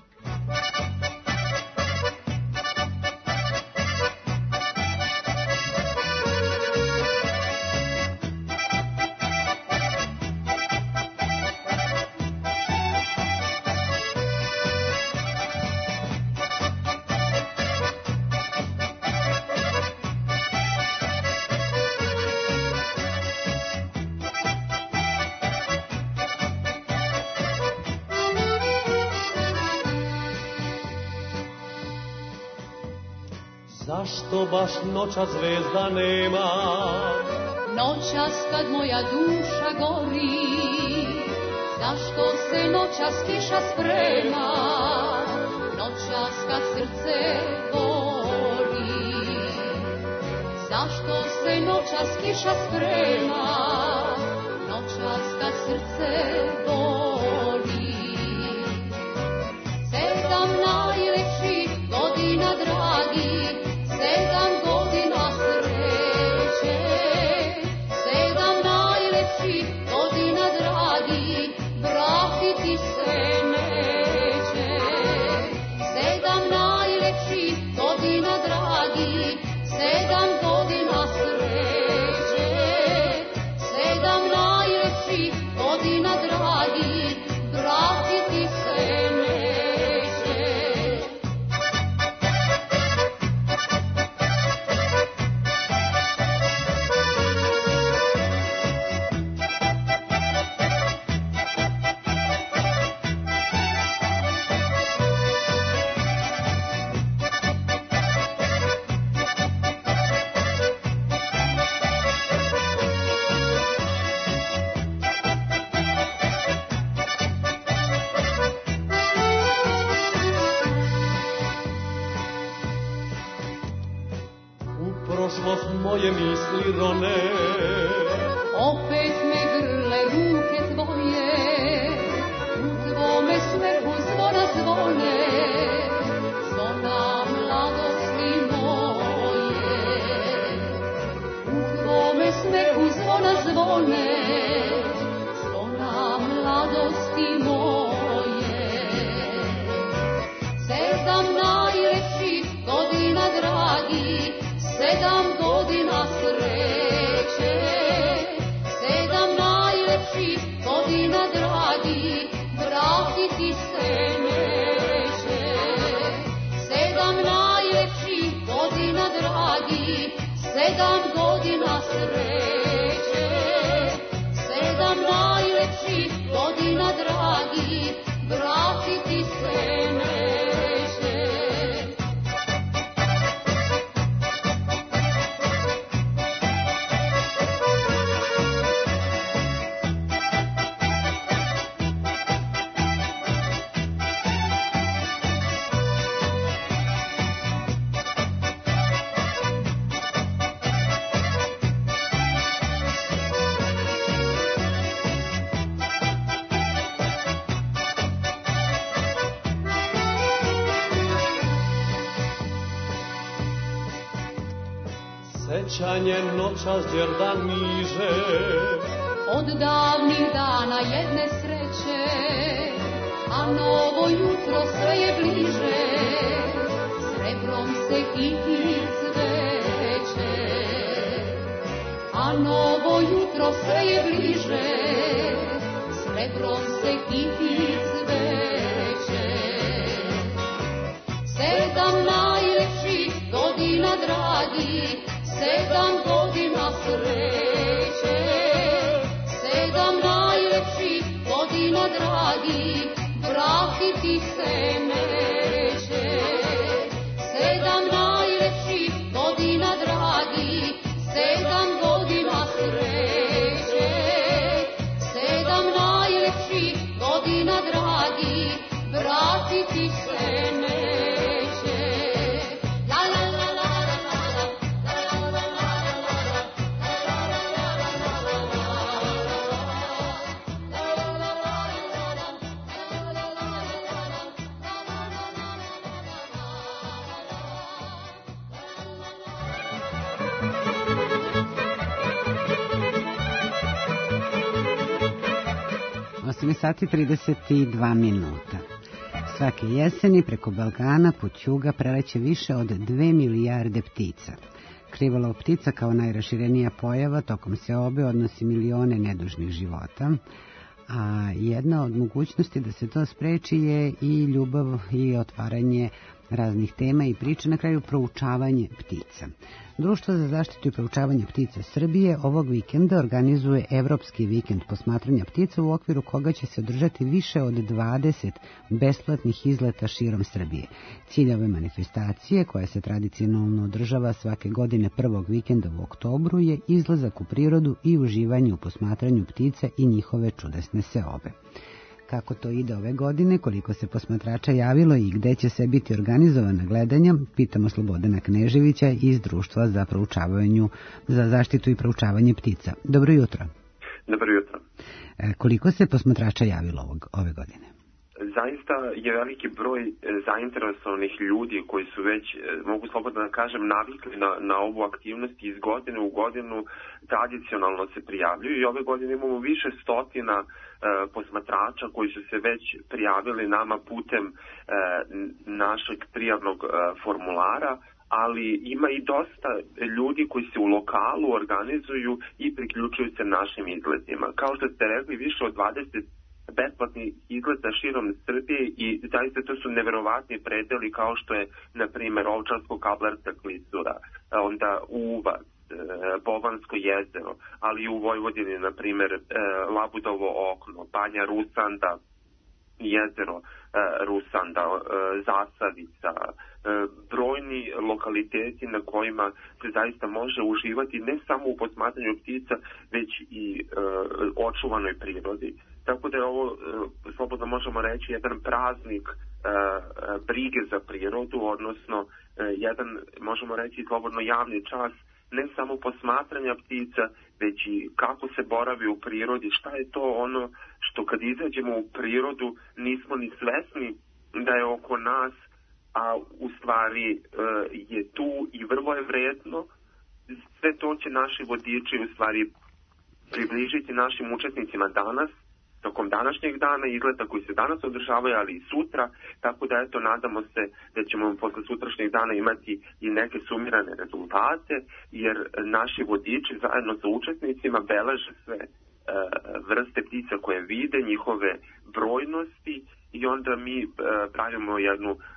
Zašto baš noćas zvezda nema? Noćas kad moja duša gori, zašto se noćas kiša sprema? Noćas kad srce boli, zašto se noćas kiša sprema? Noćas kad srce boli. Sedam najlepših godina dragi, sedam godina sreće, sedam najlepših godina dragi, vratiti se neće. Sedam najlepših godina dragi, sedam godina sreće, sedam najlepših godina dragi, vratiti se neće. Prošlost moje misli rone, opet me grle ruke tvoje, moje. Sedam najlepših godina, dragi, sedam godina sreće. Sedam najlepših godina, dragi, vratiti se neće. Sedam najlepših godina, dragi, sedam godina sreće. Sedam najlepših godina, dragi, vratiti se neće. Sećanje noćas džerdan miže, od davnih dana jedne sreće, a novo jutro sve je bliže, srebrom se kiti cveće. A novo jutro sve je bliže, srebrom se kiti cveće. Sedam najlepših godina, dragi, sedam godina sreće. Sedam najlepših godina, dragi, vratiti se neće. Sedam najlepših godina, dragi, sedam godina sreće. Sedam najlepših godina, dragi, vratiti se neće. La la la la la la. osam sati trideset dva minuta. Svake jeseni preko Balkana put juga preleće više od dve milijarde ptica. Krivolov ptica kao najraširenija pojava tokom seobe odnosi milione nedužnih života, a jedna od mogućnosti da se to spreči je i ljubav i otvaranje raznih tema i priča, na kraju proučavanje ptica. Društvo za zaštitu i proučavanje ptica Srbije ovog vikenda organizuje Evropski vikend posmatranja ptica, u okviru koga će se održati više od dvadeset besplatnih izleta širom Srbije. Cilj ove manifestacije, koja se tradicionalno održava svake godine prvog vikenda u oktobru, je izlazak u prirodu i uživanje u posmatranju ptica i njihove čudesne seobe. Kako to ide ove godine, koliko se posmatrača javilo i gde će se biti organizovana gledanja, pitamo Slobodana Kneževića iz Društva za proučavanju, za zaštitu i proučavanje ptica. Dobro jutro. Dobro jutro. E, koliko se posmatrača javilo ovog, ove godine? Zaista je veliki broj zainteresovanih ljudi koji su već, mogu slobodno da kažem, navikli na, na ovu aktivnost i iz godine u godinu tradicionalno se prijavljuju i ove godine imamo više stotina e, posmatrača koji su se već prijavili nama putem e, našeg prijavnog e, formulara, ali ima i dosta ljudi koji se u lokalu organizuju i priključuju se našim izletima. Kao što ste rekli, više od dvadeset besplatnih izleta širom Srbije i zaista to su neverovatni predeli kao što je, na primjer, Ovčarsko-Kablarska klisura, onda Uvac, Bovansko jezero, ali i u Vojvodini, na primjer, Labudovo okno, Banja Rusanda, jezero Rusanda, Zasavica, brojni lokaliteti na kojima se zaista može uživati ne samo u posmatranju ptica, već i očuvanoj prirodi. Tako da je ovo, slobodno možemo reći, jedan praznik brige za prirodu, odnosno jedan, možemo reći, slobodno javni čas ne samo posmatranja ptica, već i kako se boravi u prirodi, šta je to ono što kad izađemo u prirodu nismo ni svesni da je oko nas, a u stvari je tu i vrlo je vredno. Sve to će naši vodiči u stvari približiti našim učesnicima danas tokom današnjeg dana izleta koji se danas održavaju, ali i sutra, tako da eto nadamo se da ćemo posle sutrašnjeg dana imati i neke sumirane rezultate, jer naši vodiči zajedno sa učesnicima beleže sve e, vrste ptica koje vide, njihove brojnosti i onda mi e, pravimo jednu e,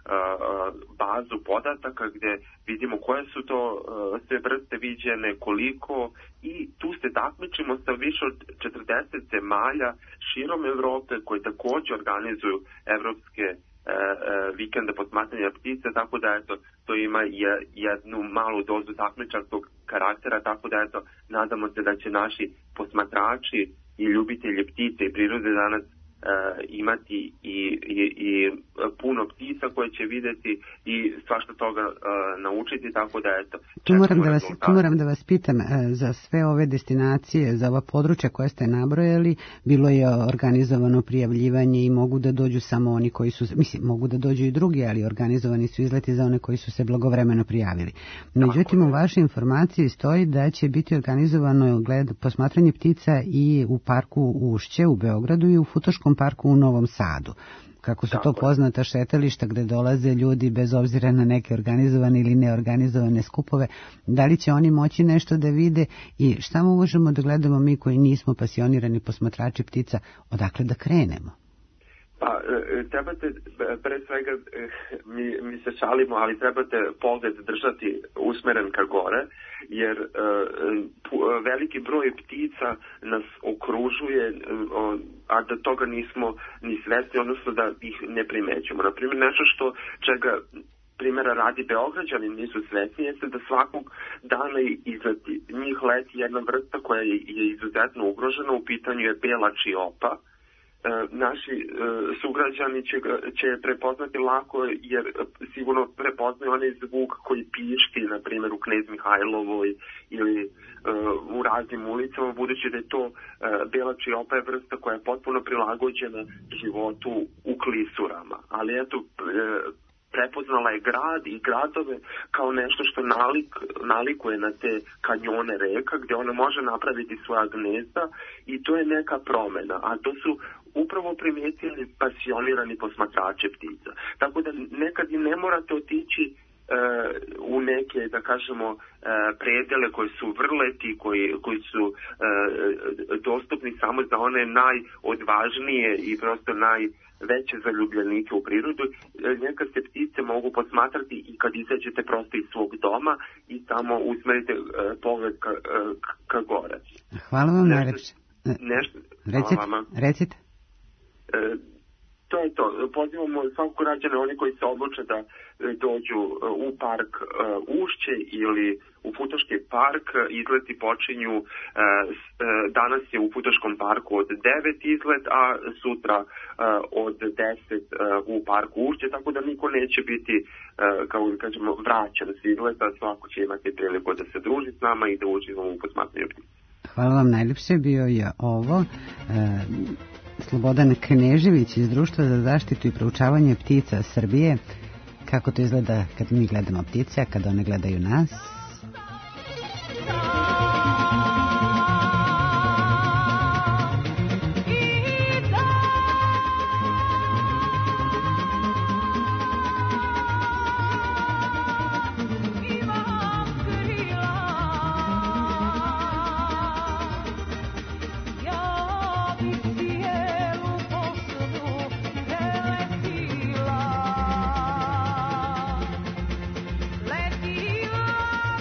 bazu podataka gde vidimo koje su to e, sve vrste viđene, koliko, i tu se takmičimo sa više od četrdeset zemalja širom Evrope koje takođe organizuju evropske e, e, vikende posmatranja ptica, tako da eto, to ima je, jednu malu dozu takmičarskog karaktera, tako da eto, nadamo se da će naši posmatrači i ljubitelji ptice i prirode danas Uh, imati i, i, i puno ptica koje će videti i svašta toga uh, naučiti, tako da eto. Tu moram da, vas, tu moram da vas pitam, uh, za sve ove destinacije, za ova područja koje ste nabrojali, bilo je organizovano prijavljivanje i mogu da dođu samo oni koji su, mislim, mogu da dođu i drugi, ali organizovani su izleti za one koji su se blagovremeno prijavili. Međutim, u vašoj informaciji stoji da će biti organizovano gled, posmatranje ptica i u parku Ušće u Beogradu i u Futoškom parku u Novom Sadu. Kako su to poznata šetališta gde dolaze ljudi bez obzira na neke organizovane ili neorganizovane skupove, da li će oni moći nešto da vide i šta možemo da gledamo mi koji nismo pasionirani posmatrači ptica, odakle da krenemo? Pa, trebate, pre svega, mi, mi se šalimo, ali trebate pogled držati usmeren ka gore, jer uh, veliki broj ptica nas okružuje, uh, a da toga nismo ni svesni, odnosno da ih ne primećujemo. Naprimjer, nešto što čega primjera radi Beograđani nisu svesni, jeste da svakog dana izleti njih leti jedna vrsta koja je, je izuzetno ugrožena, u pitanju je bela čiopa. E, naši e, sugrađani će, će prepoznati lako, jer sigurno prepoznaju onaj zvuk koji pišti, na primjer u Knez Mihajlovoj ili e, u raznim ulicama, budući da je to e, bela čiopa je vrsta koja je potpuno prilagođena životu u klisurama. Ali eto, e, prepoznala je grad i gradove kao nešto što nalik, nalikuje na te kanjone reka gdje ona može napraviti svoja gnezda, i to je neka promjena, a to su upravo primijetili pasionirani posmatrače ptica. Tako da nekad i ne morate otići e, u neke, da kažemo, e, predele koji su vrleti, koji, koji su e, dostupni samo za one najodvažnije i prosto naj veće zaljubljenike u prirodu. Neka se ptice mogu posmatrati i kad izađete prosto iz svog doma i tamo usmerite uh, pogled ka, uh, ka gore. Hvala vam najlepše. Nešto, recite, recite. Uh, to je to. Pozivamo svakog građana, oni koji se odluče da dođu u park uh, Ušće ili u Futoški park. Izleti počinju, uh, danas je u Futoškom parku od devet izlet, a sutra uh, od deset uh, u parku Ušće, tako da niko neće biti, uh, kao da kažemo, vraćan s izleta, svako će imati priliku da se druži s nama i da uživamo u posmatranju ptica. Hvala vam najljepše, bio je ovo uh, Slobodan Knežević iz Društva za zaštitu i proučavanje ptica Srbije. Kako to izgleda kad mi gledamo ptice, a kad one gledaju nas? Letila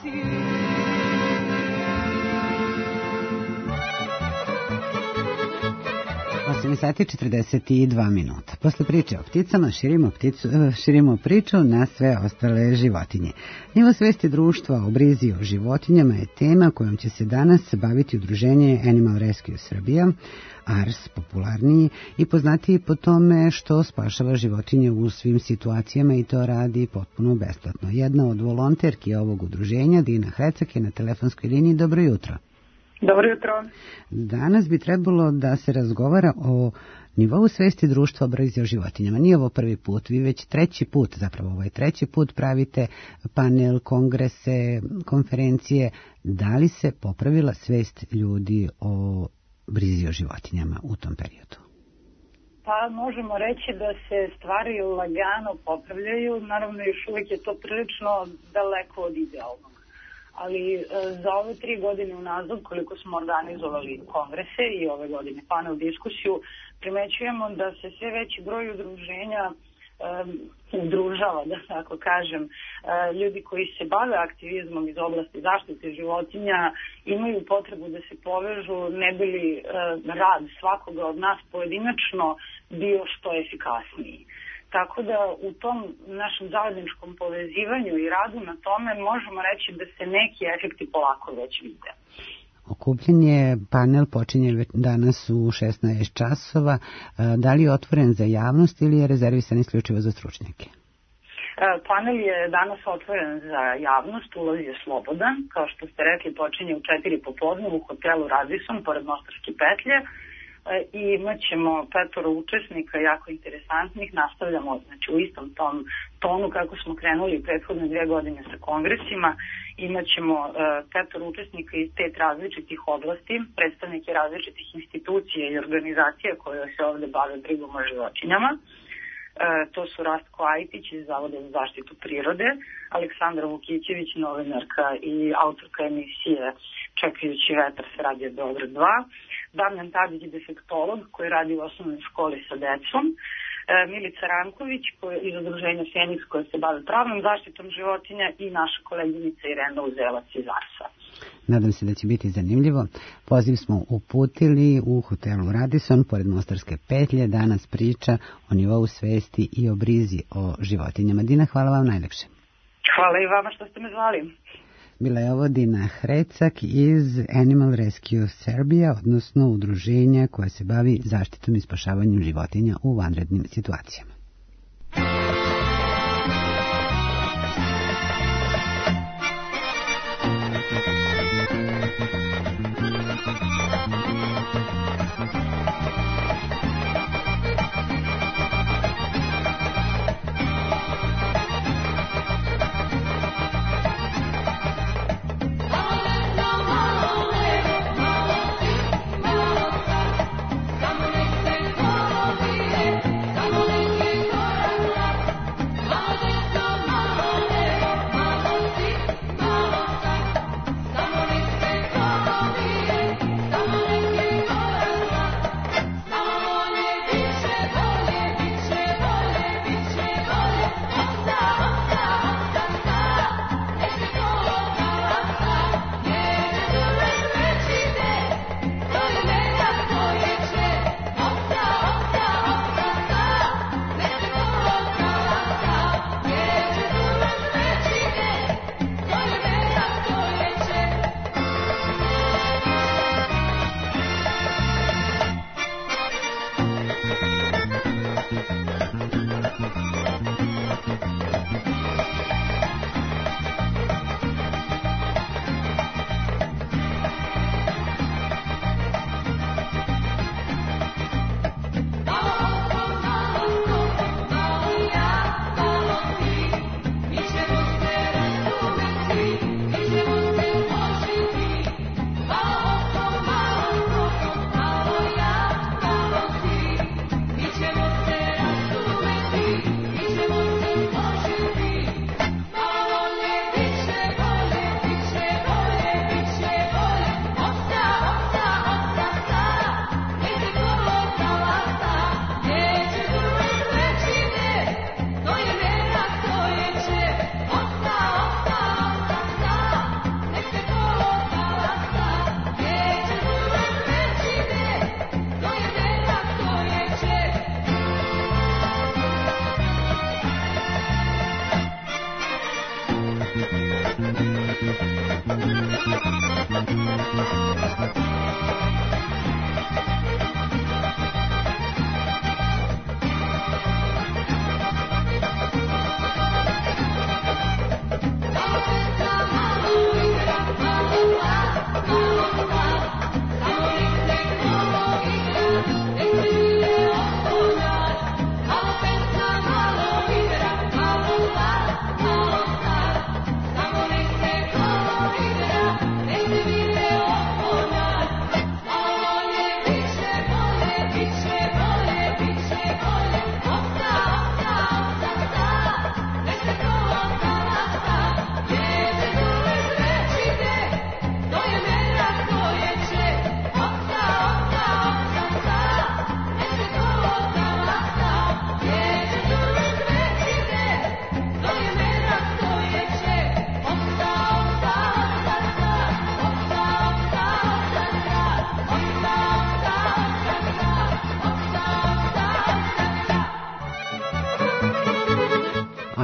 osam sati četrdeset dva minuta. Posle priče o pticama širimo, pticu, širimo priču na sve ostale životinje. Nivo svesti društva o brizi o životinjama je tema kojom će se danas baviti udruženje Animal Rescue Srbija, A R S popularniji i poznatiji po tome što spašava životinje u svim situacijama i to radi potpuno besplatno. Jedna od volonterki ovog udruženja, Dina Hrecak, je na telefonskoj liniji. Dobro jutro. Dobro jutro. Danas bi trebalo da se razgovara o nivou svesti društva o brizi o životinjama. Nije ovo prvi put, vi već treći put, zapravo ovaj treći put pravite panel, kongrese, konferencije. Da li se popravila svest ljudi o brizi o životinjama u tom periodu? Pa možemo reći da se stvari lagano popravljaju, naravno još uvijek je to prilično daleko od idealnog. Ali e, za ove tri godine unazad, koliko smo organizovali kongrese i ove godine panel diskusiju, primećujemo da se sve veći broj udruženja e, udružava, da tako kažem. E, ljudi koji se bave aktivizmom iz oblasti zaštite životinja imaju potrebu da se povežu, ne bi li e, rad svakoga od nas pojedinačno bio što efikasniji. Tako da u tom našem zajedničkom povezivanju i radu na tome možemo reći da se neki efekti polako već vide. Okupljenje, panel počinje danas u šesnaest časova. Da li je otvoren za javnost ili je rezervisan isključivo za stručnjake? Panel je danas otvoren za javnost, ulaz je slobodan. Kao što ste rekli, počinje u četiri popodne u hotelu Radisson, pored Mostarske petlje. I imat ćemo petoro učesnika jako interesantnih, nastavljamo znači, u istom tom tonu kako smo krenuli prethodne dvije godine sa kongresima, imat ćemo uh, petoro učesnika iz pet različitih oblasti, predstavnike različitih institucija i organizacija koje se ovde bave brigom o životinjama. Uh, to su Rastko Ajtić iz Zavoda za zaštitu prirode, Aleksandra Vukićević, novinarka i autorka emisije Čekajući vetar sa Radio Beograd dva, Damjan Tadić, defektolog koji radi u osnovnoj školi sa decom, e, Milica Ranković koji, iz udruženja Feniks koja se bavi pravnom zaštitom životinja i naša koleginica Irena Uzelac iz A R S-a. Nadam se da će biti zanimljivo. Poziv smo uputili u hotelu Radisson pored Mostarske petlje. Danas priča o nivou svesti i o brizi o životinjama. Dina, hvala vam najlepše. Hvala i vama što ste me zvali. Bila je ovo Dina Hrecak iz Animal Rescue Serbia, odnosno udruženja koja se bavi zaštitom i spašavanjem životinja u vanrednim situacijama. Come on,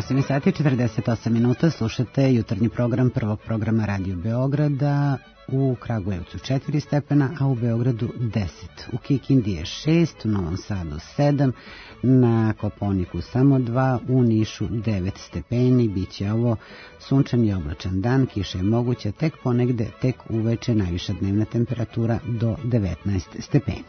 osam sati i četrdeset osam minuta, slušate jutarnji program prvog programa Radio Beograda. U Kragujevcu četiri stepena, a u Beogradu deset. U Kikindi je šest, u Novom Sadu sedam, na Kopaoniku samo dva, u Nišu devet stepeni. Biće ovo sunčan i oblačan dan, kiša je moguća tek ponegde, tek uveče najviša dnevna temperatura do devetnaest stepeni.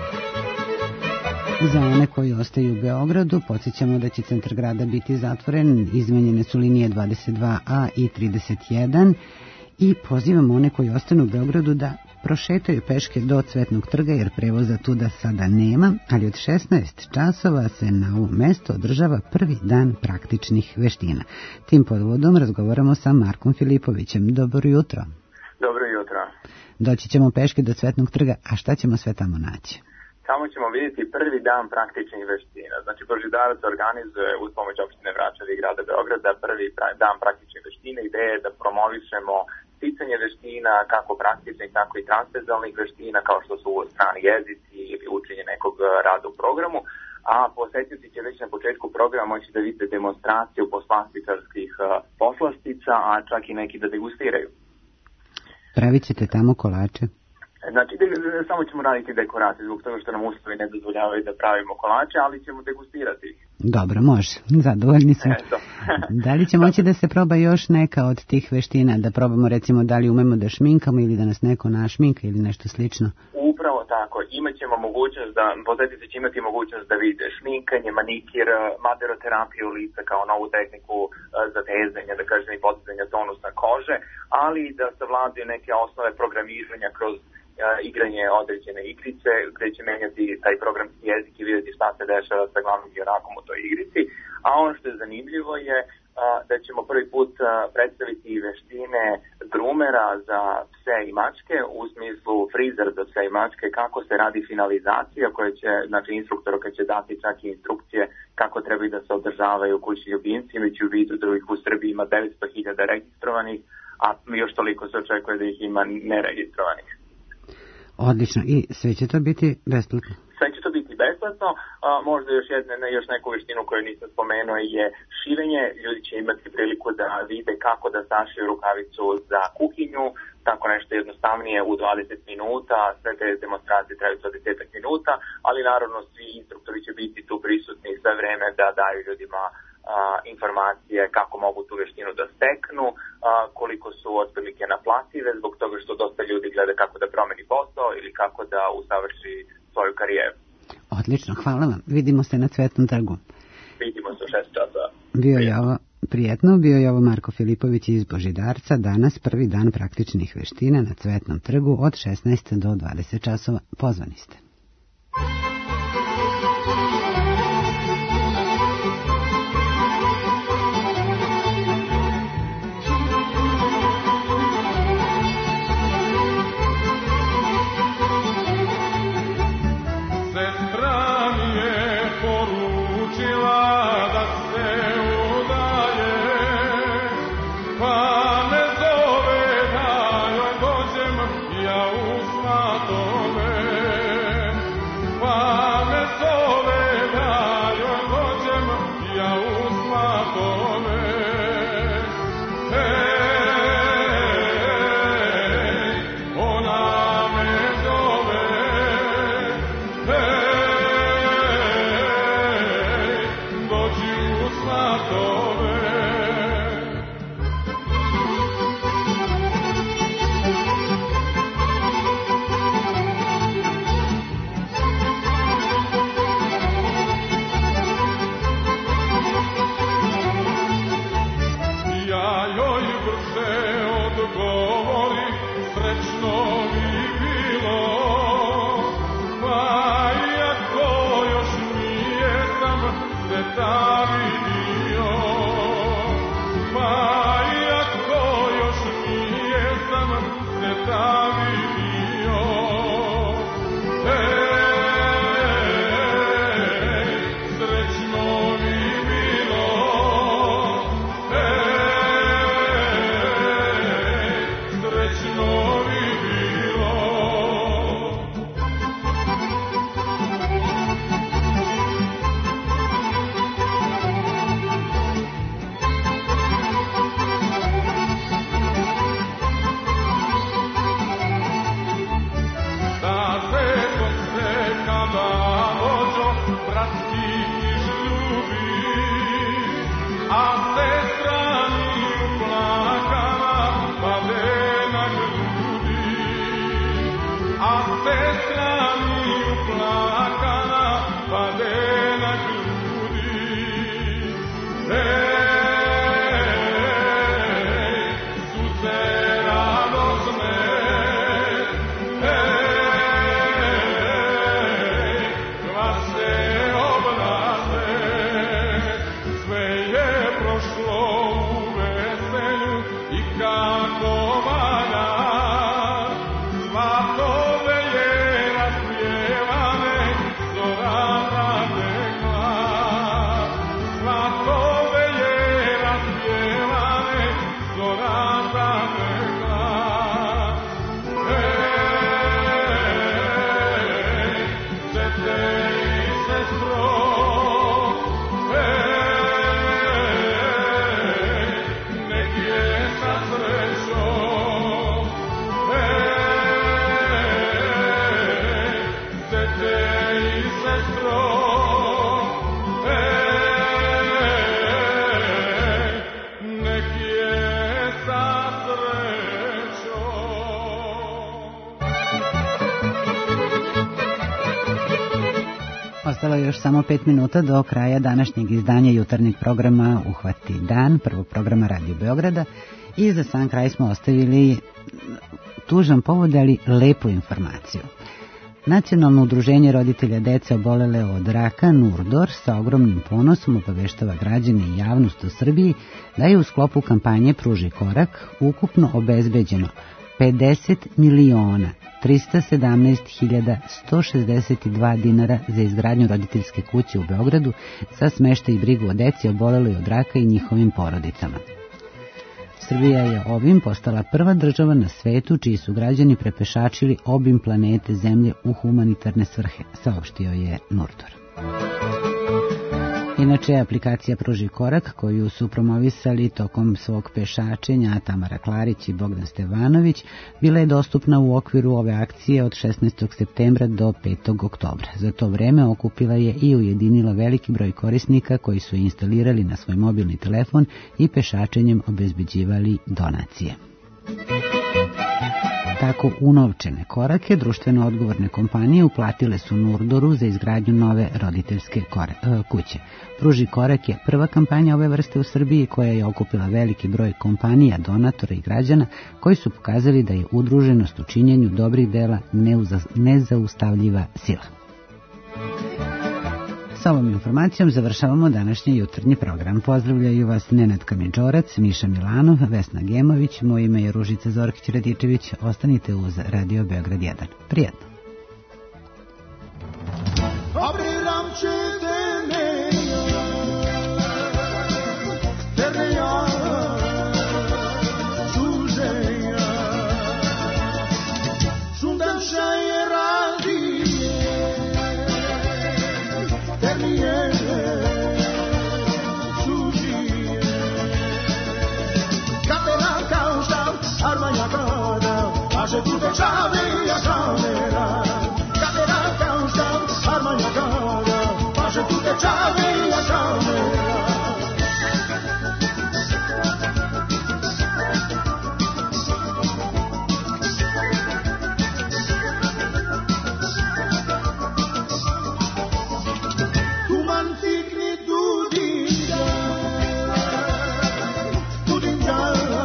Za one koji ostaju u Beogradu, podsjećamo da će centar grada biti zatvoren, izmenjene su linije dvadeset dva a i trideset jedan i pozivamo one koji ostanu u Beogradu da prošetaju peške do Cvetnog trga jer prevoza tuda sada nema, ali od šesnaest časova se na ovom mestu održava prvi dan praktičnih veština. Tim podvodom razgovaramo sa Markom Filipovićem. Dobro jutro. Dobro jutro. Doći ćemo peške do Cvetnog trga, a šta ćemo sve tamo naći? Tamo ćemo vidjeti prvi dan praktičnih veština. Znači, Božidarac organizuje uz pomoć opštine Vračar i grada Beograda prvi dan praktičnih veština. Ideja je da promovišemo sticanje veština, kako praktičnih, tako i transverzalnih veština, kao što su strani jezici ili učenje nekog rada u programu. A posetioci će već na početku programa moći da vide demonstraciju poslastičarskih poslastica, a čak i neki da degustiraju. Pravit ćete tamo kolače? Znači, samo ćemo raditi dekoracije zbog toga što nam uslovi ne dozvoljavaju da pravimo kolače, ali ćemo degustirati ih. Dobro, može. Zadovoljni smo. Da li će moći da se proba još neka od tih veština? Da probamo recimo da li umemo da šminkamo ili da nas neko našminka ili nešto slično? Upravo tako. Imaćemo mogućnost da, posjetitelji će imati mogućnost da vide šminkanje, manikir, maderoterapiju lica kao novu tehniku za tezanje, da kažem i podizanja tonusa kože, ali da savladaju neke osnove programiranja kroz igranje određene igrice, gde će menjati taj programski jezik i vidjeti šta se dešava sa glavnim junakom u toj igrici. A ono što je zanimljivo je a, da ćemo prvi put a, predstaviti veštine grumera za pse i mačke, u smislu frizer za pse i mačke, kako se radi finalizacija, koja će, znači instruktor koji će dati čak i instrukcije kako trebaju da se održavaju kućni ljubimci, imajući u vidu da ih u Srbiji ima devetsto hiljada registrovanih, a još toliko se očekuje da ih ima neregistrovanih. Odlično. I sve će to biti besplatno? Sve će to biti besplatno. A, možda još, jedne, još neku veštinu koju nisam spomenuo je šivenje. Ljudi će imati priliku da vide kako da sašiju rukavicu za kuhinju. Tako nešto jednostavnije u dvadeset minuta. Sve te demonstracije traju dvadeset minuta, ali naravno svi instruktori će biti tu prisutni sve vreme da daju ljudima a, informacije kako mogu tu veštinu da steknu, a, koliko su otprilike naplative zbog toga što dosta ljudi gleda kako da promeni posao ili kako da usavrši svoju karijeru. Odlično, hvala vam. Vidimo se na Cvetnom trgu. Vidimo se u šest časa. Bio je ovo prijetno, bio je ovo Marko Filipović iz Božidarca. Danas prvi dan praktičnih veština na Cvetnom trgu od šesnaest do dvadeset časova. Pozvani ste. Srećno bi bilo Ostalo je još samo pet minuta do kraja današnjeg izdanja jutarnjeg programa Uhvati dan, prvog programa Radio Beograda, i za sam kraj smo ostavili tužan povod, ali lepu informaciju. Nacionalno udruženje roditelja dece obolele od raka Nurdor sa ogromnim ponosom obaveštava građane i javnost u Srbiji da je u sklopu kampanje Pruži korak ukupno obezbeđeno pedeset miliona trista sedamnaest hiljada sto šezdeset dva dinara za izgradnju roditeljske kuće u Beogradu za smeštaj i brigu o deci oboleloj od raka i njihovim porodicama. Srbija je ovim postala prva država na svetu čiji su građani prepešačili obim planete Zemlje u humanitarne svrhe, saopštio je Nurdor. Inače, aplikacija Pruži korak, koju su promovisali tokom svog pešačenja Tamara Klarić i Bogdan Stevanović, bila je dostupna u okviru ove akcije od šesnaestog septembra do petog oktobra. Za to vreme okupila je i ujedinila veliki broj korisnika koji su instalirali na svoj mobilni telefon i pešačenjem obezbeđivali donacije. Tako unovčene korake društveno odgovorne kompanije uplatile su Nurdoru za izgradnju nove roditeljske kuće. Pruži korak je prva kampanja ove vrste u Srbiji koja je okupila veliki broj kompanija, donatora i građana koji su pokazali da je udruženost u činjenju dobrih dela nezaustavljiva sila. Sa ovom informacijom završavamo današnji jutarnji program. Pozdravljaju vas Nenad Kamidžorac, Miša Milanov, Vesna Gemović, moje ime je Ružica Zorkić-Radičević. Ostanite uz Radio Beograd jedan. Prijetno. Tu te čavi ja kamera, kamera kao šta, armanja kada, paže tu te čavi ja kamera. Tuman fikri dudinja, dudinja.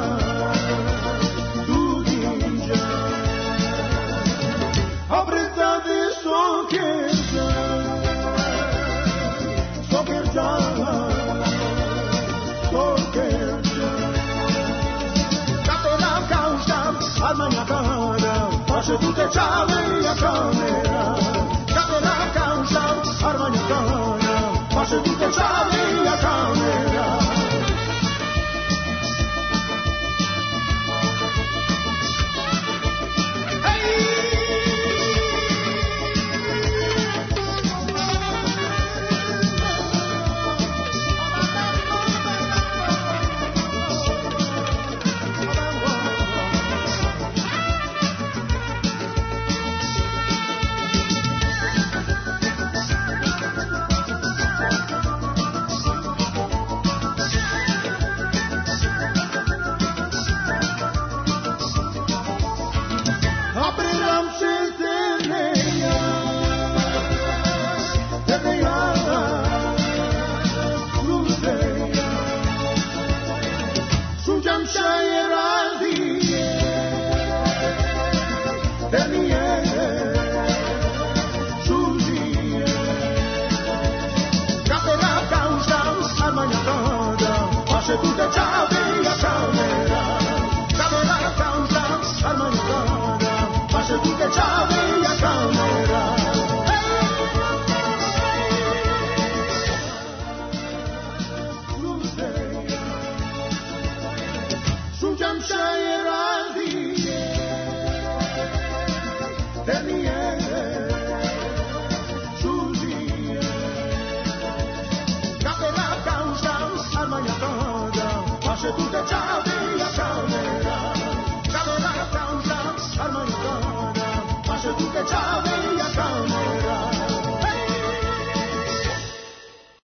Armania cara, pace tutte ciave a camera. Camera causa, armania cara, pace tutte ciave a camera. Tutte ciao, via camera.